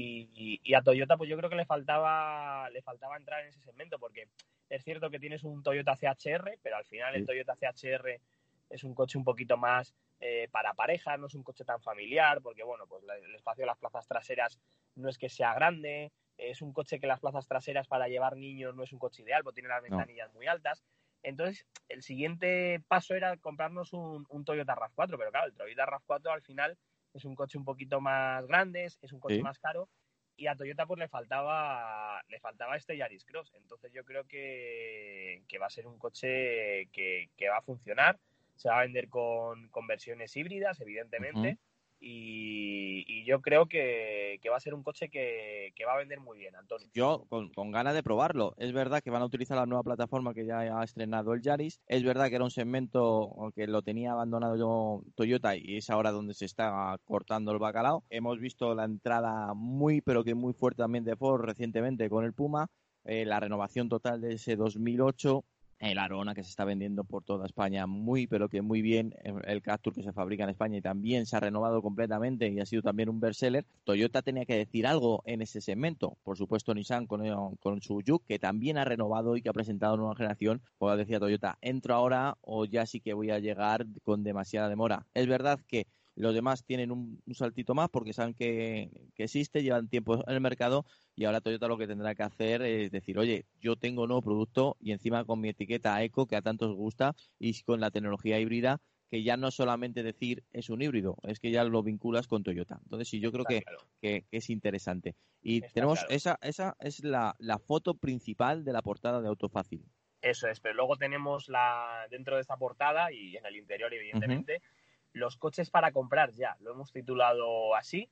Y a Toyota, pues yo creo que le faltaba entrar en ese segmento, porque es cierto que tienes un Toyota CHR, pero al final el Toyota CHR es un coche un poquito más para parejas, no es un coche tan familiar, porque bueno, pues el espacio de las plazas traseras no es que sea grande, es un coche que las plazas traseras para llevar niños no es un coche ideal, porque tiene las ventanillas muy altas. Entonces, el siguiente paso era comprarnos un Toyota RAV4, pero claro, el Toyota RAV4 al final es un coche un poquito más grande, es un coche más caro, y a Toyota pues le faltaba este Yaris Cross. Entonces yo creo que va a ser un coche que va a funcionar, se va a vender con versiones híbridas, evidentemente, y yo creo que va a ser un coche que va a vender muy bien, Antonio. Yo con ganas de probarlo. Es verdad que van a utilizar la nueva plataforma que ya ha estrenado el Yaris. Es verdad que era un segmento que lo tenía abandonado yo Toyota y es ahora donde se está cortando el bacalao. Hemos visto la entrada muy pero que muy fuerte también de Ford recientemente con el Puma, la renovación total de ese 2008. El Arona, que se está vendiendo por toda España muy, pero que muy bien. El Captur, que se fabrica en España y también se ha renovado completamente y ha sido también un bestseller. Toyota tenía que decir algo en ese segmento. Por supuesto, Nissan con su Juke, que también ha renovado y que ha presentado nueva generación. Como decía Toyota, ¿entro ahora o ya sí que voy a llegar con demasiada demora? Es verdad que los demás tienen un saltito más porque saben que existe, llevan tiempo en el mercado y ahora Toyota lo que tendrá que hacer es decir, oye, yo tengo un nuevo producto y encima con mi etiqueta Eco, que a tantos gusta, y con la tecnología híbrida, que ya no solamente decir es un híbrido, es que ya lo vinculas con Toyota. Entonces sí, yo creo que es interesante. Y tenemos esa es la foto principal de la portada de Autofácil. Eso es, pero luego tenemos dentro de esta portada y en el interior, evidentemente, los coches para comprar ya. Lo hemos titulado así.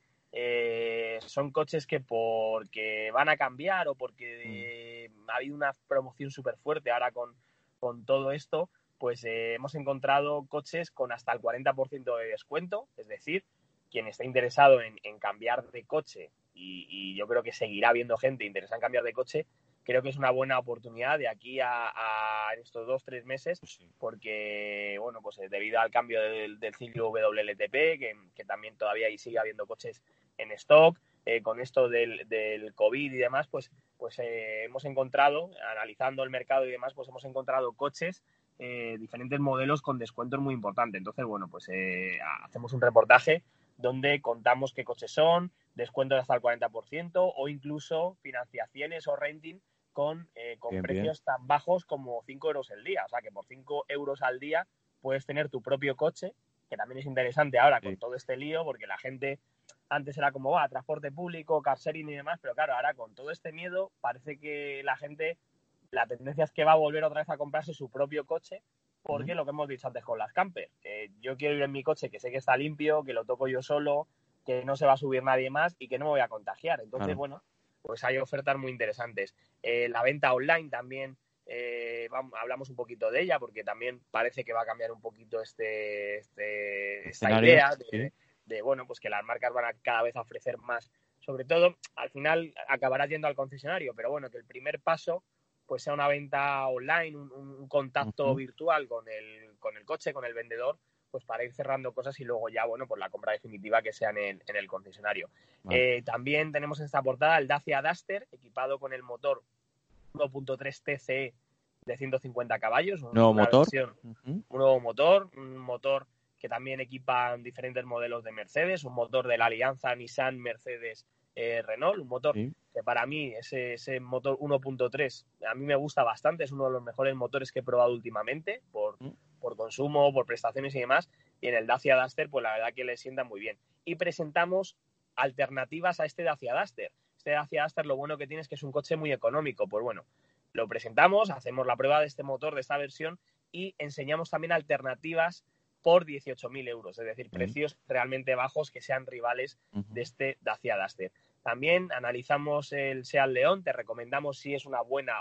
Son coches que porque van a cambiar o porque ha habido una promoción súper fuerte ahora con todo esto, pues hemos encontrado coches con hasta el 40% de descuento. Es decir, quien esté interesado en cambiar de coche, y yo creo que seguirá habiendo gente interesada en cambiar de coche, creo que es una buena oportunidad de aquí a estos 2-3 meses, porque, bueno, pues debido al cambio del ciclo WLTP, que también todavía sigue habiendo coches en stock, con esto del COVID y demás, pues hemos encontrado, analizando el mercado y demás, pues hemos encontrado coches, diferentes modelos con descuentos muy importantes. Entonces, bueno, pues hacemos un reportaje donde contamos qué coches son, descuentos hasta el 40% o incluso financiaciones o renting con precios tan bajos como 5 euros el día. O sea, que por 5 euros al día puedes tener tu propio coche, que también es interesante ahora con todo este lío, porque la gente antes era como, transporte público, car sharing y demás, pero claro, ahora con todo este miedo parece que la tendencia es que va a volver otra vez a comprarse su propio coche, porque lo que hemos dicho antes con las camper, yo quiero ir en mi coche que sé que está limpio, que lo toco yo solo, que no se va a subir nadie más y que no me voy a contagiar. Entonces, bueno, pues hay ofertas muy interesantes. La venta online también, hablamos un poquito de ella, porque también parece que va a cambiar un poquito esta idea de, bueno, pues que las marcas van a cada vez a ofrecer más. Sobre todo, al final acabarás yendo al concesionario, pero bueno, que el primer paso pues sea una venta online, un contacto virtual con el coche, con el vendedor, pues para ir cerrando cosas y luego ya, bueno, pues la compra definitiva que sea en el concesionario. También tenemos en esta portada el Dacia Duster, equipado con el motor 1.3 TCE de 150 caballos. Un nuevo motor, un motor que también equipan diferentes modelos de Mercedes, un motor de la alianza Nissan, Mercedes, Renault, un motor que para mí, ese motor 1.3, a mí me gusta bastante, es uno de los mejores motores que he probado últimamente por consumo, por prestaciones y demás, y en el Dacia Duster pues la verdad que le sienta muy bien. Y presentamos alternativas a este Dacia Duster. Este Dacia Duster lo bueno que tiene es que es un coche muy económico, pues bueno, lo presentamos, hacemos la prueba de este motor, de esta versión, y enseñamos también alternativas por 18.000 euros, es decir, precios realmente bajos que sean rivales de este Dacia Duster. También analizamos el Seat León, te recomendamos si es una buena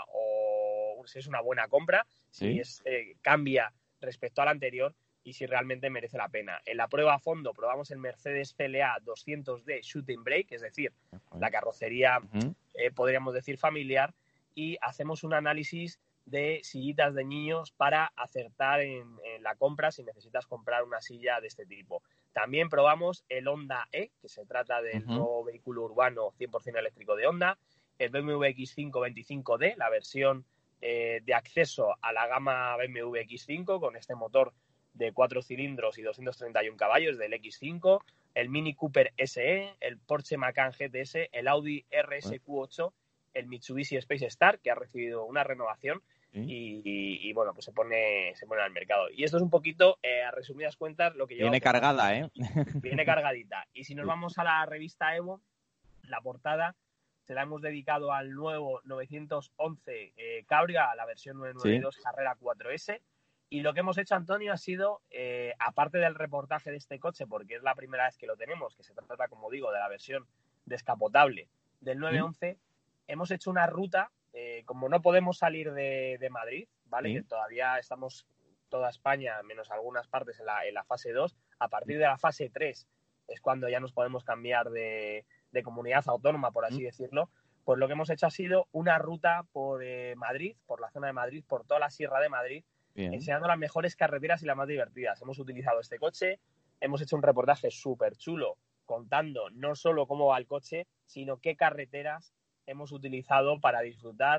compra, si cambia respecto al anterior y si realmente merece la pena. En la prueba a fondo probamos el Mercedes CLA 200D Shooting Brake, es decir, la carrocería, podríamos decir, familiar, y hacemos un análisis de sillitas de niños para acertar en la compra si necesitas comprar una silla de este tipo. También probamos el Honda E, que se trata del nuevo vehículo urbano 100% eléctrico de Honda, el BMW X5 25D, la versión de acceso a la gama BMW X5 con este motor de 4 cilindros y 231 caballos del X5, el Mini Cooper SE, el Porsche Macan GTS, el Audi RSQ8, el Mitsubishi Space Star, que ha recibido una renovación y bueno, pues se pone al mercado. Y esto es un poquito, a resumidas cuentas, lo que lleva... Viene cargada, Viene cargadita. Y si nos vamos a la revista Evo, la portada se la hemos dedicado al nuevo 911 Cabrio, a la versión 992 Carrera 4S, Y lo que hemos hecho, Antonio, ha sido, aparte del reportaje de este coche, porque es la primera vez que lo tenemos, que se trata, como digo, de la versión descapotable del 911, hemos hecho una ruta, como no podemos salir de Madrid, ¿vale? Que todavía estamos toda España, menos algunas partes en la fase 2, a partir de la fase 3 es cuando ya nos podemos cambiar de comunidad autónoma, por así decirlo. Pues lo que hemos hecho ha sido una ruta por Madrid, por la zona de Madrid, por toda la Sierra de Madrid, enseñando las mejores carreteras y las más divertidas. Hemos utilizado este coche, hemos hecho un reportaje súper chulo contando no solo cómo va el coche, sino qué carreteras hemos utilizado para disfrutar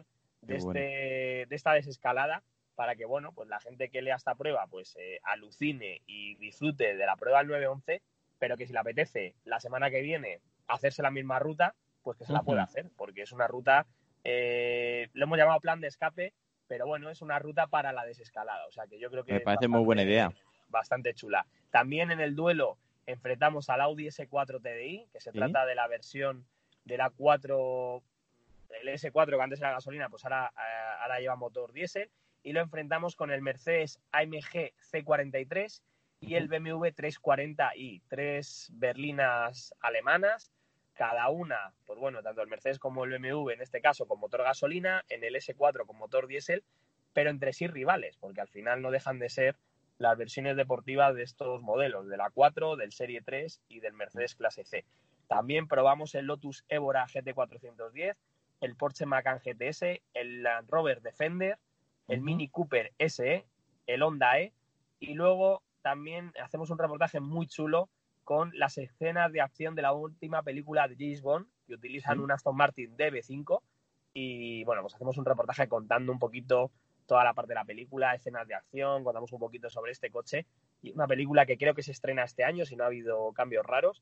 de esta desescalada, para que, bueno, pues la gente que lea esta prueba pues alucine y disfrute de la prueba del 911, pero que si le apetece la semana que viene hacerse la misma ruta, pues que se la pueda hacer, porque es una ruta, lo hemos llamado plan de escape, pero bueno, es una ruta para la desescalada, o sea que yo creo que me parece muy buena idea. Bastante chula. También en el duelo enfrentamos al Audi S4 TDI, que se trata de la versión de la 4, el S4 que antes era gasolina, pues ahora lleva motor diésel, y lo enfrentamos con el Mercedes AMG C43 y el BMW 340i, 3 berlinas alemanas, cada una, pues bueno, tanto el Mercedes como el BMW en este caso con motor gasolina, en el S4 con motor diésel, pero entre sí rivales, porque al final no dejan de ser las versiones deportivas de estos modelos, de la 4, del Serie 3 y del Mercedes Clase C. También probamos el Lotus Evora GT410, el Porsche Macan GTS, el Land Rover Defender, el Mini Cooper SE, el Honda E, y luego también hacemos un reportaje muy chulo con las escenas de acción de la última película de James Bond, que utilizan un Aston Martin DB5, y bueno, pues hacemos un reportaje contando un poquito toda la parte de la película, escenas de acción, contamos un poquito sobre este coche, y una película que creo que se estrena este año, si no ha habido cambios raros,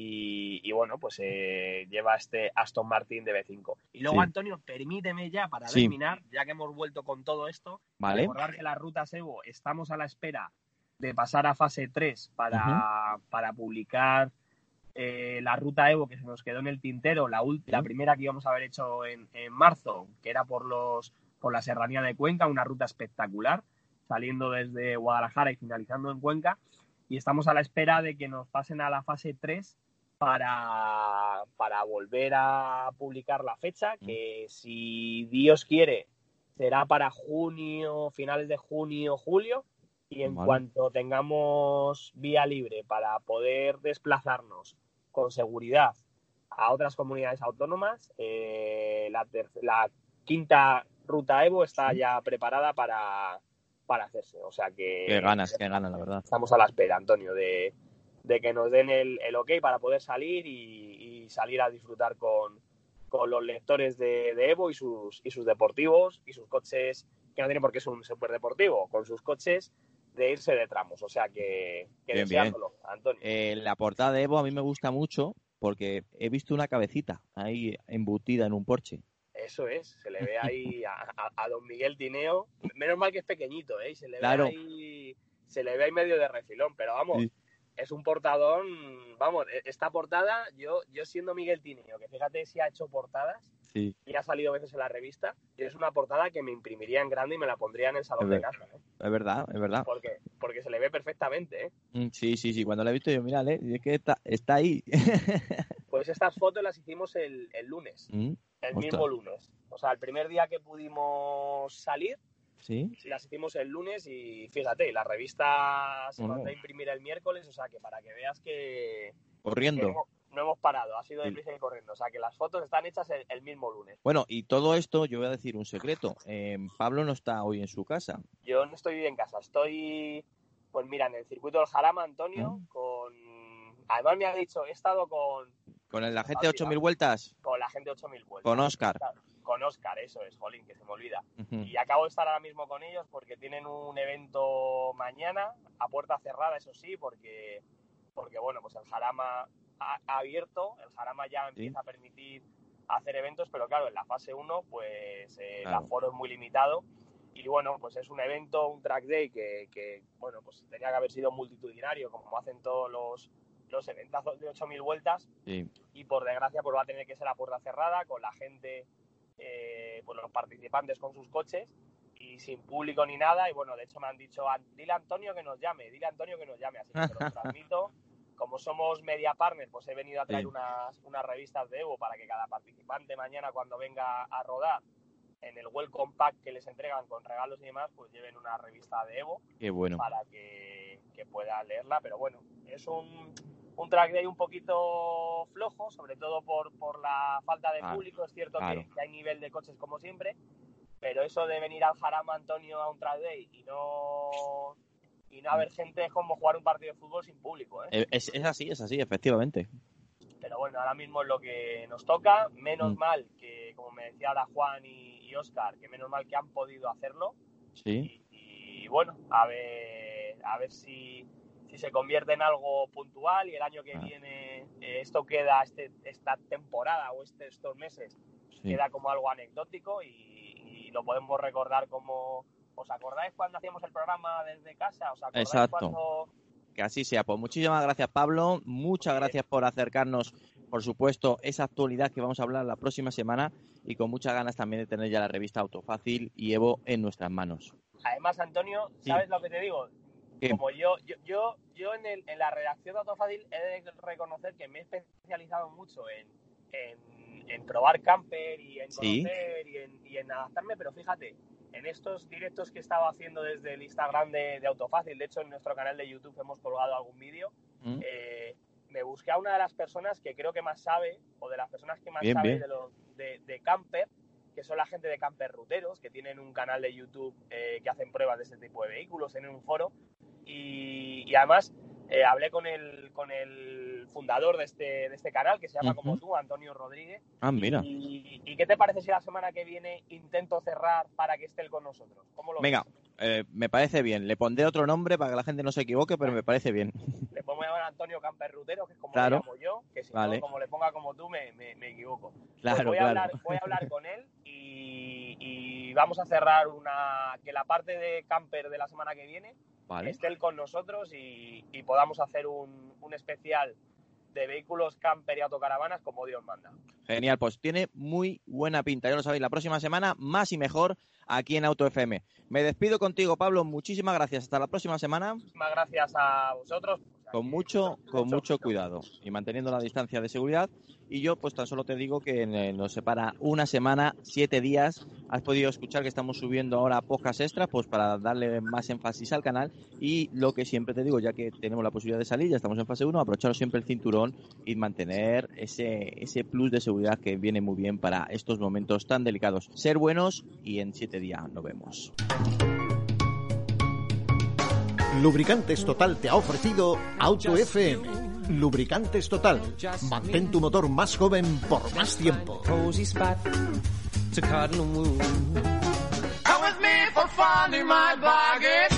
y bueno, pues lleva este Aston Martin DB5. Y luego, Antonio, permíteme ya, para terminar, ya que hemos vuelto con todo esto, recordar que las rutas Evo estamos a la espera de pasar a fase 3 para publicar la ruta Evo, que se nos quedó en el tintero, la primera que íbamos a haber hecho en marzo, que era por la serranía de Cuenca, una ruta espectacular, saliendo desde Guadalajara y finalizando en Cuenca, y estamos a la espera de que nos pasen a la fase 3 para volver a publicar la fecha, que si Dios quiere será para junio, finales de junio, julio, y en cuanto tengamos vía libre para poder desplazarnos con seguridad a otras comunidades autónomas, la quinta ruta Evo está ya preparada para hacerse. O sea que... Qué ganas, la verdad. Estamos a la espera, Antonio, de que nos den el ok para poder salir y salir a disfrutar con los lectores de Evo y sus deportivos y sus coches, que no tienen por qué ser un superdeportivo, con sus coches de irse de tramos. O sea que deseándolo, Antonio. La portada de Evo a mí me gusta mucho porque he visto una cabecita ahí embutida en un Porsche. Eso es, se le ve ahí a don Miguel Tineo, menos mal que es pequeñito, y se le ve ahí medio de refilón, pero vamos, es un portadón, vamos, esta portada, yo siendo Miguel Tineo, que fíjate si ha hecho portadas y ha salido veces en la revista, es una portada que me imprimiría en grande y me la pondría en el salón de casa. Es verdad. Porque se le ve perfectamente, Sí, cuando la he visto yo, mira, es que está ahí. Pues estas fotos las hicimos el lunes. El mismo lunes. O sea, el primer día que pudimos salir, las hicimos el lunes y fíjate, la revista se mandó a imprimir el miércoles, o sea que para que veas que... Corriendo. Que no hemos parado, ha sido de prisa y corriendo. O sea que las fotos están hechas el mismo lunes. Bueno, y todo esto, yo voy a decir un secreto. Pablo no está hoy en su casa. Yo no estoy en casa, estoy... Pues mira, en el circuito del Jarama, Antonio, Además me ha dicho, he estado con la gente de 8.000 vueltas. Con la gente de 8.000 vueltas. Con Óscar. Con Óscar, eso es, jolín, que se me olvida. Y acabo de estar ahora mismo con ellos porque tienen un evento mañana, a puerta cerrada, eso sí, porque bueno, pues el Jarama ha abierto, el Jarama ya empieza a permitir hacer eventos, pero claro, en la fase 1, pues el aforo es muy limitado. Y bueno, pues es un evento, un track day que bueno, pues tenía que haber sido multitudinario, como hacen todos los eventazos de 8.000 vueltas, y por desgracia pues va a tener que ser a puerta cerrada, con la gente, pues los participantes con sus coches, y sin público ni nada. Y bueno, de hecho me han dicho, dile a Antonio que nos llame, así que te lo transmito. Como somos media partner, pues he venido a traer unas revistas de Evo para que cada participante mañana, cuando venga a rodar, en el welcome pack que les entregan con regalos y demás, pues lleven una revista de Evo. Qué bueno. Para que puedan leerla. Pero bueno, es un track day un poquito flojo, sobre todo por la falta de público. Es cierto que hay nivel de coches como siempre, pero eso de venir al Jarama, Antonio, a un track day y no haber gente es como jugar un partido de fútbol sin público, ¿eh? Es así, efectivamente. Pero bueno, ahora mismo es lo que nos toca. Menos mal que, como me decía ahora Juan y Óscar, que menos mal que han podido hacerlo. Sí. Y bueno, a ver si se convierte en algo puntual y el año que viene esto queda, esta temporada o estos meses, queda como algo anecdótico y lo podemos recordar como... ¿Os acordáis cuando hacíamos el programa desde casa? ¿Os acordáis cuando...? Que así sea. Pues muchísimas gracias, Pablo. Muchas gracias por acercarnos, por supuesto, esa actualidad que vamos a hablar la próxima semana y con muchas ganas también de tener ya la revista Autofácil y Evo en nuestras manos. Además, Antonio, ¿sabes lo que te digo? ¿Qué? Como yo en la redacción de Autofácil he de reconocer que me he especializado mucho en probar camper y en conocer y en adaptarme, pero fíjate, en estos directos que he estado haciendo desde el Instagram de Autofácil, de hecho en nuestro canal de YouTube hemos colgado algún vídeo, me busqué a una de las personas que creo que más sabe, o de las personas que más sabe de camper, que son la gente de Camper Ruteros, que tienen un canal de YouTube que hacen pruebas de este tipo de vehículos, tienen un foro, y además hablé con el fundador de este canal, que se llama como tú, Antonio Rodríguez. Ah, mira. ¿Y qué te parece si la semana que viene intento cerrar para que esté él con nosotros? ¿Cómo lo Venga, me parece bien. Le pondré otro nombre para que la gente no se equivoque, pero me parece bien. Le podemos llamar a Antonio Camper Rutero, que es como le llamo yo, que si no, como le ponga como tú, me equivoco. Claro, pues voy a hablar con él y vamos a cerrar que la parte de camper de la semana que viene esté él con nosotros y podamos hacer un especial de vehículos camper y autocaravanas como Dios manda. Genial, pues tiene muy buena pinta, ya lo sabéis, la próxima semana más y mejor aquí en Auto FM. Me despido contigo, Pablo, muchísimas gracias, hasta la próxima semana. Muchísimas gracias a vosotros. Con mucho cuidado y manteniendo la distancia de seguridad. Y yo pues tan solo te digo que nos separa una semana, 7 días. Has podido escuchar que estamos subiendo ahora podcast extras pues para darle más énfasis al canal. Y lo que siempre te digo, ya que tenemos la posibilidad de salir, ya estamos en fase 1, aprovecharos siempre el cinturón y mantener ese plus de seguridad que viene muy bien para estos momentos tan delicados. Ser buenos y en 7 días nos vemos. Lubricantes Total te ha ofrecido Auto FM. Lubricantes Total. Mantén tu motor más joven por más tiempo. Come with me for fun in my bargain.